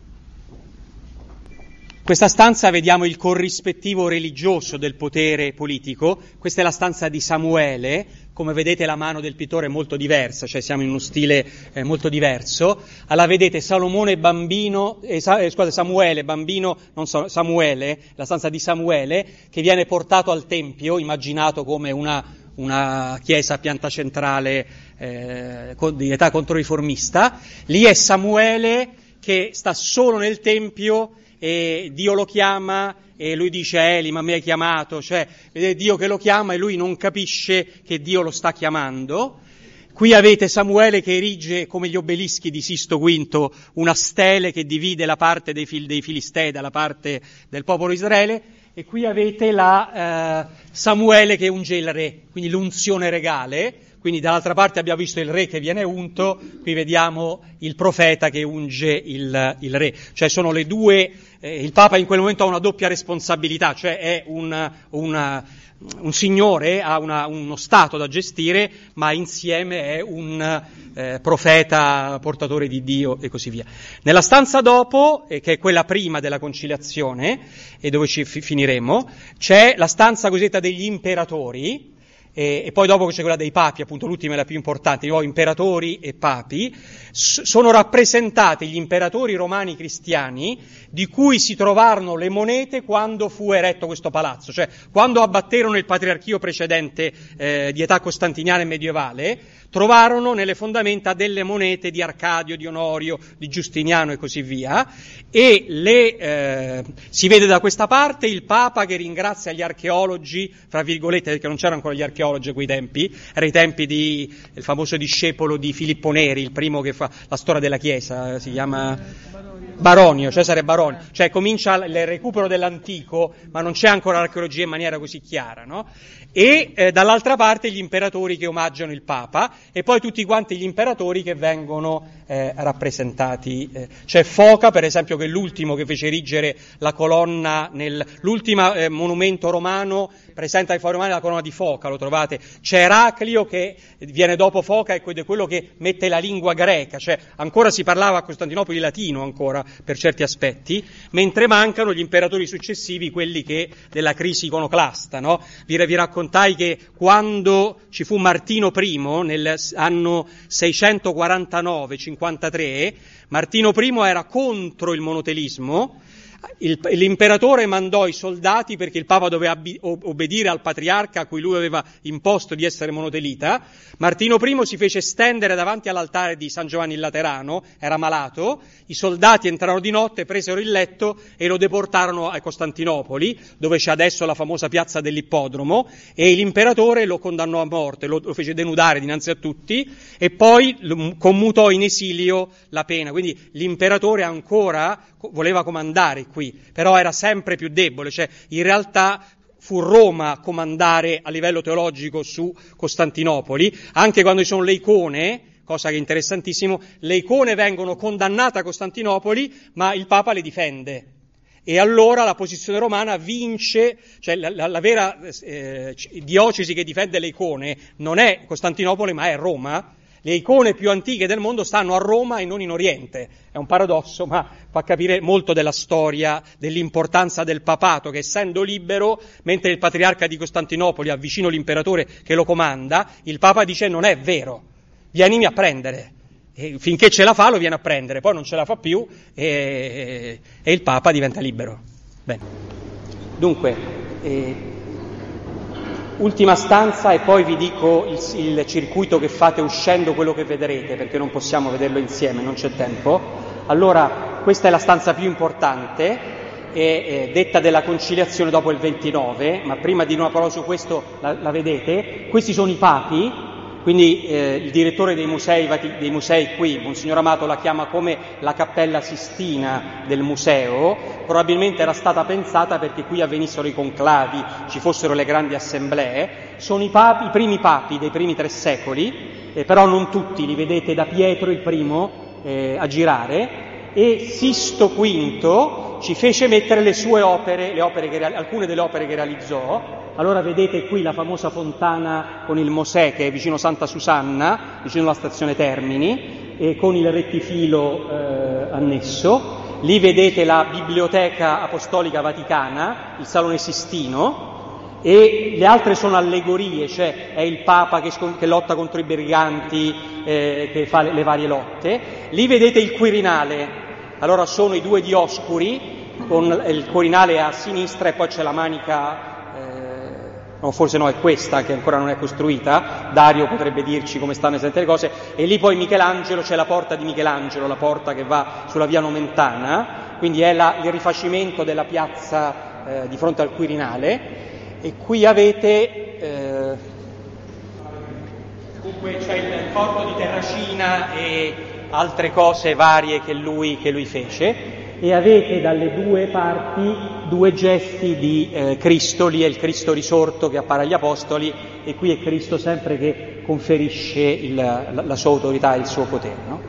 In questa stanza vediamo il corrispettivo religioso del potere politico. Questa è la stanza di Samuele. Come vedete la mano del pittore è molto diversa, cioè siamo in uno stile molto diverso. Allora vedete Samuele bambino, non Samuele, la stanza di Samuele, che viene portato al Tempio, immaginato come una chiesa a pianta centrale di età controriformista. Lì è Samuele che sta solo nel Tempio e Dio lo chiama e lui dice Eli, ma mi hai chiamato, cioè vedete Dio che lo chiama e lui non capisce che Dio lo sta chiamando. Qui avete Samuele che erige come gli obelischi di Sisto V una stele che divide la parte dei Filistei dalla parte del popolo Israele, e qui avete Samuele che unge il re, quindi l'unzione regale. Quindi dall'altra parte abbiamo visto il re che viene unto, qui vediamo il profeta che unge il re. Cioè sono le due, il Papa in quel momento ha una doppia responsabilità, cioè è un signore, ha uno stato da gestire, ma insieme è un profeta portatore di Dio e così via. Nella stanza dopo, che è quella prima della conciliazione, e dove ci finiremo, c'è la stanza cosiddetta degli imperatori, e poi dopo c'è quella dei papi, appunto l'ultima è la più importante, di nuovo imperatori e papi. Sono rappresentati gli imperatori romani cristiani di cui si trovarono le monete quando fu eretto questo palazzo, cioè quando abbatterono il patriarchio precedente di età costantiniana e medievale, trovarono nelle fondamenta delle monete di Arcadio, di Onorio, di Giustiniano e così via, e si vede da questa parte il Papa che ringrazia gli archeologi, fra virgolette, perché non c'erano ancora gli archeologi a quei tempi, era i tempi del famoso discepolo di Filippo Neri, il primo che fa la storia della Chiesa, si chiama Baronio, Cesare Baronio, cioè comincia il recupero dell'antico, ma non c'è ancora l'archeologia in maniera così chiara, no? E dall'altra parte gli imperatori che omaggiano il Papa, e poi tutti quanti gli imperatori che vengono rappresentati. C'è Foca, per esempio, che è l'ultimo che fece erigere la colonna, l'ultimo monumento romano presenta ai fori romani la colonna di Foca, lo trovate. C'è Eraclio che viene dopo Foca e quello che mette la lingua greca, cioè ancora si parlava a Costantinopoli latino ancora per certi aspetti, mentre mancano gli imperatori successivi, quelli che della crisi iconoclasta, no? Vi raccontai che quando ci fu Martino I anno 649-53, Martino I era contro il monotelismo. L'imperatore mandò i soldati perché il Papa doveva obbedire al patriarca a cui lui aveva imposto di essere monotelita. Martino I si fece stendere davanti all'altare di San Giovanni il Laterano, era malato, i soldati entrarono di notte, presero il letto e lo deportarono a Costantinopoli, dove c'è adesso la famosa piazza dell'Ippodromo, e l'imperatore lo condannò a morte, lo fece denudare dinanzi a tutti e poi commutò in esilio la pena. Quindi l'imperatore ancora voleva comandare qui, però era sempre più debole, cioè in realtà fu Roma a comandare a livello teologico su Costantinopoli. Anche quando ci sono le icone, cosa che è interessantissimo, le icone vengono condannate a Costantinopoli, ma il Papa le difende. E allora la posizione romana vince, cioè la vera diocesi che difende le icone non è Costantinopoli ma è Roma. Le icone più antiche del mondo stanno a Roma e non in Oriente. È un paradosso, ma fa capire molto della storia, dell'importanza del papato, che essendo libero, mentre il patriarca di Costantinopoli ha vicino l'imperatore che lo comanda, il Papa dice non è vero, vienimi a prendere. E finché ce la fa lo viene a prendere, poi non ce la fa più e il Papa diventa libero. Bene. Dunque, ultima stanza e poi vi dico il circuito che fate uscendo, quello che vedrete, perché non possiamo vederlo insieme, non c'è tempo. Allora, questa è la stanza più importante, è detta della conciliazione dopo il 29, ma prima di una parola su questo la vedete. Questi sono i papi. Quindi il direttore dei musei qui, Monsignor Amato, la chiama come la Cappella Sistina del museo. Probabilmente era stata pensata perché qui avvenissero i conclavi, ci fossero le grandi assemblee. Sono i primi papi dei primi 3 secoli, però non tutti, li vedete da Pietro il primo a girare, e Sisto V ci fece mettere le sue opere, alcune delle opere che realizzò. Allora vedete qui la famosa fontana con il Mosè, che è vicino Santa Susanna, vicino alla stazione Termini, e con il rettifilo annesso. Lì vedete la Biblioteca Apostolica Vaticana, il Salone Sistino, e le altre sono allegorie, cioè è il Papa che lotta contro i briganti, che fa le varie lotte. Lì vedete il Quirinale, allora sono i 2 Dioscuri, con il Quirinale a sinistra e poi c'è la manica. No, forse no, è questa che ancora non è costruita. Dario potrebbe dirci come stanno esattamente le cose. E lì poi Michelangelo, c'è la porta di Michelangelo, la porta che va sulla via Nomentana, quindi è il rifacimento della piazza di fronte al Quirinale. E qui avete comunque c'è il corpo di Terracina e altre cose varie che lui fece. E avete dalle 2 parti 2 gesti di Cristo. Lì è il Cristo risorto che appare agli Apostoli e qui è Cristo sempre che conferisce la sua autorità e il suo potere, no?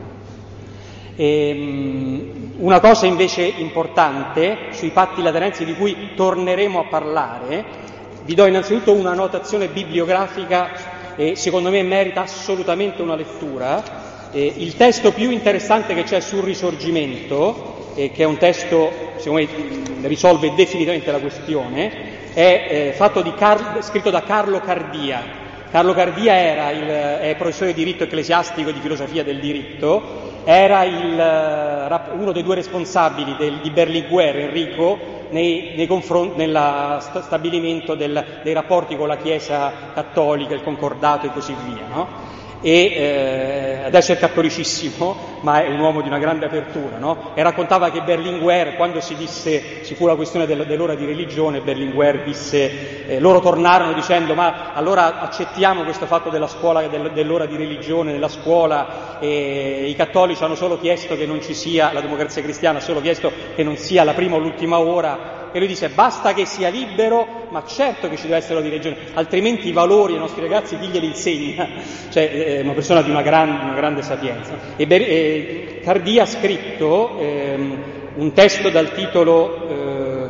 Una cosa invece importante sui patti lateranensi di cui torneremo a parlare, vi do innanzitutto una notazione bibliografica e secondo me merita assolutamente una lettura. Il testo più interessante che c'è sul Risorgimento, che è un testo, secondo me, risolve definitivamente la questione, è scritto da Carlo Cardia. Carlo Cardia è professore di diritto ecclesiastico e di filosofia del diritto, era uno dei 2 responsabili di Berlinguer, Enrico, nella stabilimento dei rapporti con la Chiesa cattolica, il concordato e così via, no? E adesso è cattolicissimo, ma è un uomo di una grande apertura, no? E raccontava che Berlinguer, quando ci fu la questione dell'ora di religione, Berlinguer disse, loro tornarono dicendo ma allora accettiamo questo fatto della scuola, dell'ora di religione nella scuola, e i cattolici hanno solo chiesto che non ci sia, la democrazia cristiana ha solo chiesto che non sia la prima o l'ultima ora. E lui dice basta che sia libero, ma certo che ci deve essere la religione, altrimenti i valori ai nostri ragazzi chi glieli insegna? Cioè è una persona di una grande sapienza. E Cardia ha scritto un testo dal titolo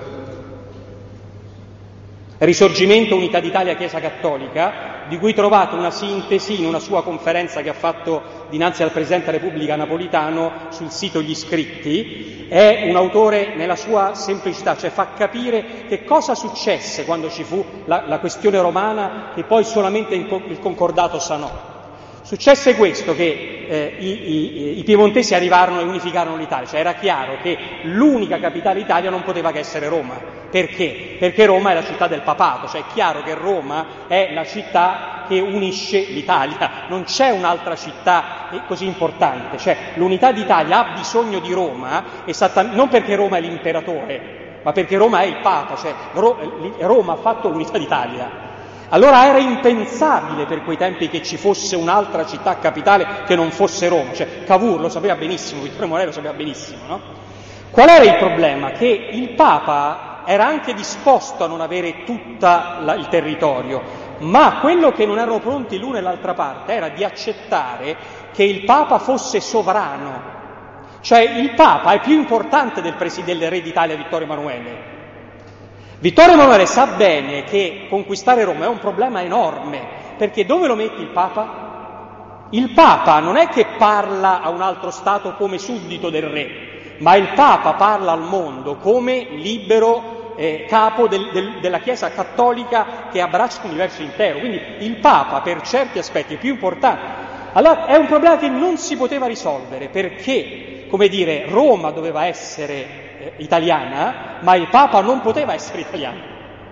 Risorgimento, Unità d'Italia, Chiesa Cattolica, di cui trovate una sintesi in una sua conferenza che ha fatto dinanzi al Presidente della Repubblica Napolitano sul sito Gli Scritti. È un autore nella sua semplicità, cioè fa capire che cosa successe quando ci fu la questione romana, che poi solamente il concordato sanò. Successe questo, che i piemontesi arrivarono e unificarono l'Italia, cioè era chiaro che l'unica capitale d'Italia non poteva che essere Roma. Perché? Perché Roma è la città del papato, cioè è chiaro che Roma è la città che unisce l'Italia, non c'è un'altra città così importante, cioè l'unità d'Italia ha bisogno di Roma, non perché Roma è l'imperatore, ma perché Roma è il Papa, cioè Roma ha fatto l'unità d'Italia. Allora era impensabile per quei tempi che ci fosse un'altra città capitale che non fosse Roma, cioè Cavour lo sapeva benissimo, Vittorio Emanuele lo sapeva benissimo, no? Qual era il problema? Che il Papa era anche disposto a non avere tutto il territorio, ma quello che non erano pronti l'una e l'altra parte era di accettare che il Papa fosse sovrano, cioè il Papa è più importante del re d'Italia Vittorio Emanuele. Vittorio Emanuele sa bene che conquistare Roma è un problema enorme, perché dove lo metti il Papa? Il Papa non è che parla a un altro Stato come suddito del re, ma il Papa parla al mondo come libero capo della Chiesa cattolica che abbraccia l'universo intero. Quindi il Papa per certi aspetti è più importante. Allora è un problema che non si poteva risolvere, perché, come dire, Roma doveva essere italiana, ma il Papa non poteva essere italiano.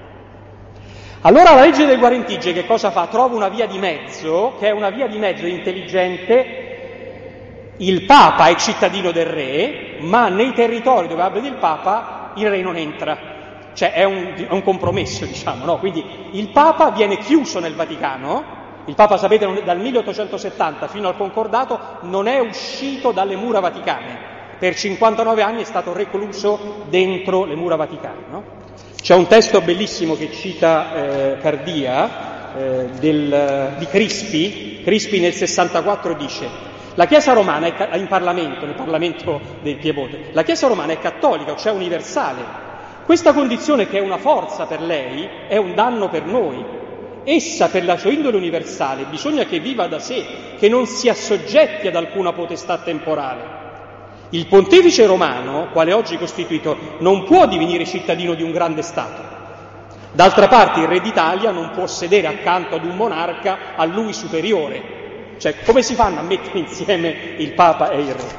Allora la legge del Guarentigie che cosa fa? Trova una via di mezzo, che è una via di mezzo intelligente. Il Papa è cittadino del re, ma nei territori dove abita il Papa il re non entra, cioè è un compromesso, diciamo, no? Quindi il Papa viene chiuso nel Vaticano. Il Papa, sapete, dal 1870 fino al Concordato non è uscito dalle mura vaticane. Per 59 anni è stato recluso dentro le mura vaticane, no? C'è un testo bellissimo che cita Cardia di Crispi nel 64 dice: la Chiesa romana è nel Parlamento del Piemonte, la Chiesa romana è cattolica, cioè universale. Questa condizione, che è una forza per lei, è un danno per noi. Essa, per la sua indole universale, bisogna che viva da sé, che non sia soggetti ad alcuna potestà temporale. Il pontefice romano, quale oggi è costituito, non può divenire cittadino di un grande Stato. D'altra parte il re d'Italia non può sedere accanto ad un monarca a lui superiore. Cioè, come si fanno a mettere insieme il Papa e il re?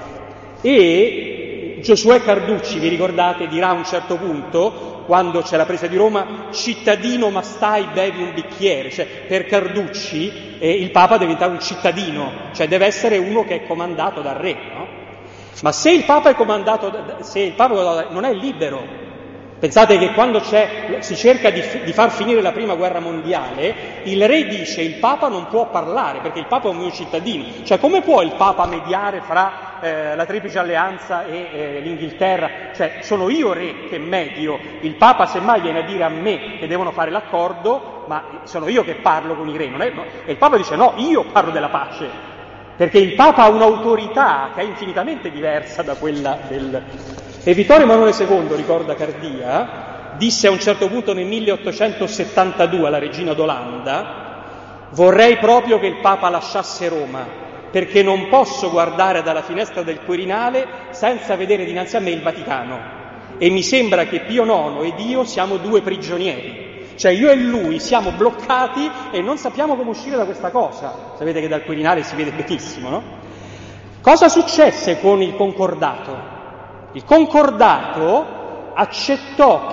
E Giosuè Carducci, vi ricordate, dirà a un certo punto, quando c'è la presa di Roma: cittadino, ma stai, bevi un bicchiere. Cioè, per Carducci il Papa deve diventare un cittadino, cioè deve essere uno che è comandato dal re, no? Ma se il Papa è comandato, se il Papa non è libero, pensate che quando si cerca di far finire la prima guerra mondiale, il re dice: il Papa non può parlare perché il Papa è un mio cittadino. Cioè, come può il Papa mediare fra la Triplice Alleanza e l'Inghilterra? Cioè, sono io re che medio, il Papa semmai viene a dire a me che devono fare l'accordo, ma sono io che parlo con i re, non è, no? E il Papa dice: no, io parlo della pace. Perché il Papa ha un'autorità che è infinitamente diversa da quella del... E Vittorio Emanuele II, ricorda Cardia, disse a un certo punto nel 1872 alla regina d'Olanda: vorrei proprio che il Papa lasciasse Roma, perché non posso guardare dalla finestra del Quirinale senza vedere dinanzi a me il Vaticano. E mi sembra che Pio IX ed io siamo due prigionieri. Cioè io e lui siamo bloccati e non sappiamo come uscire da questa cosa. Sapete che dal Quirinale si vede benissimo, no? Cosa successe con il Concordato? Il Concordato accettò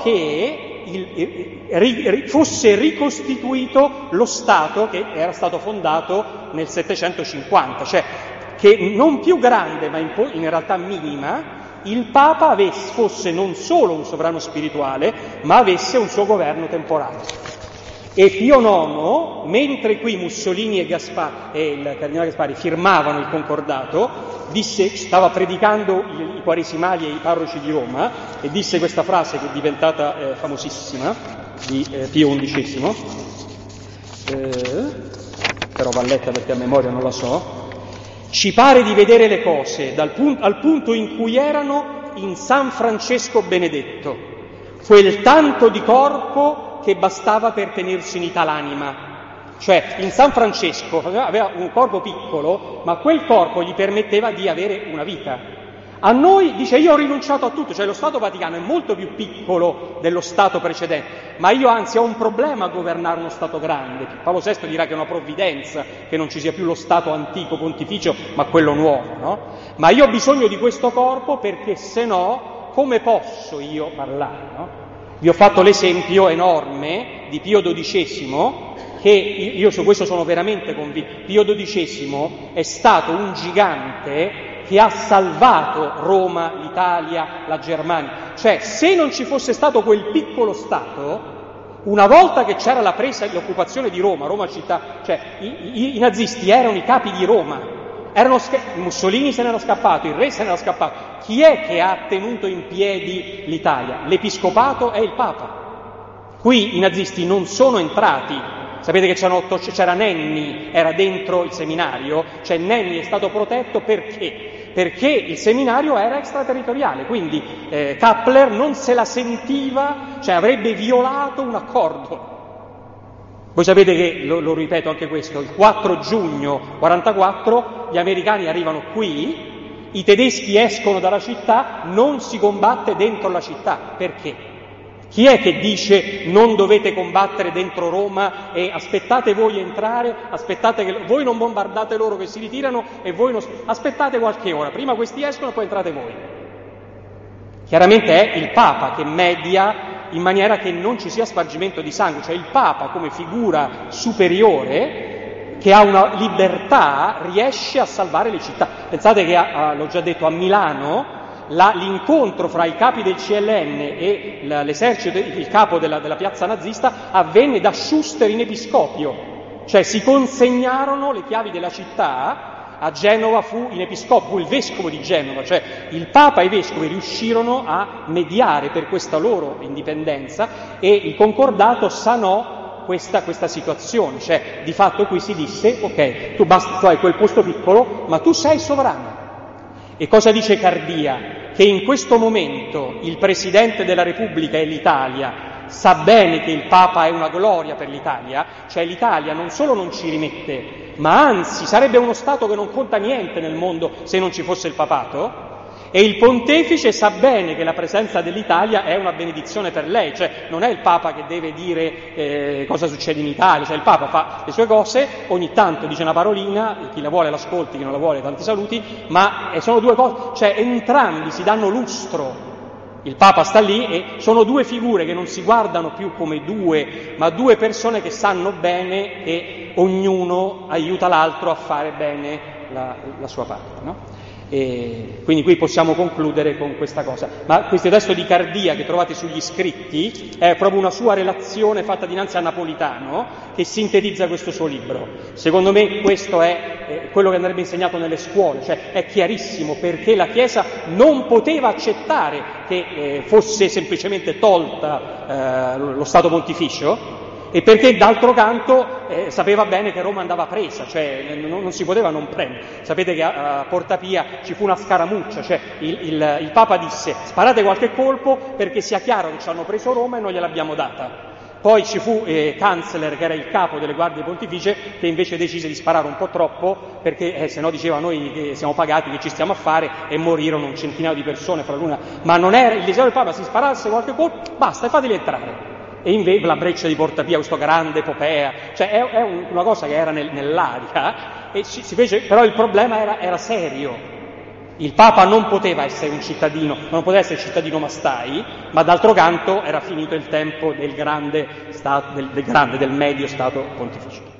che fosse ricostituito lo Stato che era stato fondato nel 750, cioè che non più grande ma in realtà minima, il Papa fosse non solo un sovrano spirituale, ma avesse un suo governo temporale. E Pio IX, mentre qui Mussolini e il cardinale Gaspari firmavano il Concordato, stava predicando i quaresimali e i parroci di Roma, e disse questa frase che è diventata famosissima, di Pio XI, però va letta perché a memoria non la so: ci pare di vedere le cose al punto in cui erano in San Francesco Benedetto, quel tanto di corpo che bastava per tenersi unita l'anima. Cioè, in San Francesco aveva un corpo piccolo, ma quel corpo gli permetteva di avere una vita. A noi dice io ho rinunciato a tutto, cioè lo Stato Vaticano è molto più piccolo dello Stato precedente, ma io anzi ho un problema a governare uno Stato grande. Paolo VI dirà che è una provvidenza che non ci sia più lo Stato antico pontificio, ma quello nuovo, no? Ma io ho bisogno di questo corpo perché se no come posso io parlare, no? Vi ho fatto l'esempio enorme di Pio XII, che io su questo sono veramente convinto. Pio XII è stato un gigante che ha salvato Roma, l'Italia, la Germania. Cioè, se non ci fosse stato quel piccolo Stato, una volta che c'era la presa e l'occupazione di Roma, Roma città, cioè i nazisti erano i capi di Roma, Mussolini se n'era scappato, il re se n'era scappato. Chi è che ha tenuto in piedi l'Italia? L'Episcopato e il Papa. Qui i nazisti non sono entrati. Sapete che c'era Nenni, era dentro il seminario, cioè Nenni è stato protetto perché? Perché il seminario era extraterritoriale, quindi Kappler non se la sentiva, cioè avrebbe violato un accordo. Voi sapete che, lo ripeto anche questo, il 4 giugno 1944 gli americani arrivano qui, i tedeschi escono dalla città, non si combatte dentro la città. Perché? Chi è che dice non dovete combattere dentro Roma e aspettate voi entrare, aspettate che voi non bombardate loro che si ritirano e voi non... aspettate qualche ora, prima questi escono e poi entrate voi. Chiaramente è il Papa che media in maniera che non ci sia spargimento di sangue, cioè il Papa come figura superiore che ha una libertà riesce a salvare le città. Pensate che, l'ho già detto, a Milano l'incontro fra i capi del CLN e l'esercito, il capo della piazza nazista, avvenne da Schuster in episcopio, cioè si consegnarono le chiavi della città. A Genova fu il vescovo di Genova, cioè il Papa e i vescovi riuscirono a mediare per questa loro indipendenza e il concordato sanò questa situazione, cioè di fatto qui si disse ok, tu hai quel posto piccolo ma tu sei sovrano. E cosa dice Cardia? Che in questo momento il Presidente della Repubblica e l'Italia sa bene che il Papa è una gloria per l'Italia, cioè l'Italia non solo non ci rimette, ma anzi sarebbe uno Stato che non conta niente nel mondo se non ci fosse il papato, e il Pontefice sa bene che la presenza dell'Italia è una benedizione per lei, cioè non è il Papa che deve dire cosa succede in Italia, cioè il Papa fa le sue cose, ogni tanto dice una parolina, chi la vuole l'ascolti, chi non la vuole tanti saluti, ma sono due cose, cioè entrambi si danno lustro. Il Papa sta lì e sono due figure che non si guardano più come due, ma due persone che sanno bene che ognuno aiuta l'altro a fare bene la sua parte, no? E quindi qui possiamo concludere con questa cosa. Ma questo testo di Cardia che trovate sugli scritti è proprio una sua relazione fatta dinanzi a Napolitano che sintetizza questo suo libro. Secondo me questo è quello che andrebbe insegnato nelle scuole, cioè è chiarissimo perché la Chiesa non poteva accettare che fosse semplicemente tolta lo Stato Pontificio, e perché d'altro canto sapeva bene che Roma andava presa, cioè non si poteva non prendere. Sapete che a Porta Pia ci fu una scaramuccia, cioè il Papa disse sparate qualche colpo perché sia chiaro che ci hanno preso Roma e non gliel'abbiamo data. Poi ci fu Kanzler, che era il capo delle guardie pontificie, che invece decise di sparare un po' troppo perché se no diceva noi che siamo pagati, che ci stiamo a fare, e morirono un centinaio di persone fra l'una. Ma non era il desiderio del Papa, si sparasse qualche colpo, basta e fateli entrare. E invece la breccia di Porta Pia, questo grande epopea, cioè è una cosa che era nell'aria, e si fece, però il problema era serio. Il Papa non poteva essere un cittadino, non poteva essere cittadino mastai, ma d'altro canto era finito il tempo del grande Stato, del medio Stato pontificio.